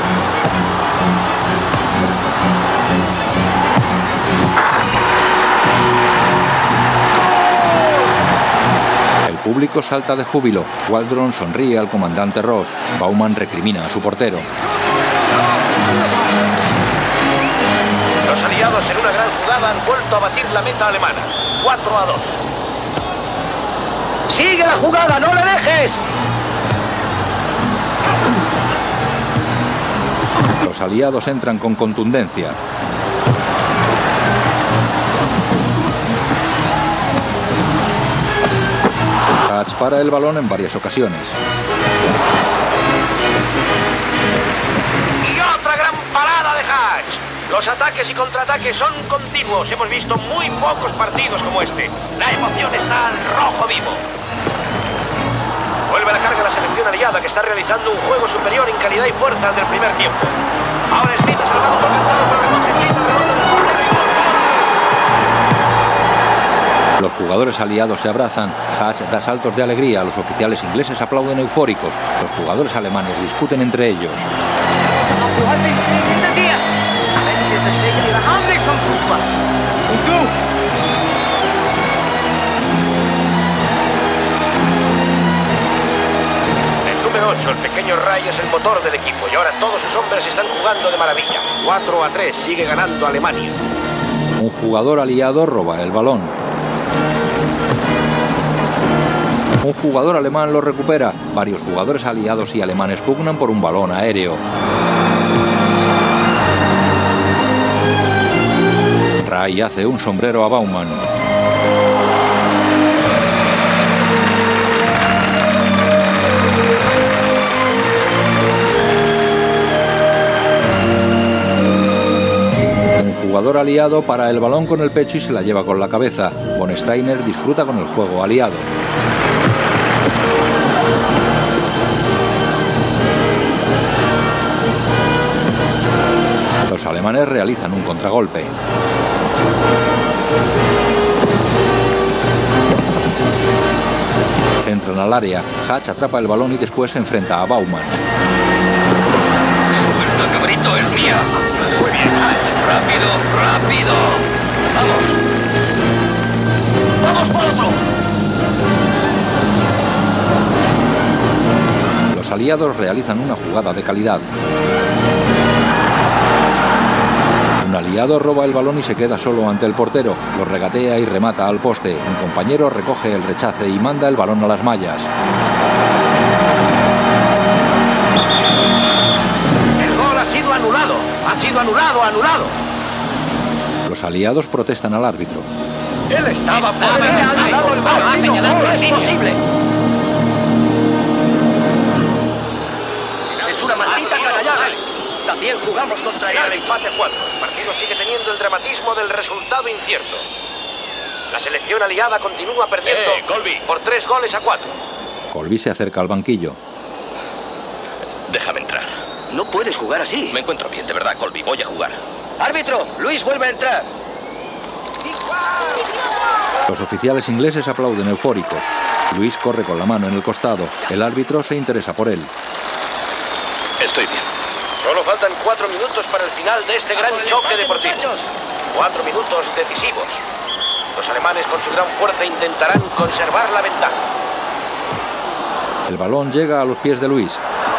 [SPEAKER 21] El público salta de júbilo. Waldron sonríe al comandante Ross. Baumann recrimina a su portero.
[SPEAKER 22] Los aliados en una gran jugada han vuelto a batir la meta alemana. cuatro a dos.
[SPEAKER 24] ¡Sigue la jugada! ¡No le dejes!
[SPEAKER 21] Los aliados entran con contundencia. Hatch para el balón en varias ocasiones.
[SPEAKER 22] Y otra gran parada de Hatch. Los ataques y contraataques son continuos. Hemos visto muy pocos partidos como este. La emoción está al rojo vivo. Vuelve a la carga la selección aliada, que está realizando un juego superior en calidad y fuerza al del primer tiempo. Ahora Smith es salvado por Cantado, pero recoge Smith el rebote del portero.
[SPEAKER 21] Los jugadores aliados se abrazan. Hatch da saltos de alegría. Los oficiales ingleses aplauden eufóricos. Los jugadores alemanes discuten entre ellos.
[SPEAKER 22] El número ocho, el pequeño Ray, es el motor del equipo y ahora todos sus hombres están jugando de maravilla. cuatro a tres, sigue ganando Alemania.
[SPEAKER 21] Un jugador aliado roba el balón. Un jugador alemán lo recupera. Varios jugadores aliados y alemanes pugnan por un balón aéreo. Ray hace un sombrero a Baumann. Un jugador aliado para el balón con el pecho y se la lleva con la cabeza. Von Steiner disfruta con el juego aliado. Los alemanes realizan un contragolpe. Centran al área. Hatch atrapa el balón y después se enfrenta a Baumann.
[SPEAKER 9] ¡Suelta, cabrito! ¡Es mía! Muy bien, Hatch. ¡Rápido, rápido! ¡Vamos! ¡Vamos por otro!
[SPEAKER 21] Los aliados realizan una jugada de calidad. aliado roba el balón y se queda solo ante el portero. Lo regatea y remata al poste. Un compañero recoge el rechace y manda el balón a las mallas.
[SPEAKER 24] El gol ha sido anulado. Ha sido anulado, anulado.
[SPEAKER 21] Los aliados protestan al árbitro.
[SPEAKER 24] Él estaba fuera. Ha anulado el gol. Ha señalado. No es posible. Es una maldita canallada. También jugamos contra él.
[SPEAKER 22] El empate a cuatro. El partido sigue teniendo el dramatismo del resultado incierto. La selección aliada continúa perdiendo
[SPEAKER 2] eh, Colby.
[SPEAKER 22] por tres goles a cuatro.
[SPEAKER 21] Colby se acerca al banquillo.
[SPEAKER 2] Déjame entrar.
[SPEAKER 24] No puedes jugar así.
[SPEAKER 2] Me encuentro bien, de verdad, Colby. Voy a jugar.
[SPEAKER 24] Árbitro, Luis vuelve a entrar.
[SPEAKER 21] Los oficiales ingleses aplauden eufóricos. Luis corre con la mano en el costado. El árbitro se interesa por él.
[SPEAKER 2] Estoy bien.
[SPEAKER 22] Solo faltan cuatro minutos para el final de este gran choque deportivo. Cuatro minutos decisivos. Los alemanes con su gran fuerza intentarán conservar la ventaja.
[SPEAKER 21] El balón llega a los pies de Luis.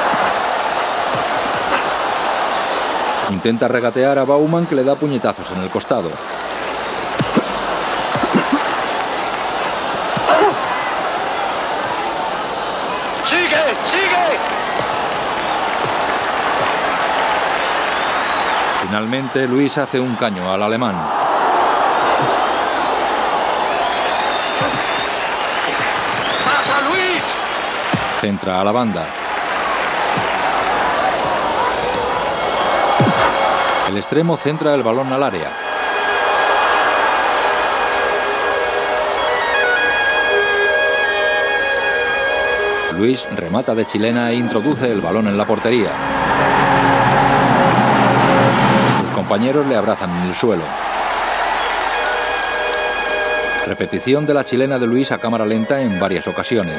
[SPEAKER 21] Intenta regatear a Baumann, que le da puñetazos en el costado.
[SPEAKER 24] ¡Sigue! ¡Sigue!
[SPEAKER 21] Finalmente, Luis hace un caño al alemán.
[SPEAKER 24] ¡Pasa, Luis!
[SPEAKER 21] Centra a la banda. El extremo centra el balón al área. Luis remata de chilena e introduce el balón en la portería. Sus compañeros le abrazan en el suelo. Repetición de la chilena de Luis a cámara lenta en varias ocasiones.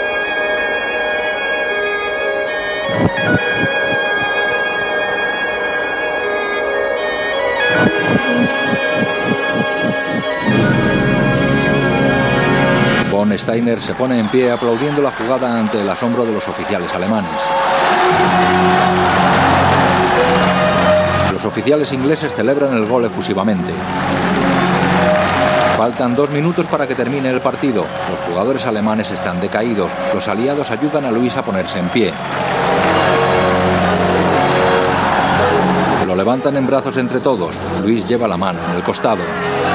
[SPEAKER 21] Von Steiner se pone en pie aplaudiendo la jugada ante el asombro de los oficiales alemanes. Los oficiales ingleses celebran el gol efusivamente. Faltan dos minutos para que termine el partido. Los jugadores alemanes están decaídos. Los aliados ayudan a Luis a ponerse en pie. Lo levantan en brazos entre todos. Luis lleva la mano en el costado.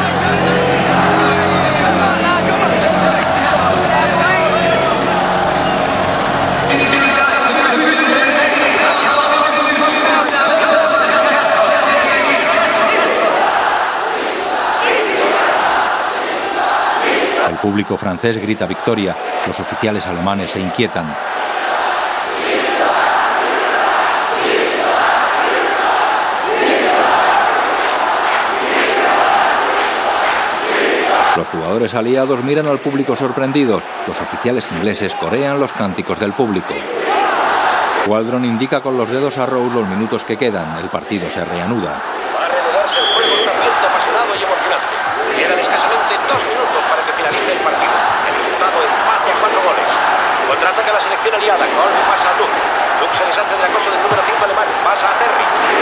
[SPEAKER 21] El público francés grita victoria. Los oficiales alemanes se inquietan. Los jugadores aliados miran al público sorprendidos. Los oficiales ingleses corean los cánticos del público. Waldron indica con los dedos a Rose los minutos que quedan. El partido se reanuda.
[SPEAKER 22] Va a reanudarse el juego en un ambiente apasionado y emocionante. Quedan escasamente dos minutos para que finalice el partido. El resultado empate a cuatro goles. Contraataca la selección aliada. Colby pasa a Duke. Duke se deshace del acoso del número cinco alemán. Pasa a Terry.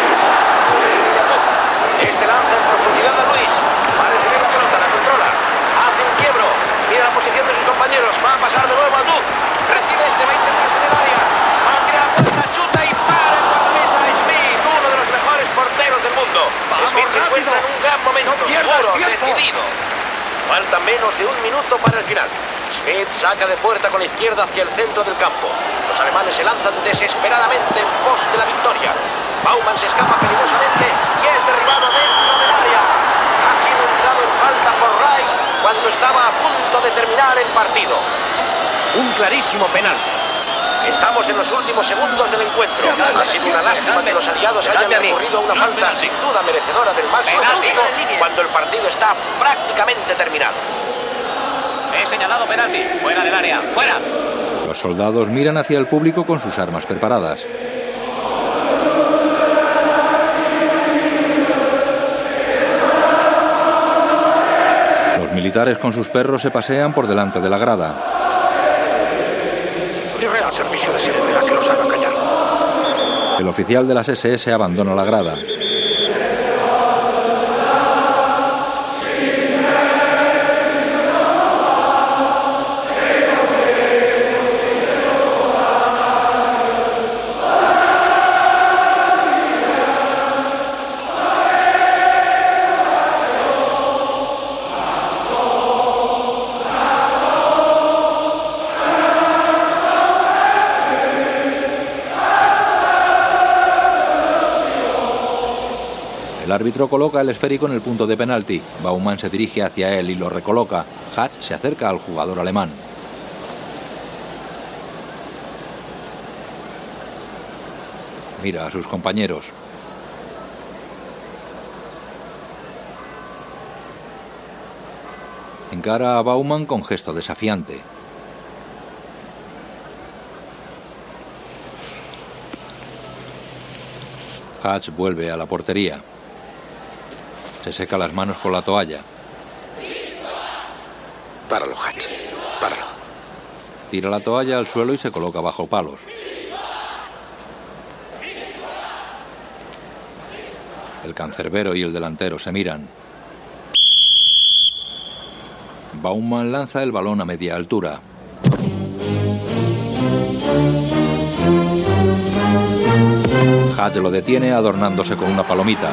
[SPEAKER 22] Este lanza en profundidad a Luis. Va a recibir la pelota, la controla. Hace un quiebro. Mira la posición de sus compañeros. Va a pasar de nuevo a Duke. Recibe este, va a intentarse en el área. Va a tirar la puerta, chuta y para el guardameta Smith, uno de los mejores porteros del mundo. Vamos, Smith se encuentra en un gran momento, no seguro, decidido. Falta menos de un minuto para el final. Smith saca de puerta con la izquierda hacia el centro del campo. Los alemanes se lanzan desesperadamente en pos de la victoria. Baumann se escapa peligrosamente y es derribado dentro del área. Ha sido entrado en falta por Ray cuando estaba a punto de terminar el partido. Un clarísimo penal. Estamos en los últimos segundos del encuentro. Ha sido una lástima que los aliados hayan recurrido a una falta sin duda merecedora del máximo castigo cuando el partido está prácticamente terminado.
[SPEAKER 6] He señalado penalti. Fuera del área. ¡Fuera!
[SPEAKER 21] Los soldados miran hacia el público con sus armas preparadas. Los militares con sus perros se pasean por delante de la grada.
[SPEAKER 11] Diré al servicio de seguridad que los haga callar.
[SPEAKER 21] El oficial de las ese ese abandona la grada. árbitro coloca el esférico en el punto de penalti. Baumann se dirige hacia él y lo recoloca. Hatch se acerca al jugador alemán. Mira a sus compañeros. Encara a Baumann con gesto desafiante. Hatch vuelve a la portería. Se seca las manos con la toalla.
[SPEAKER 22] Páralo, Hatch. Páralo.
[SPEAKER 21] Tira la toalla al suelo y se coloca bajo palos. El cancerbero y el delantero se miran. Baumann lanza el balón a media altura. Hatch lo detiene adornándose con una palomita.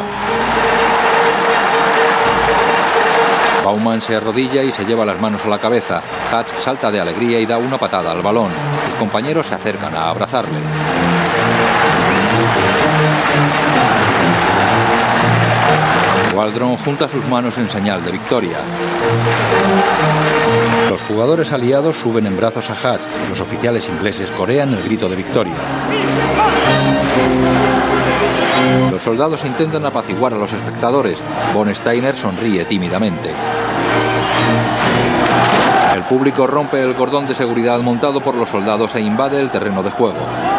[SPEAKER 21] Baumann se arrodilla y se lleva las manos a la cabeza. Hatch salta de alegría y da una patada al balón. Sus compañeros se acercan a abrazarle. Waldron junta sus manos en señal de victoria. Los jugadores aliados suben en brazos a Hatch. Los oficiales ingleses corean el grito de victoria. Los soldados intentan apaciguar a los espectadores. Von Steiner sonríe tímidamente. El público rompe el cordón de seguridad montado por los soldados e invade el terreno de juego.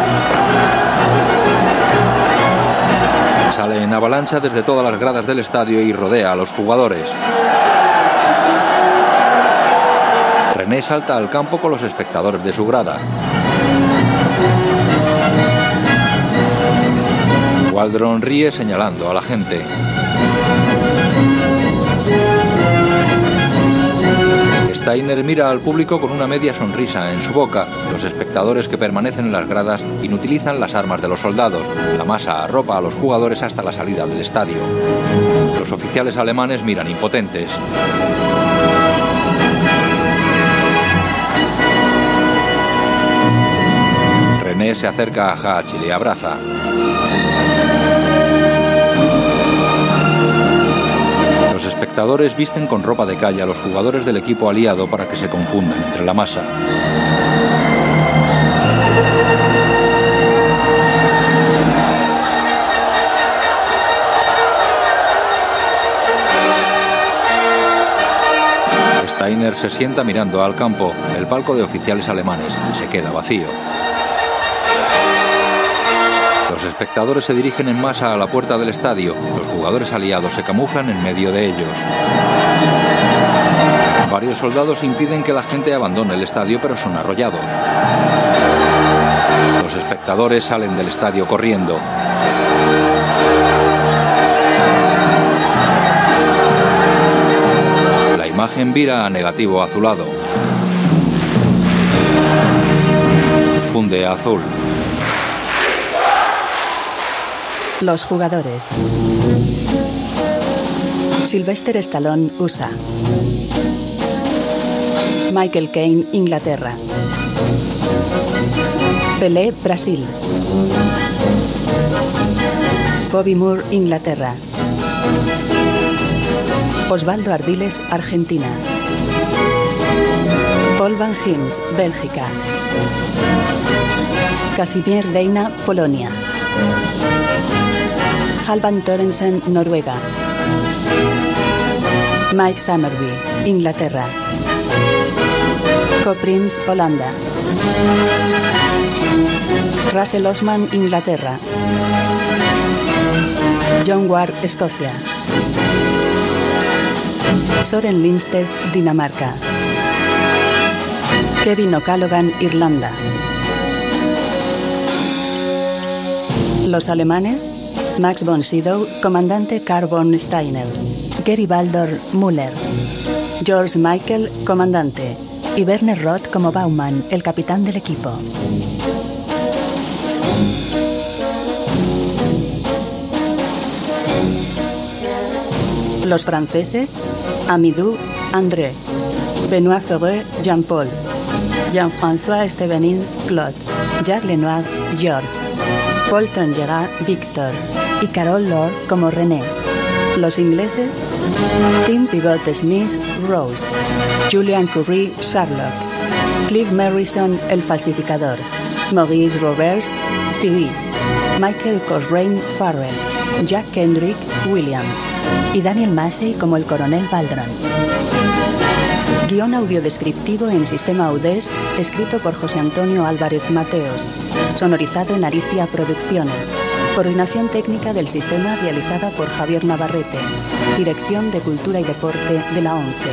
[SPEAKER 21] Sale en avalancha desde todas las gradas del estadio y rodea a los jugadores. René salta al campo con los espectadores de su grada. Waldron ríe señalando a la gente. Steiner mira al público con una media sonrisa en su boca. Los espectadores que permanecen en las gradas inutilizan las armas de los soldados. La masa arropa a los jugadores hasta la salida del estadio. Los oficiales alemanes miran impotentes. René se acerca a Hatch y le abraza. Los espectadores visten con ropa de calle a los jugadores del equipo aliado para que se confundan entre la masa. Steiner se sienta mirando al campo. El palco de oficiales alemanes se queda vacío. Los espectadores se dirigen en masa a la puerta del estadio. Los jugadores aliados se camuflan en medio de ellos. Varios soldados impiden que la gente abandone el estadio, pero son arrollados. Los espectadores salen del estadio corriendo. La imagen vira a negativo azulado. Funde a azul.
[SPEAKER 7] Los jugadores. Sylvester Stallone, U S A. Michael Caine, Inglaterra. Pelé, Brasil. Bobby Moore, Inglaterra. Osvaldo Ardiles, Argentina. Paul Van Hims, Bélgica. Casimir Deina, Polonia. Halvan Torensen, Noruega. Mike Summerby, Inglaterra. Coprins, Holanda. Russell Osman, Inglaterra. John Ward, Escocia. Soren Lindstedt, Dinamarca. Kevin O'Callaghan, Irlanda. Los alemanes: Max von Sydow, comandante Karl von Steiner. Gary Baldor, Müller. George Michael, comandante. Y Werner Roth como Baumann, el capitán del equipo. Los franceses: Amidou, André. Benoît Ferreux, Jean-Paul. Jean-François Estevenin, Claude. Jacques Lenoir, George. Paul Tongerat, Victor. Y Carol Lord como René. Los ingleses: Tim Pivot Smith, Rose; Julian Currie, Sherlock; Cliff Merrison, el falsificador; Maurice Roberts, Piggy; Michael Cosrain, Farrell; Jack Kendrick, William; y Daniel Massey como el coronel Baldron. Guión audiodescriptivo en sistema Audés, escrito por José Antonio Álvarez Mateos. Sonorizado en Aristia Producciones. Coordinación técnica del sistema realizada por Javier Navarrete. Dirección de Cultura y Deporte de la ONCE.